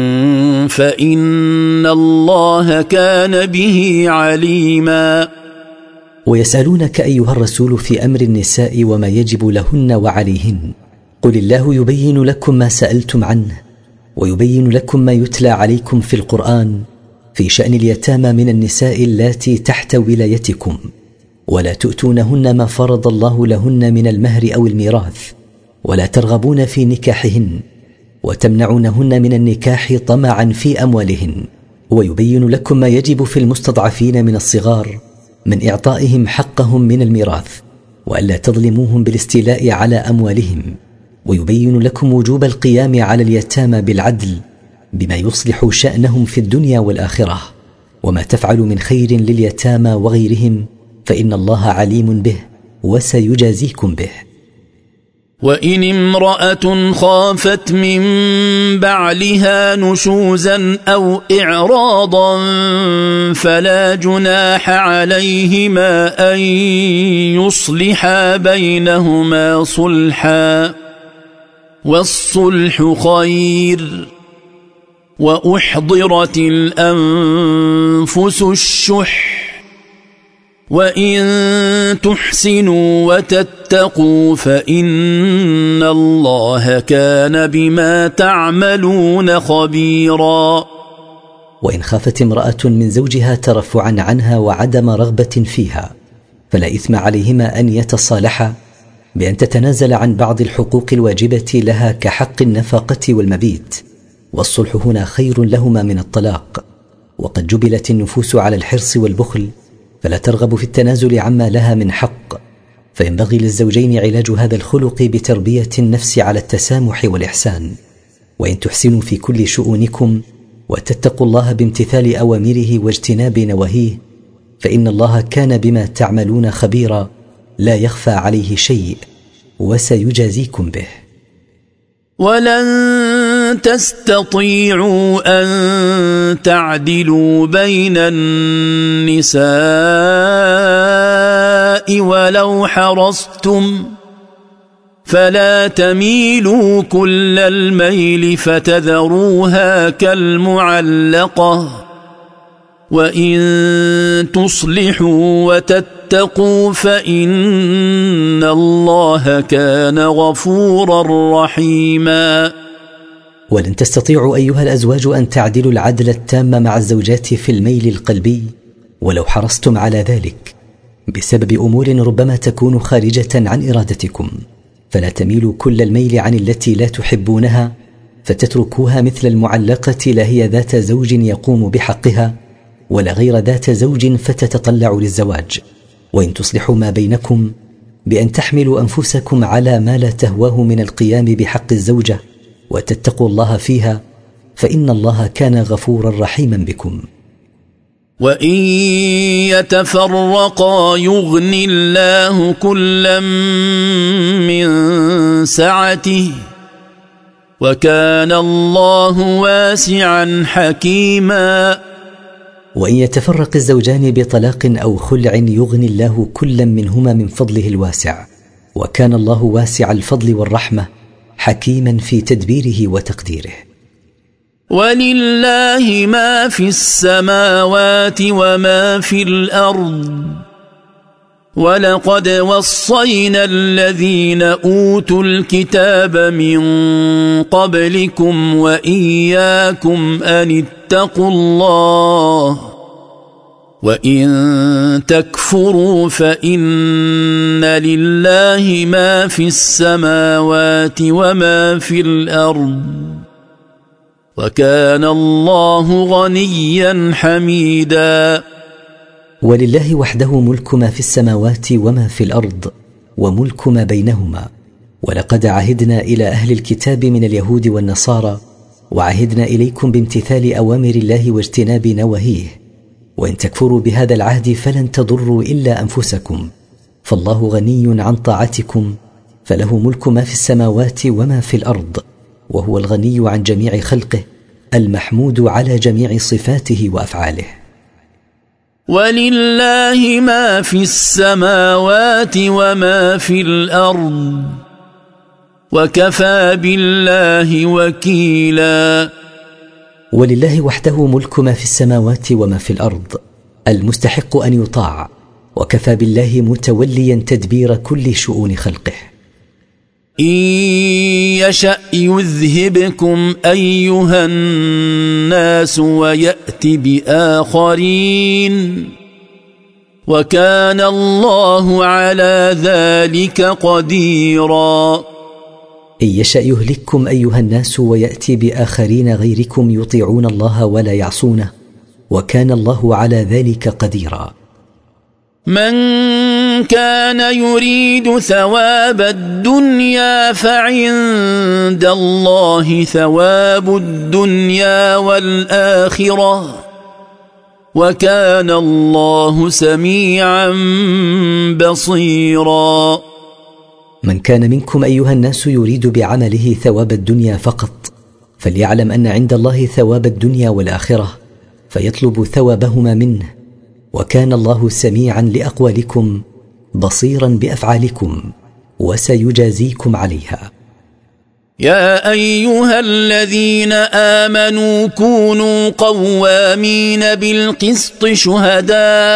Speaker 4: فإن الله كان به عليما.
Speaker 1: ويسألونك أيها الرسول في أمر النساء وما يجب لهن وعليهن، قل الله يبين لكم ما سألتم عنه، ويبين لكم ما يتلى عليكم في القرآن في شأن اليتامى من النساء اللاتي تحت ولايتكم، ولا تؤتونهن ما فرض الله لهن من المهر أو الميراث، ولا ترغبون في نكاحهن، وتمنعونهن من النكاح طمعا في أموالهن. ويبين لكم ما يجب في المستضعفين من الصغار من إعطائهم حقهم من الميراث، وألا تظلموهم بالاستيلاء على أموالهم. ويبين لكم وجوب القيام على اليتامى بالعدل بما يصلح شأنهم في الدنيا والآخرة، وما تفعل من خير لليتامى وغيرهم فإن الله عليم به وسيجازيكم به.
Speaker 4: وإن امرأة خافت من بعلها نشوزا أو إعراضا فلا جناح عليهما أن يصلحا بينهما صلحا، والصلح خير. وأحضرت الأنفس الشح، وإن تحسنوا وتتقوا فإن الله كان بما تعملون خبيرا.
Speaker 1: وإن خافت امرأة من زوجها ترفعا عنها وعدم رغبة فيها فلا إثم عليهما أن يتصالحا بأن تتنازل عن بعض الحقوق الواجبة لها كحق النفقة والمبيت، والصلح هنا خير لهما من الطلاق. وقد جبلت النفوس على الحرص والبخل فلا ترغب في التنازل عما لها من حق، فينبغي للزوجين علاج هذا الخلق بتربية النفس على التسامح والإحسان. وإن تحسنوا في كل شؤونكم وتتقوا الله بامتثال أوامره واجتناب نواهيه فإن الله كان بما تعملون خبيرا لا يخفى عليه شيء وسيجازيكم به.
Speaker 4: ولن تستطيعوا أن تعدلوا بين النساء ولو حرصتم، فلا تميلوا كل الميل فتذروها كالمعلقة، وإن تصلحوا وتتقوا فإن الله كان غفورا رحيما.
Speaker 1: ولن تستطيعوا أيها الأزواج أن تعدلوا العدل التام مع الزوجات في الميل القلبي ولو حرصتم على ذلك بسبب أمور ربما تكون خارجة عن إرادتكم، فلا تميلوا كل الميل عن التي لا تحبونها فتتركوها مثل المعلقة لا هي ذات زوج يقوم بحقها ولا غير ذات زوج فتتطلع للزواج. وإن تصلحوا ما بينكم بأن تحملوا أنفسكم على ما لا تهواه من القيام بحق الزوجة وتتقوا الله فيها فإن الله كان غفورا رحيما بكم.
Speaker 4: وإن يتفرقا يغن الله كلا من سعته، وكان الله واسعا حكيما.
Speaker 1: وإن يتفرق الزوجان بطلاق أو خلع يغني الله كلا منهما من فضله الواسع، وكان الله واسع الفضل والرحمة حكيما في تدبيره وتقديره.
Speaker 4: ولله ما في السماوات وما في الأرض، ولقد وصينا الذين أوتوا الكتاب من قبلكم وإياكم أن اتقوا الله، وإن تكفروا فإن لله ما في السماوات وما في الأرض، وكان الله غنيا حميدا.
Speaker 1: ولله وحده ملك ما في السماوات وما في الأرض وملك ما بينهما. ولقد عهدنا إلى أهل الكتاب من اليهود والنصارى وعهدنا إليكم بامتثال أوامر الله واجتناب نواهيه، وإن تكفروا بهذا العهد فلن تضروا إلا أنفسكم، فالله غني عن طاعتكم فله ملك ما في السماوات وما في الأرض، وهو الغني عن جميع خلقه المحمود على جميع صفاته وأفعاله.
Speaker 4: ولله ما في السماوات وما في الأرض، وكفى بالله وكيلا.
Speaker 1: ولله وحده ملك ما في السماوات وما في الأرض المستحق أن يطاع، وكفى بالله متوليا تدبير كل شؤون خلقه.
Speaker 4: إن يشأ يذهبكم أيها الناس ويأت بآخرين وكان الله على ذلك قديرا.
Speaker 1: إن يشأ يهلككم أيها الناس ويأتي بآخرين غيركم يطيعون الله ولا يعصونه وكان الله على ذلك قديرا.
Speaker 4: من كان يريد ثواب الدنيا فعند الله ثواب الدنيا والآخرة وكان الله سميعا بصيرا.
Speaker 1: من كان منكم أيها الناس يريد بعمله ثواب الدنيا فقط فليعلم أن عند الله ثواب الدنيا والآخرة فيطلب ثوابهما منه وكان الله سميعا لأقوالكم بصيرا بأفعالكم وسيجازيكم عليها.
Speaker 4: يا أيها الذين آمنوا كونوا قوامين بالقسط شهداء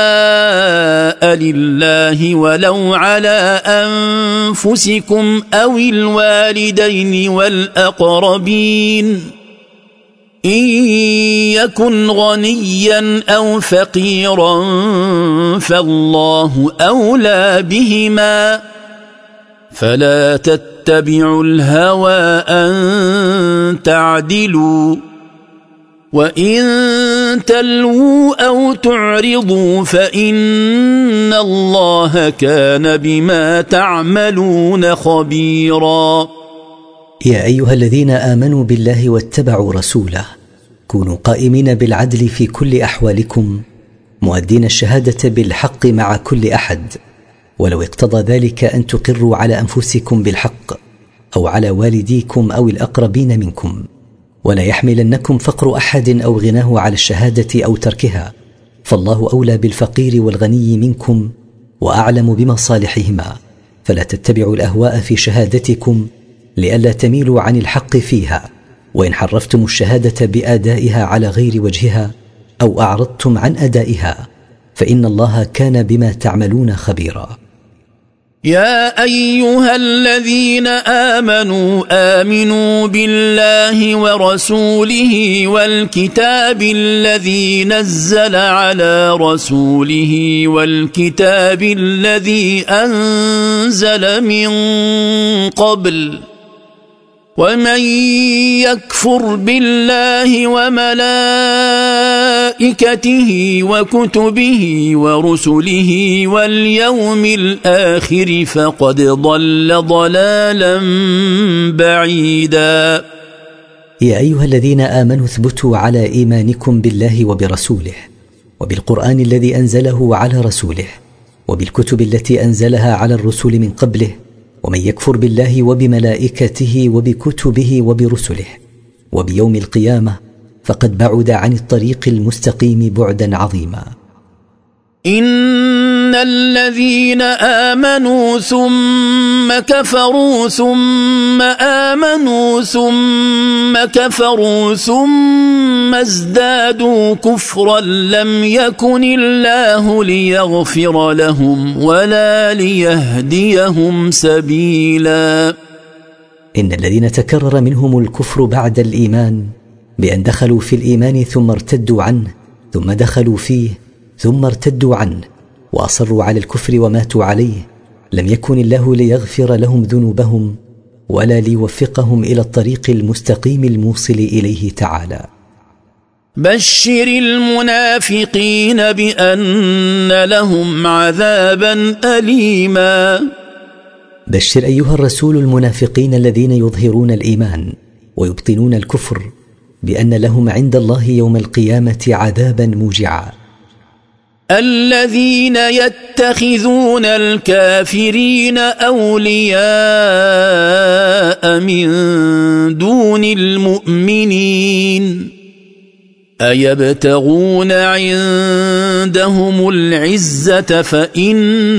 Speaker 4: لله ولو على أنفسكم أو الوالدين والأقربين إن يكن غنيا أو فقيرا فالله أولى بهما فلا تتبعوا الهوى أن تعدلوا وإن تلووا أو تعرضوا فإن الله كان بما تعملون خبيرا.
Speaker 1: يا أيها الذين آمنوا بالله واتبعوا رسوله كونوا قائمين بالعدل في كل أحوالكم مؤدين الشهادة بالحق مع كل أحد ولو اقتضى ذلك أن تقروا على أنفسكم بالحق أو على والديكم أو الأقربين منكم ولا يحملنكم فقر أحد أو غناه على الشهادة أو تركها فالله أولى بالفقير والغني منكم وأعلم بمصالحهما فلا تتبعوا الأهواء في شهادتكم لئلا تميلوا عن الحق فيها وإن حرفتم الشهادة بأدائها على غير وجهها أو أعرضتم عن أدائها فإن الله كان بما تعملون خبيرا.
Speaker 4: يا أيها الذين آمنوا بالله ورسوله والكتاب الذي نزل على رسوله والكتاب الذي أنزل من قبل ومن يكفر بالله وملائكته وكتبه ورسله واليوم الآخر فقد ضل ضلالا بعيدا.
Speaker 1: يا أيها الذين آمنوا اثبتوا على إيمانكم بالله وبرسوله وبالقرآن الذي أنزله على رسوله وبالكتب التي أنزلها على الرسل من قبله ومن يكفر بالله وبملائكته وبكتبه وبرسله وبيوم القيامة فقد بعد عن الطريق المستقيم بعدا عظيما.
Speaker 4: إن الذين آمنوا ثم كفروا ثم آمنوا ثم كفروا ثم ازدادوا كفرا لم يكن الله ليغفر لهم ولا ليهديهم سبيلا.
Speaker 1: إن الذين تكرر منهم الكفر بعد الإيمان بأن دخلوا في الإيمان ثم ارتدوا عنه ثم دخلوا فيه ثم ارتدوا عنه وأصروا على الكفر وماتوا عليه لم يكن الله ليغفر لهم ذنوبهم ولا ليوفقهم إلى الطريق المستقيم الموصل إليه تعالى.
Speaker 4: بشر المنافقين بأن لهم عذابا أليما.
Speaker 1: بشر أيها الرسول المنافقين الذين يظهرون الإيمان ويبطنون الكفر بأن لهم عند الله يوم القيامة عذابا موجعا.
Speaker 4: الذين يتخذون الكافرين أولياء من دون المؤمنين أيبتغون عندهم العزة فإن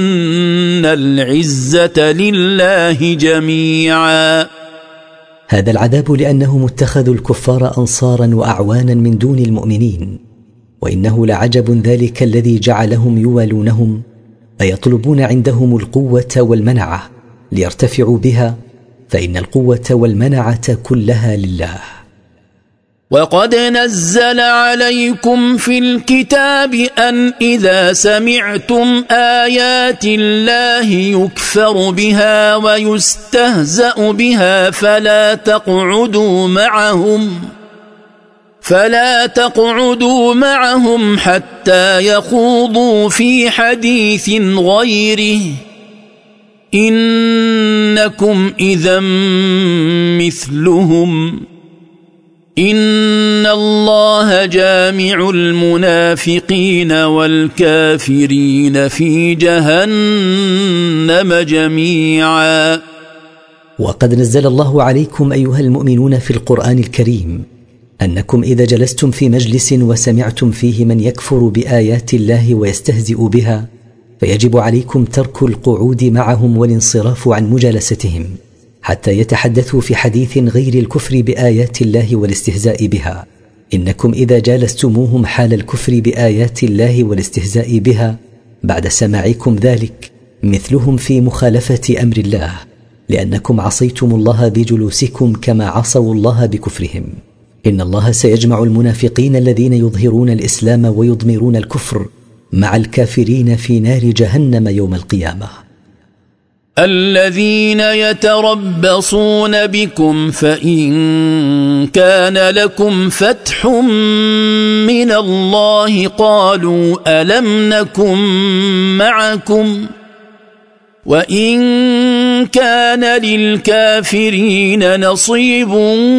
Speaker 4: العزة لله جميعا.
Speaker 1: هذا العذاب لأنهم اتخذوا الكفار أنصارا وأعوانا من دون المؤمنين وإنه لعجب ذلك الذي جعلهم يوالونهم أيطلبون عندهم القوة والمنعة ليرتفعوا بها فإن القوة والمنعة كلها لله.
Speaker 4: وقد نزل عليكم في الكتاب أن إذا سمعتم آيات الله يكفر بها ويستهزأ بها فلا تقعدوا معهم حتى يخوضوا في حديث غيره إنكم إذا مثلهم إن الله جامع المنافقين والكافرين في جهنم جميعا.
Speaker 1: وقد نزل الله عليكم أيها المؤمنون في القرآن الكريم أنكم إذا جلستم في مجلس وسمعتم فيه من يكفر بآيات الله ويستهزئ بها فيجب عليكم ترك القعود معهم والانصراف عن مجالستهم حتى يتحدثوا في حديث غير الكفر بآيات الله والاستهزاء بها. إنكم إذا جالستموهم حال الكفر بآيات الله والاستهزاء بها بعد سماعكم ذلك مثلهم في مخالفة أمر الله، لأنكم عصيتم الله بجلوسكم كما عصوا الله بكفرهم. إن الله سيجمع المنافقين الذين يظهرون الإسلام ويضمرون الكفر مع الكافرين في نار جهنم يوم القيامة.
Speaker 4: الذين يتربصون بكم فإن كان لكم فتح من الله قالوا ألم نكن معكم وإن كان للكافرين نصيب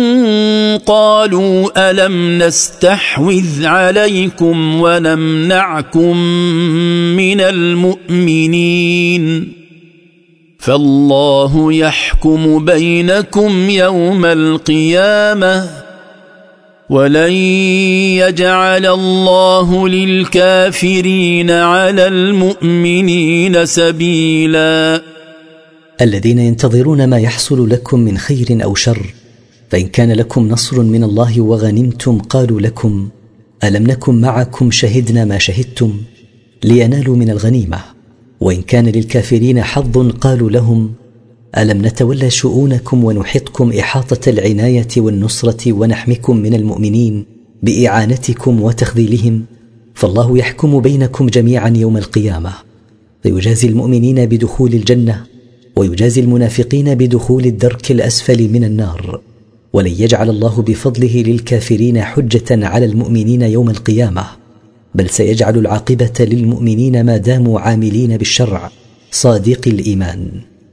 Speaker 4: قالوا ألم نستحوذ عليكم ونمنعكم من المؤمنين فالله يحكم بينكم يوم القيامة ولن يجعل الله للكافرين على المؤمنين سبيلا.
Speaker 1: الذين ينتظرون ما يحصل لكم من خير أو شر فإن كان لكم نصر من الله وغنمتم قالوا لكم ألم نكن معكم شهدنا ما شهدتم لينالوا من الغنيمة، وإن كان للكافرين حظ قالوا لهم ألم نتولى شؤونكم ونحطكم إحاطة العناية والنصرة ونحمكم من المؤمنين بإعانتكم وتخذيلهم، فالله يحكم بينكم جميعا يوم القيامة فيجازي المؤمنين بدخول الجنة ويجازي المنافقين بدخول الدرك الأسفل من النار، ولن يجعل الله بفضله للكافرين حجة على المؤمنين يوم القيامة، بل سيجعل العاقبة للمؤمنين ما داموا عاملين بالشرع صادق الإيمان.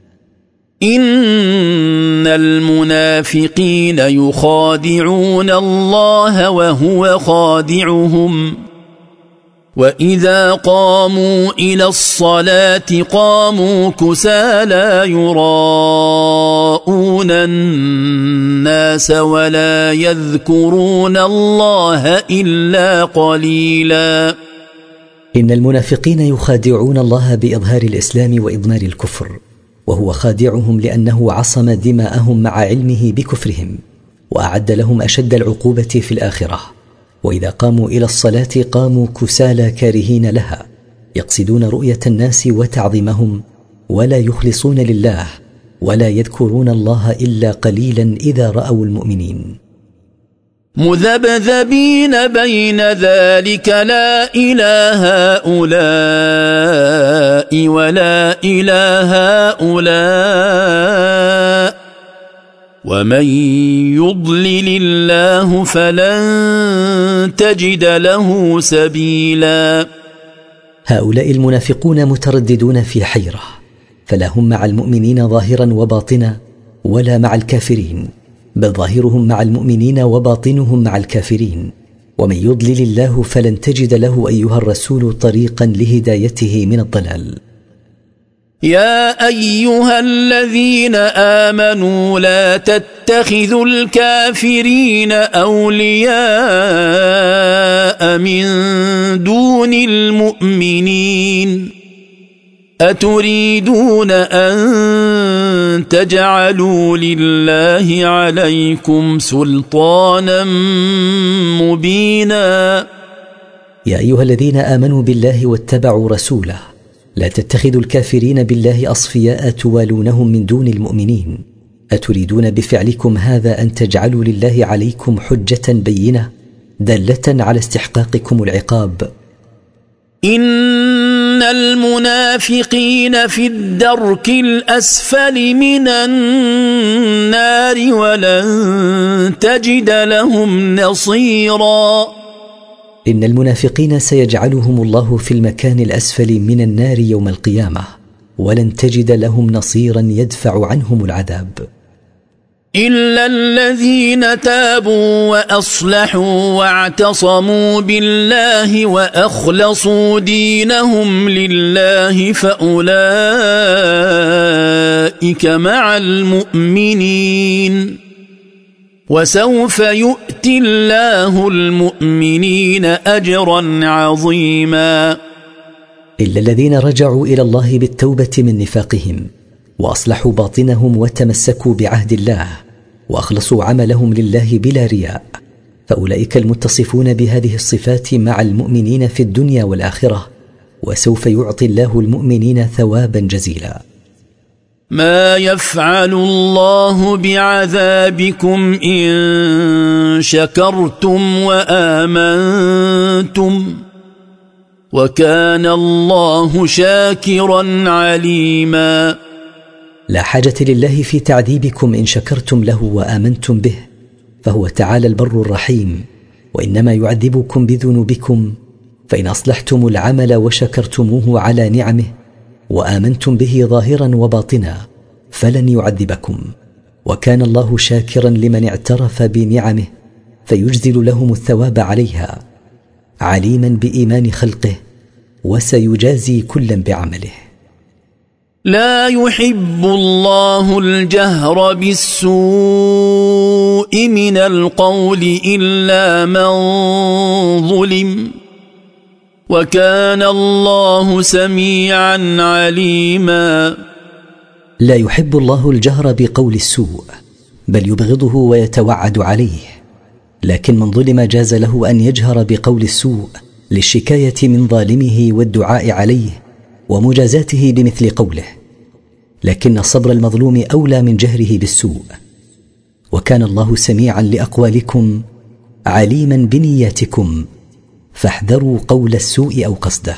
Speaker 4: إن المنافقين يخادعون الله وهو خادعهم وإذا قاموا إلى الصلاة قاموا كسالى يراءون الناس ولا يذكرون الله إلا قليلا.
Speaker 1: إن المنافقين يخادعون الله بإظهار الإسلام وإضمار الكفر، وهو خادعهم لأنه عصم دماءهم مع علمه بكفرهم وأعد لهم أشد العقوبة في الآخرة. وإذا قاموا إلى الصلاة قاموا كسالى كارهين لها يقصدون رؤية الناس وتعظيمهم ولا يخلصون لله ولا يذكرون الله إلا قليلا إذا رأوا المؤمنين.
Speaker 4: مذبذبين بين ذلك لا إلى هؤلاء ولا إلى هؤلاء ومن يضلل الله فلن تجد له سبيلا.
Speaker 1: هؤلاء المنافقون مترددون في حيرة، فلا هم مع المؤمنين ظاهرا وباطنا ولا مع الكافرين، بل ظاهرهم مع المؤمنين وباطنهم مع الكافرين، ومن يضلل الله فلن تجد له أيها الرسول طريقا لهدايته من الضلال.
Speaker 4: يا أيها الذين آمنوا لا تتخذوا الكافرين أولياء من دون المؤمنين أتريدون أن تجعلوا لله عليكم سلطانا مبينا.
Speaker 1: يا أيها الذين آمنوا بالله واتبعوا رسوله لا تتخذوا الكافرين بالله أصفياء توالونهم من دون المؤمنين، أتريدون بفعلكم هذا أن تجعلوا لله عليكم حجة بينة دالة على استحقاقكم العقاب؟
Speaker 4: إن المنافقين في الدرك الأسفل من النار ولن تجد لهم نصيرا.
Speaker 1: إن المنافقين سيجعلهم الله في المكان الأسفل من النار يوم القيامة ولن تجد لهم نصيرا يدفع عنهم العذاب.
Speaker 4: إلا الذين تابوا وأصلحوا واعتصموا بالله وأخلصوا دينهم لله فأولئك مع المؤمنين وسوف يؤتي الله المؤمنين أجرا عظيما.
Speaker 1: إلا الذين رجعوا إلى الله بالتوبة من نفاقهم وأصلحوا باطنهم وتمسكوا بعهد الله وأخلصوا عملهم لله بلا رياء، فأولئك المتصفون بهذه الصفات مع المؤمنين في الدنيا والآخرة، وسوف يعطي الله المؤمنين ثوابا جزيلا.
Speaker 4: ما يفعل الله بعذابكم إن شكرتم وآمنتم وكان الله شاكرا عليما.
Speaker 1: لا حاجة لله في تعذيبكم إن شكرتم له وآمنتم به، فهو تعالى البر الرحيم، وإنما يعذبكم بذنوبكم فإن أصلحتم العمل وشكرتموه على نعمه وآمنتم به ظاهرا وباطنا فلن يعذبكم، وكان الله شاكرا لمن اعترف بنعمه فيجزل لهم الثواب عليها، عليما بإيمان خلقه وسيجازي كلا بعمله.
Speaker 4: لا يحب الله الجهر بالسوء من القول إلا من ظلم وكان الله سميعا عليما.
Speaker 1: لا يحب الله الجهر بقول السوء بل يبغضه ويتوعد عليه، لكن من ظلم جاز له أن يجهر بقول السوء للشكاية من ظالمه والدعاء عليه ومجازاته بمثل قوله، لكن صبر المظلوم أولى من جهره بالسوء، وكان الله سميعا لأقوالكم عليما بنياتكم، فاحذروا قول السوء أو قصده.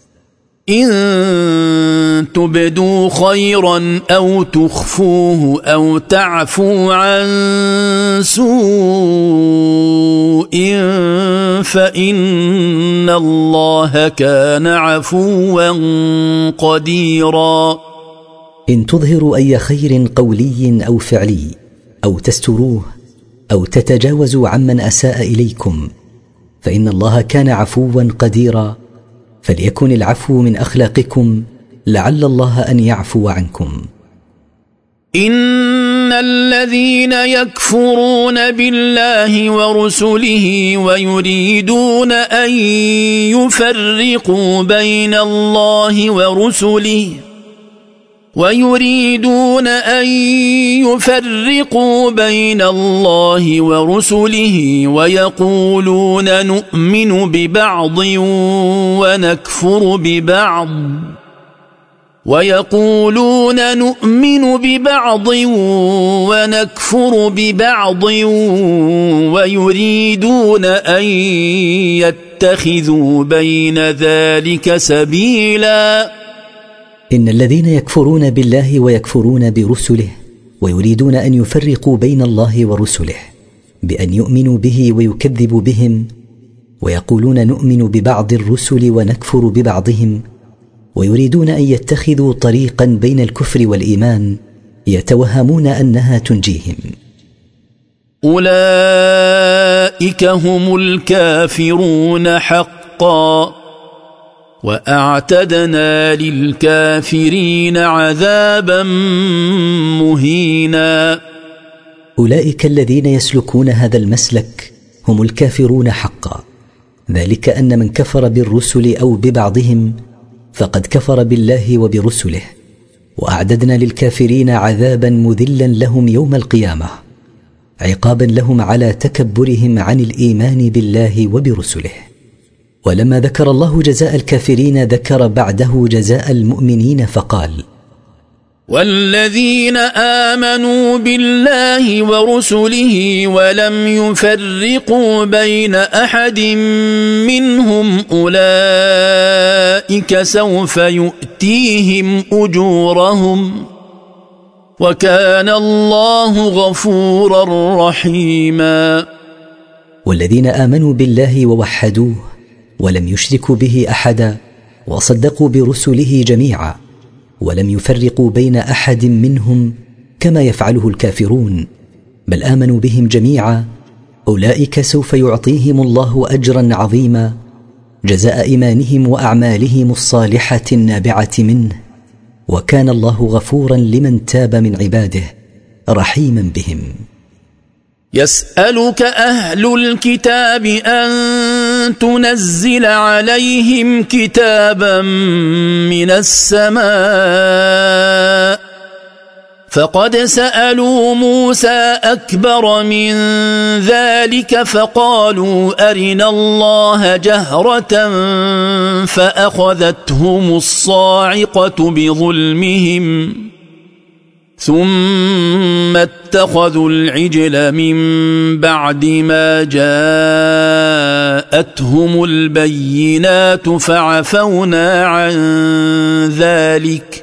Speaker 4: إن تبدوا خيرا أو تخفوه أو تعفوا عن سوء فإن الله كان عفوا قديرا.
Speaker 1: إن تظهروا أي خير قولي أو فعلي أو تستروه أو تتجاوزوا عمن أساء إليكم فإن الله كان عفوا قديرا، فليكن العفو من أخلاقكم لعل الله أن يعفو عنكم.
Speaker 4: إن الذين يكفرون بالله ورسله ويريدون أن يفرقوا بين الله ورسله ويقولون نؤمن ببعض ونكفر ببعض ويريدون أن يتخذوا بين ذلك سبيلا.
Speaker 1: إن الذين يكفرون بالله ويكفرون برسله ويريدون أن يفرقوا بين الله ورسله بأن يؤمنوا به ويكذبوا بهم، ويقولون نؤمن ببعض الرسل ونكفر ببعضهم، ويريدون أن يتخذوا طريقا بين الكفر والإيمان يتوهمون أنها تنجيهم.
Speaker 4: أولئك هم الكافرون حقا وأعتدنا للكافرين عذابا مهينا.
Speaker 1: أولئك الذين يسلكون هذا المسلك هم الكافرون حقا، ذلك أن من كفر بالرسل أو ببعضهم فقد كفر بالله وبرسله، وأعددنا للكافرين عذابا مذلا لهم يوم القيامة، عقابا لهم على تكبرهم عن الإيمان بالله وبرسله. ولما ذكر الله جزاء الكافرين ذكر بعده جزاء المؤمنين فقال:
Speaker 4: والذين آمنوا بالله ورسله ولم يفرقوا بين أحد منهم أولئك سوف يؤتيهم أجورهم وكان الله غفورا رحيما.
Speaker 1: والذين آمنوا بالله ووحدوه ولم يشركوا به أحدا وصدقوا برسله جميعا ولم يفرقوا بين أحد منهم كما يفعله الكافرون بل آمنوا بهم جميعا، أولئك سوف يعطيهم الله أجرا عظيما جزاء إيمانهم وأعمالهم الصالحة النابعة منه، وكان الله غفورا لمن تاب من عباده رحيما بهم.
Speaker 4: يسألك أهل الكتاب أن تنزل عليهم كتابا من السماء فقد سألوا موسى أكبر من ذلك فقالوا أرنا الله جهرة فأخذتهم الصاعقة بظلمهم ثم اتخذوا العجل من بعد ما جاءتهم البينات فعفونا عن ذلك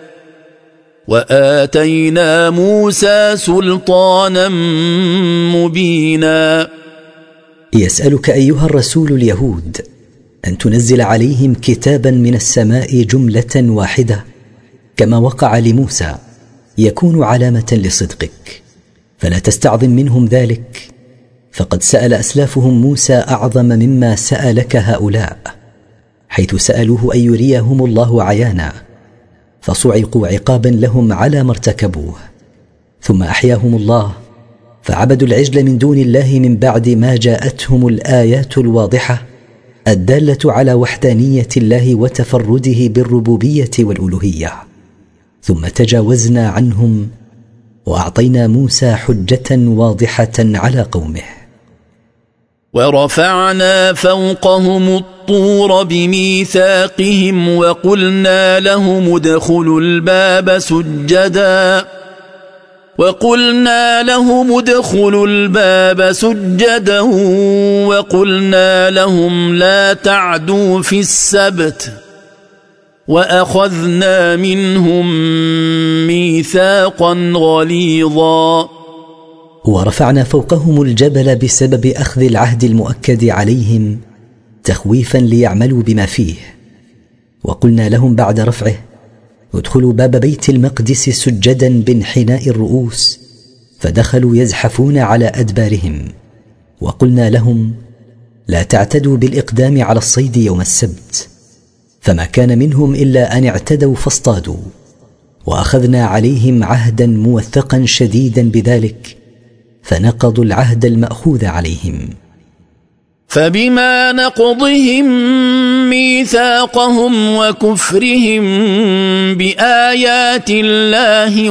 Speaker 4: وآتينا موسى سلطانا مبينا.
Speaker 1: يسألك أيها الرسول اليهود أن تنزل عليهم كتابا من السماء جملة واحدة كما وقع لموسى يكون علامة لصدقك، فلا تستعظم منهم ذلك، فقد سأل أسلافهم موسى أعظم مما سألك هؤلاء، حيث سألوه أن يريهم الله عيانا فصعقوا عقابا لهم على ما ارتكبوه، ثم أحياهم الله فعبدوا العجل من دون الله من بعد ما جاءتهم الآيات الواضحة الدالة على وحدانية الله وتفرده بالربوبية والألوهية، ثم تجاوزنا عنهم وأعطينا موسى حجة واضحة على قومه.
Speaker 4: ورفعنا فوقهم الطور بميثاقهم وقلنا لهم ادخلوا الباب سجدا وقلنا لهم لا تعدوا في السبت وأخذنا منهم ميثاقا غليظا.
Speaker 1: ورفعنا فوقهم الجبل بسبب أخذ العهد المؤكد عليهم تخويفا ليعملوا بما فيه، وقلنا لهم بعد رفعه ادخلوا باب بيت المقدس سجدا بانحناء الرؤوس، فدخلوا يزحفون على أدبارهم، وقلنا لهم لا تعتدوا بالإقدام على الصيد يوم السبت، فما كان منهم إلا أن اعتدوا فاصطادوا، وأخذنا عليهم عهدا موثقا شديدا بذلك فنقضوا العهد المأخوذ عليهم.
Speaker 4: فبما نقضهم ميثاقهم وكفرهم بآيات الله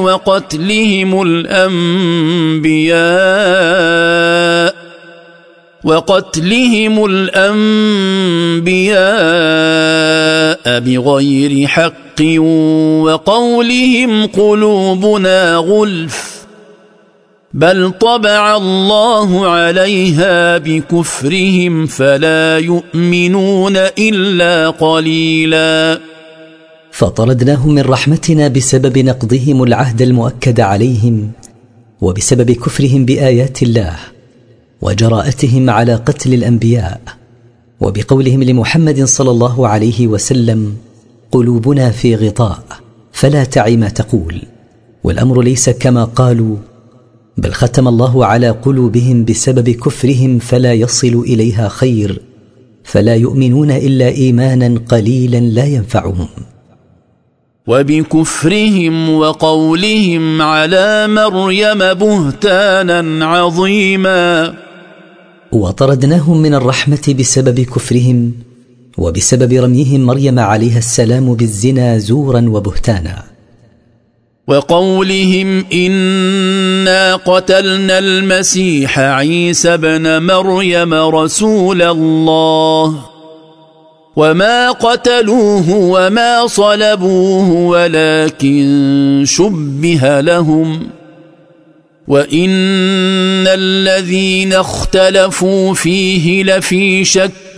Speaker 4: وقتلهم الأنبياء بغير حق وقولهم قلوبنا غلف بل طبع الله عليها بكفرهم فلا يؤمنون إلا قليلا.
Speaker 1: فطردناهم من رحمتنا بسبب نقضهم العهد المؤكد عليهم وبسبب كفرهم بآيات الله وجراءتهم على قتل الأنبياء، وبقولهم لمحمد صلى الله عليه وسلم قلوبنا في غطاء فلا تعي ما تقول، والأمر ليس كما قالوا، بل ختم الله على قلوبهم بسبب كفرهم فلا يصل إليها خير، فلا يؤمنون إلا إيمانا قليلا لا ينفعهم.
Speaker 4: وبكفرهم وقولهم على مريم بهتانا عظيما.
Speaker 1: وطردناهم من الرحمة بسبب كفرهم وبسبب رميهم مريم عليها السلام بالزنا زورا وبهتانا.
Speaker 4: وقولهم إنا قتلنا المسيح عيسى ابن مريم رسول الله وما قتلوه وما صلبوه ولكن شبه لهم وإن الذين اختلفوا فيه لفي شك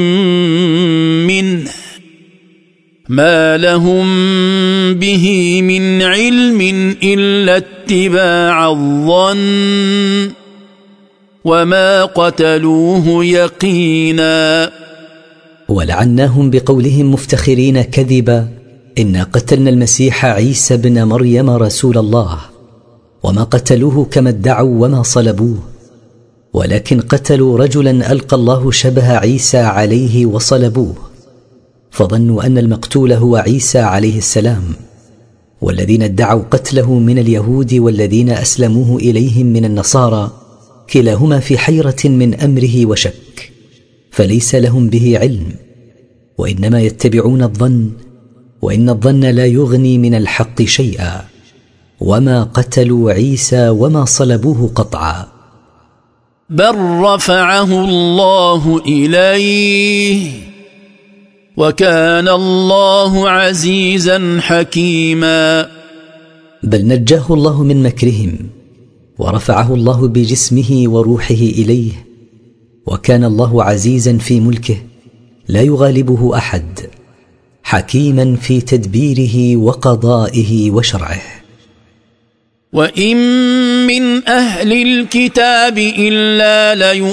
Speaker 4: منه ما لهم به من علم إلا اتباع الظن وما قتلوه يقينا.
Speaker 1: ولعناهم بقولهم مفتخرين كذبا إنا قتلنا المسيح عيسى بن مريم رسول الله وما قتلوه كما ادعوا وما صلبوه ولكن قتلوا رجلا ألقى الله شبه عيسى عليه وصلبوه فظنوا أن المقتول هو عيسى عليه السلام والذين ادعوا قتله من اليهود والذين أسلموه إليهم من النصارى كلاهما في حيرة من أمره وشك فليس لهم به علم وإنما يتبعون الظن وإن الظن لا يغني من الحق شيئا وما قتلوا عيسى وما صلبوه قطعا
Speaker 4: بل رفعه الله إليه وكان الله عزيزا حكيما.
Speaker 1: بل نجاه الله من مكرهم ورفعه الله بجسمه وروحه إليه وكان الله عزيزا في ملكه لا يغالبه أحد حكيما في تدبيره وقضائه وشرعه.
Speaker 4: وإن من أهل الكتاب إلا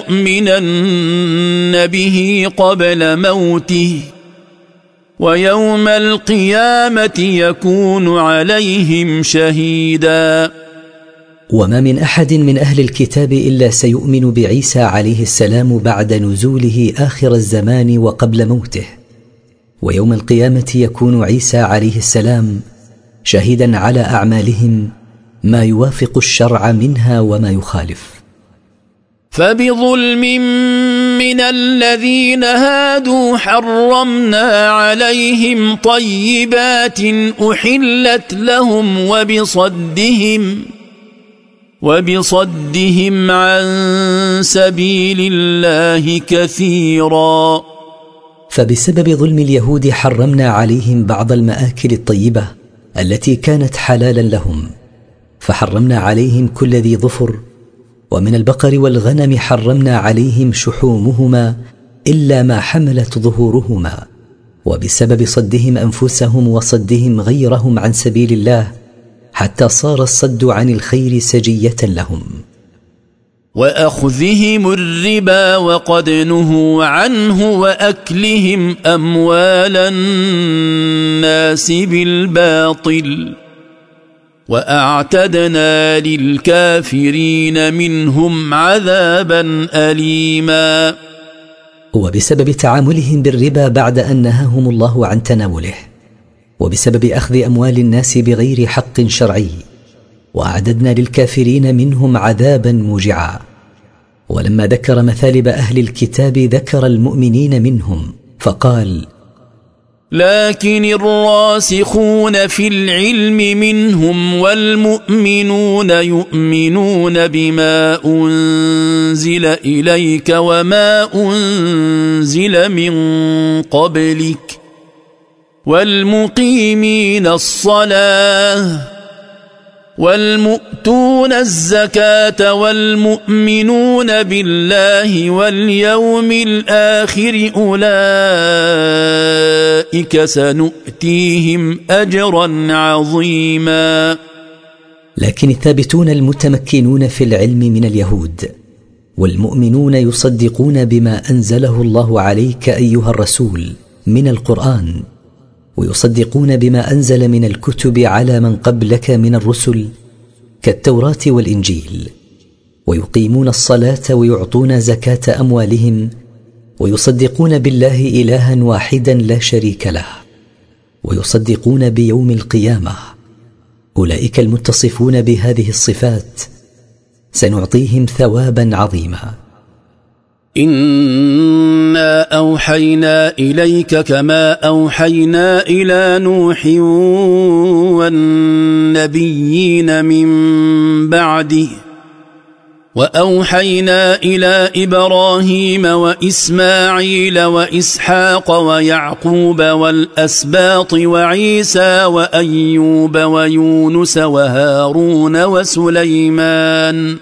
Speaker 4: ليؤمنن به قبل موته ويوم القيامة يكون عليهم شهيدا.
Speaker 1: وما من أحد من أهل الكتاب إلا سيؤمن بعيسى عليه السلام بعد نزوله آخر الزمان وقبل موته ويوم القيامة يكون عيسى عليه السلام شهيدا على أعمالهم ما يوافق الشرع منها وما يخالف.
Speaker 4: فبظلم من الذين هادوا حرمنا عليهم طيبات أحلت لهم وبصدهم عن سبيل الله كثيرا.
Speaker 1: فبسبب ظلم اليهود حرمنا عليهم بعض المآكل الطيبة التي كانت حلالا لهم فحرمنا عليهم كل ذي ظفر ومن البقر والغنم حرمنا عليهم شحومهما إلا ما حملت ظهورهما وبسبب صدهم أنفسهم وصدهم غيرهم عن سبيل الله حتى صار الصد عن الخير سجية لهم.
Speaker 4: وأخذهم الربا وقد نهوا عنه وأكلهم أموال الناس بالباطل وأعتدنا للكافرين منهم عذابا أليما.
Speaker 1: وبسبب تعاملهم بالربا بعد أن نهاهم الله عن تناوله وبسبب أخذ أموال الناس بغير حق شرعي وأعددنا للكافرين منهم عذابا موجعا. ولما ذكر مثالب أهل الكتاب ذكر المؤمنين منهم فقال
Speaker 4: لكن الراسخون في العلم منهم والمؤمنون يؤمنون بما أنزل إليك وما أنزل من قبلك والمقيمين الصلاة والمؤتون الزكاة والمؤمنون بالله واليوم الآخر أولئك سنؤتيهم أجرا عظيما.
Speaker 1: لكن الثابتون المتمكنون في العلم من اليهود والمؤمنون يصدقون بما أنزله الله عليك أيها الرسول من القرآن ويصدقون بما أنزل من الكتب على من قبلك من الرسل كالتوراة والإنجيل ويقيمون الصلاة ويعطون زكاة أموالهم ويصدقون بالله إلها واحدا لا شريك له ويصدقون بيوم القيامة أولئك المتصفون بهذه الصفات سنعطيهم ثوابا عظيما.
Speaker 4: إنا أوحينا إليك كما أوحينا إلى نوح والنبيين من بعده وأوحينا إلى إبراهيم وإسماعيل وإسحاق ويعقوب والأسباط وعيسى وأيوب ويونس وهارون وسليمان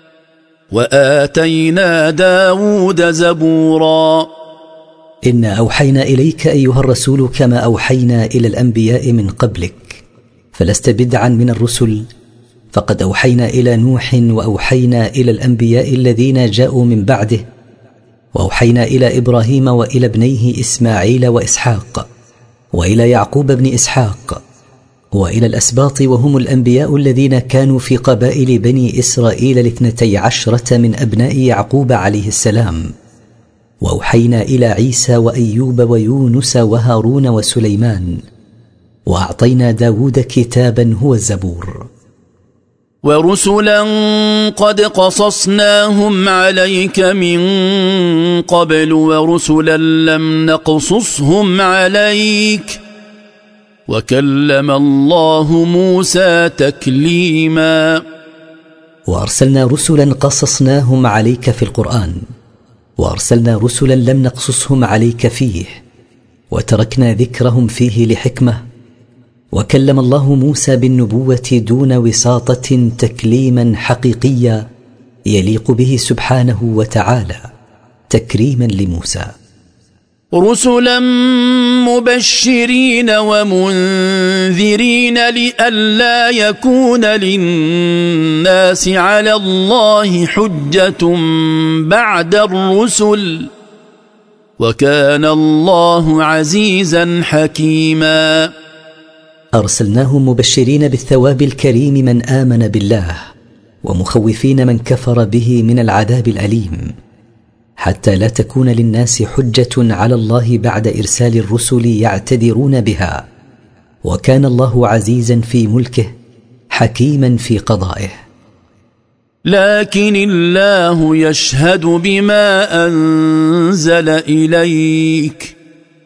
Speaker 4: وآتينا داود زبورا.
Speaker 1: إنا أوحينا إليك أيها الرسول كما أوحينا إلى الأنبياء من قبلك، فلست بدعا من الرسل، فقد أوحينا إلى نوح وأوحينا إلى الأنبياء الذين جاءوا من بعده، وأوحينا إلى إبراهيم وإلى ابنيه إسماعيل وإسحاق وإلى يعقوب بن إسحاق وإلى الأسباط وهم الأنبياء الذين كانوا في قبائل بني إسرائيل 12 من أبناء يعقوب عليه السلام. وأوحينا إلى عيسى وأيوب ويونس وهارون وسليمان، وأعطينا داود كتابا هو الزبور.
Speaker 4: ورسلا قد قصصناهم عليك من قبل ورسلا لم نقصصهم عليك وكلم الله موسى تكليما.
Speaker 1: وأرسلنا رسلا قصصناهم عليك في القرآن، وأرسلنا رسلا لم نقصصهم عليك فيه، وتركنا ذكرهم فيه لحكمة. وكلم الله موسى بالنبوة دون وساطة تكليما حقيقيا يليق به سبحانه وتعالى تكريما لموسى.
Speaker 4: رسلا مبشرين ومنذرين لئلا يكون للناس على الله حجة بعد الرسل وكان الله عزيزا حكيما.
Speaker 1: أرسلناه مبشرين بالثواب الكريم من آمن بالله، ومخوفين من كفر به من العذاب الأليم، حتى لا تكون للناس حجة على الله بعد إرسال الرسل يعتذرون بها، وكان الله عزيزا في ملكه حكيما في قضائه.
Speaker 4: لكن الله يشهد بما أنزل إليك،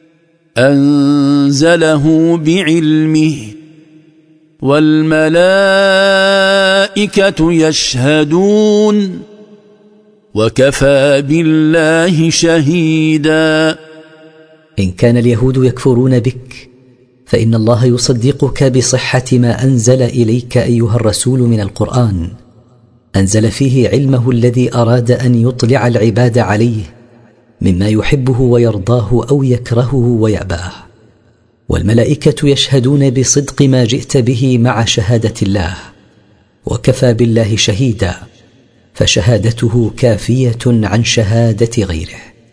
Speaker 4: أنزله بعلمه والملائكة يشهدون وكفى بالله شهيدا.
Speaker 1: إن كان اليهود يكفرون بك فإن الله يصدقك بصحة ما أنزل إليك أيها الرسول من القرآن، أنزل فيه علمه الذي أراد أن يطلع العباد عليه مما يحبه ويرضاه أو يكرهه ويأباه. والملائكة يشهدون بصدق ما جئت به مع شهادة الله، وكفى بالله شهيدا، فشهادته كافية عن شهادة غيره.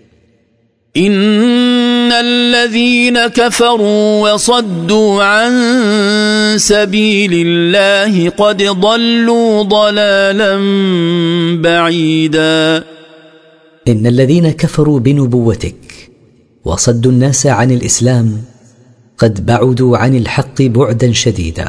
Speaker 4: إن الذين كفروا وصدوا عن سبيل الله قد ضلوا ضلالا بعيدا.
Speaker 1: إن الذين كفروا بنبوتك وصدوا الناس عن الإسلام قد بعدوا عن الحق بعدا شديدا.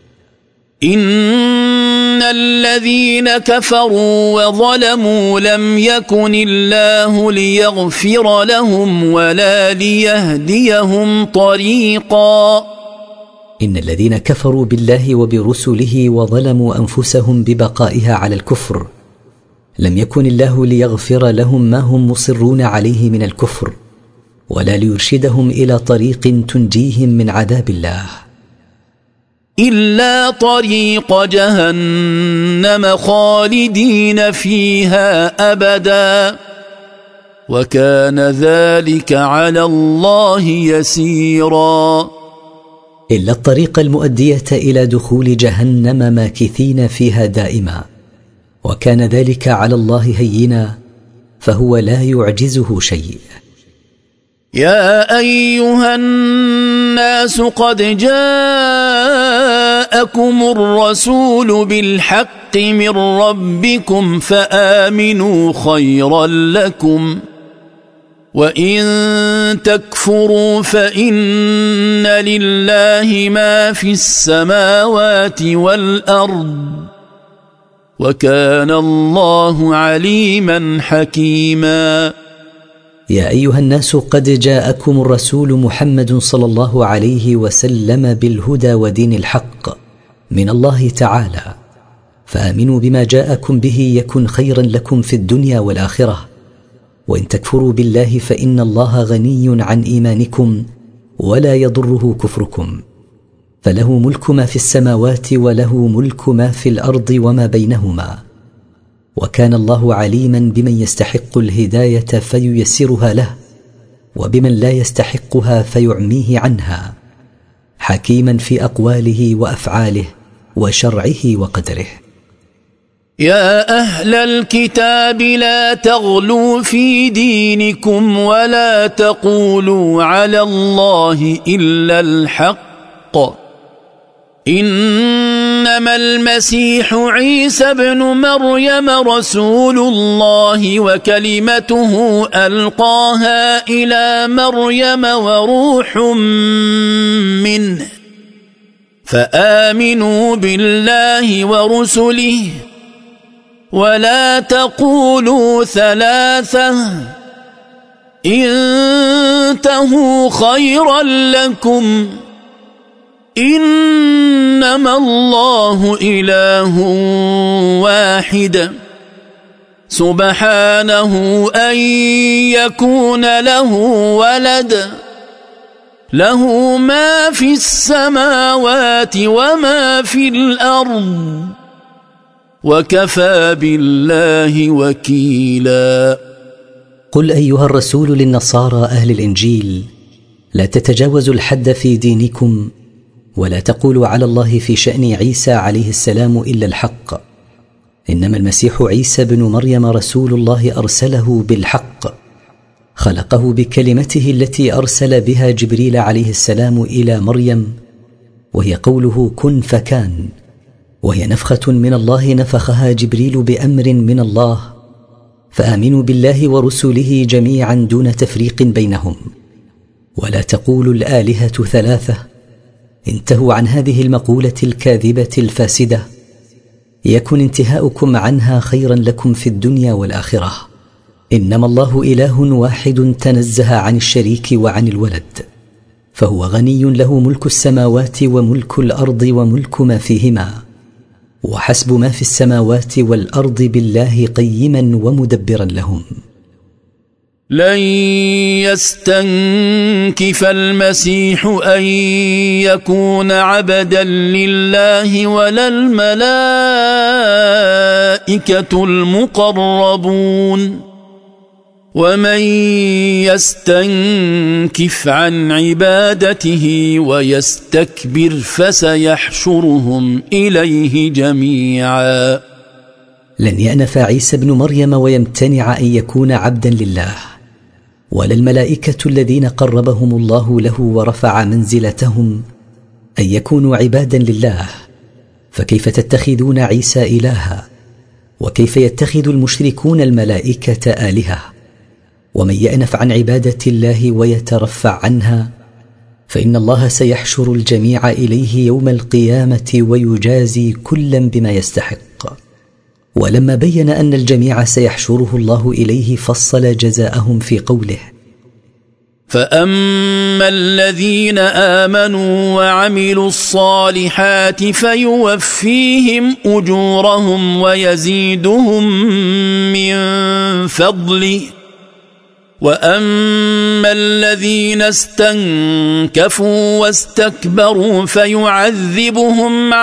Speaker 4: إن الذين كفروا وظلموا لم يكن الله ليغفر لهم ولا ليهديهم طريقا.
Speaker 1: إن الذين كفروا بالله وبرسله وظلموا أنفسهم ببقائها على الكفر لم يكن الله ليغفر لهم ما هم مصرون عليه من الكفر، ولا ليرشدهم إلى طريق تنجيهم من عذاب الله،
Speaker 4: إلا طريق جهنم خالدين فيها أبدا وكان ذلك على الله يسيرا.
Speaker 1: إلا الطريق المؤدية إلى دخول جهنم ماكثين فيها دائما، وكان ذلك على الله هينا، فهو لا يعجزه شيء.
Speaker 4: يا أيها الناس قد جاءكم الرسول بالحق من ربكم فآمنوا خيرا لكم، وإن تكفروا فإن لله ما في السماوات والأرض وكان الله عليما حكيما.
Speaker 1: يا أيها الناس قد جاءكم الرسول محمد صلى الله عليه وسلم بالهدى ودين الحق من الله تعالى، فآمنوا بما جاءكم به يكن خيرا لكم في الدنيا والآخرة، وإن تكفروا بالله فإن الله غني عن إيمانكم ولا يضره كفركم، فله ملك ما في السماوات وله ملك ما في الأرض وما بينهما، وكان الله عليما بمن يستحق الهداية فييسرها له، وبمن لا يستحقها فيعميه عنها، حكيما في أقواله وأفعاله وشرعه وقدره.
Speaker 4: يا أهل الكتاب لا تغلوا في دينكم ولا تقولوا على الله إلا الحق، إنما المسيح عيسى بن مريم رسول الله وكلمته ألقاها إلى مريم وروح منه، فآمنوا بالله ورسله ولا تقولوا ثلاثة، انتهوا خيرا لكم، إنما الله إله واحد سبحانه أن يكون له ولد، له ما في السماوات وما في الأرض، وكفى بالله وكيلا.
Speaker 1: قل أيها الرسول للنصارى أهل الإنجيل: لا تتجاوزوا الحد في دينكم، ولا تقولوا على الله في شأن عيسى عليه السلام إلا الحق، إنما المسيح عيسى بن مريم رسول الله أرسله بالحق، خلقه بكلمته التي أرسل بها جبريل عليه السلام إلى مريم، وهي قوله كن فكان، وهي نفخة من الله نفخها جبريل بأمر من الله، فآمنوا بالله ورسله جميعا دون تفريق بينهم، ولا تقولوا الآلهة ثلاثة، انتهوا عن هذه المقولة الكاذبة الفاسدة، يكن انتهاؤكم عنها خيرا لكم في الدنيا والآخرة، إنما الله إله واحد تنزه عن الشريك وعن الولد، فهو غني له ملك السماوات وملك الأرض وملك ما فيهما، وحسب ما في السماوات والأرض بالله قيما ومدبرا لهم.
Speaker 4: لن يستنكف المسيح أن يكون عبدا لله ولا الملائكة المقربون، ومن يستنكف عن عبادته ويستكبر فسيحشرهم إليه جميعا.
Speaker 1: لن يأنف عيسى بن مريم ويمتنع أن يكون عبدا لله، ولا الملائكة الذين قربهم الله له ورفع منزلتهم أن يكونوا عبادا لله، فكيف تتخذون عيسى إلها؟ وكيف يتخذ المشركون الملائكة آلهة؟ ومن يأنف عن عبادة الله ويترفع عنها فإن الله سيحشر الجميع إليه يوم القيامة ويجازي كلا بما يستحق. ولما بين أن الجميع سيحشره الله إليه فصل جزاءهم في قوله:
Speaker 4: فأما الذين آمنوا وعملوا الصالحات فيوفيهم أجورهم ويزيدهم من فضله، وأما الذين استنكفوا واستكبروا فيعذبهم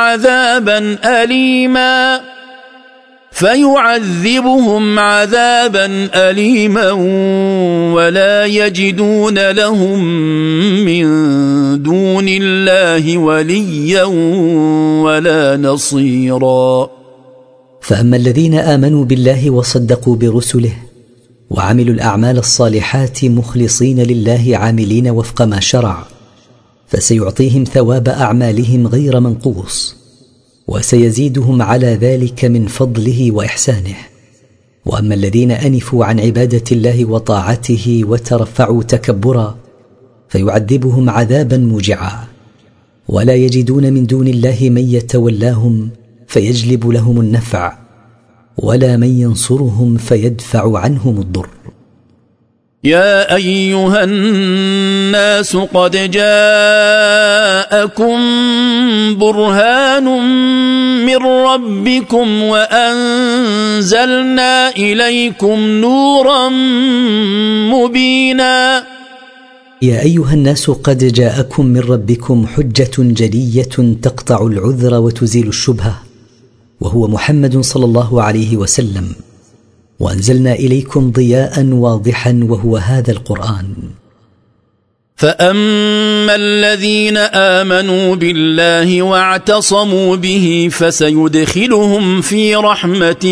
Speaker 4: عذابا أليما ولا يجدون لهم من دون الله وليا ولا نصيرا.
Speaker 1: فأما الذين آمنوا بالله وصدقوا برسله وعملوا الأعمال الصالحات مخلصين لله عاملين وفق ما شرع، فسيعطيهم ثواب أعمالهم غير منقوص، وسيزيدهم على ذلك من فضله وإحسانه. وأما الذين أنفوا عن عبادة الله وطاعته وترفعوا تكبرا فيعذبهم عذابا موجعا، ولا يجدون من دون الله من يتولاهم فيجلب لهم النفع، ولا من ينصرهم فيدفع عنهم الضر.
Speaker 4: يا أيها الناس قد جاءكم برهان من ربكم وأنزلنا إليكم نورا مبينا.
Speaker 1: يا أيها الناس قد جاءكم من ربكم حجة جلية تقطع العذر وتزيل الشبهة، وهو محمد صلى الله عليه وسلم، وأنزلنا إليكم ضياء واضحا وهو هذا القرآن.
Speaker 4: فأما الذين آمنوا بالله واعتصموا به فسيدخلهم في رحمة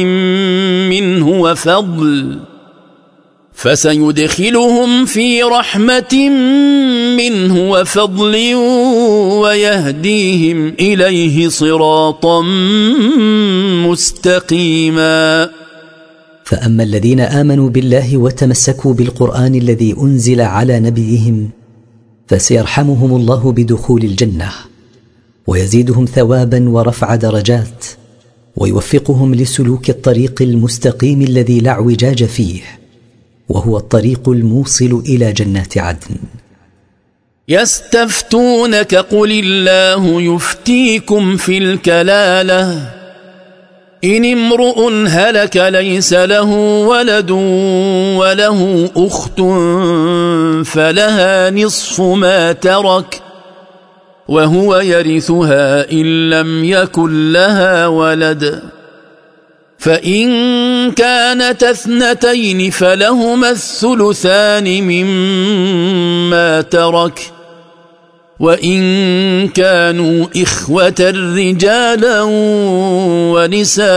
Speaker 4: منه وفضل ويهديهم إليه صراطا مستقيما.
Speaker 1: فأما الذين آمنوا بالله وتمسكوا بالقرآن الذي أنزل على نبيهم فسيرحمهم الله بدخول الجنة، ويزيدهم ثوابا ورفع درجات، ويوفقهم لسلوك الطريق المستقيم الذي لا اعوجاج فيه، وهو الطريق الموصل إلى جنات عدن.
Speaker 4: يستفتونك قل الله يفتيكم في الكلالة إن امرؤ هلك ليس له ولد وله أخت فلها نصف ما ترك وهو يرثها إن لم يكن لها ولد، فإن كانت اثنتين فلهما الثلثان مما ترك، وإن كانوا إخوة رجالا ونساء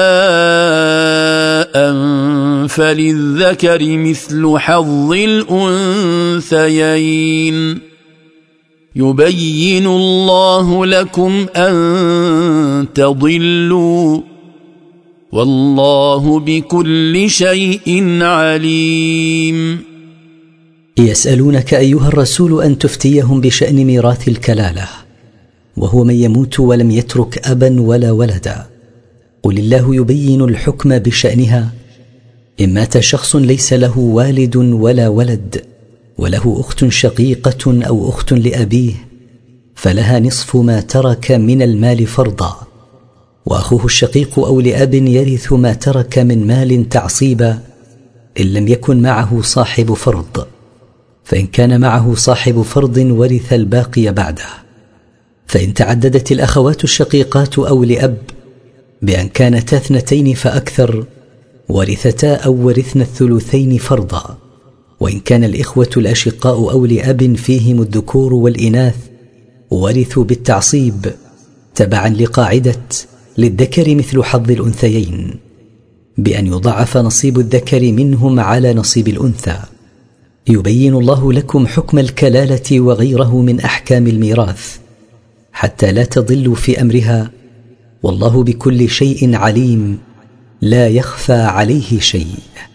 Speaker 4: فللذكر مثل حظ الأنثيين، يبين الله لكم أن تضلوا والله بكل شيء عليم.
Speaker 1: يسألونك أيها الرسول أن تفتيهم بشأن ميراث الكلالة، وهو من يموت ولم يترك أبا ولا ولدا. قل الله يبين الحكم بشأنها. إن مات شخص ليس له والد ولا ولد وله أخت شقيقة أو أخت لأبيه فلها نصف ما ترك من المال فرضا، وأخوه الشقيق أو لأب يرث ما ترك من مال تعصيبا إن لم يكن معه صاحب فرض، فإن كان معه صاحب فرض ورث الباقي بعده. فإن تعددت الأخوات الشقيقات أو لأب بأن كانتا اثنتين فأكثر ورثتا أو ورثن الثلثين فرضا، وإن كان الإخوة الأشقاء أو لأب فيهم الذكور والإناث ورثوا بالتعصيب تبعا لقاعدة للذكر مثل حظ الأنثيين، بأن يضعف نصيب الذكر منهم على نصيب الأنثى. يبين الله لكم حكم الكلالة وغيره من أحكام الميراث حتى لا تضلوا في أمرها، والله بكل شيء عليم لا يخفى عليه شيء.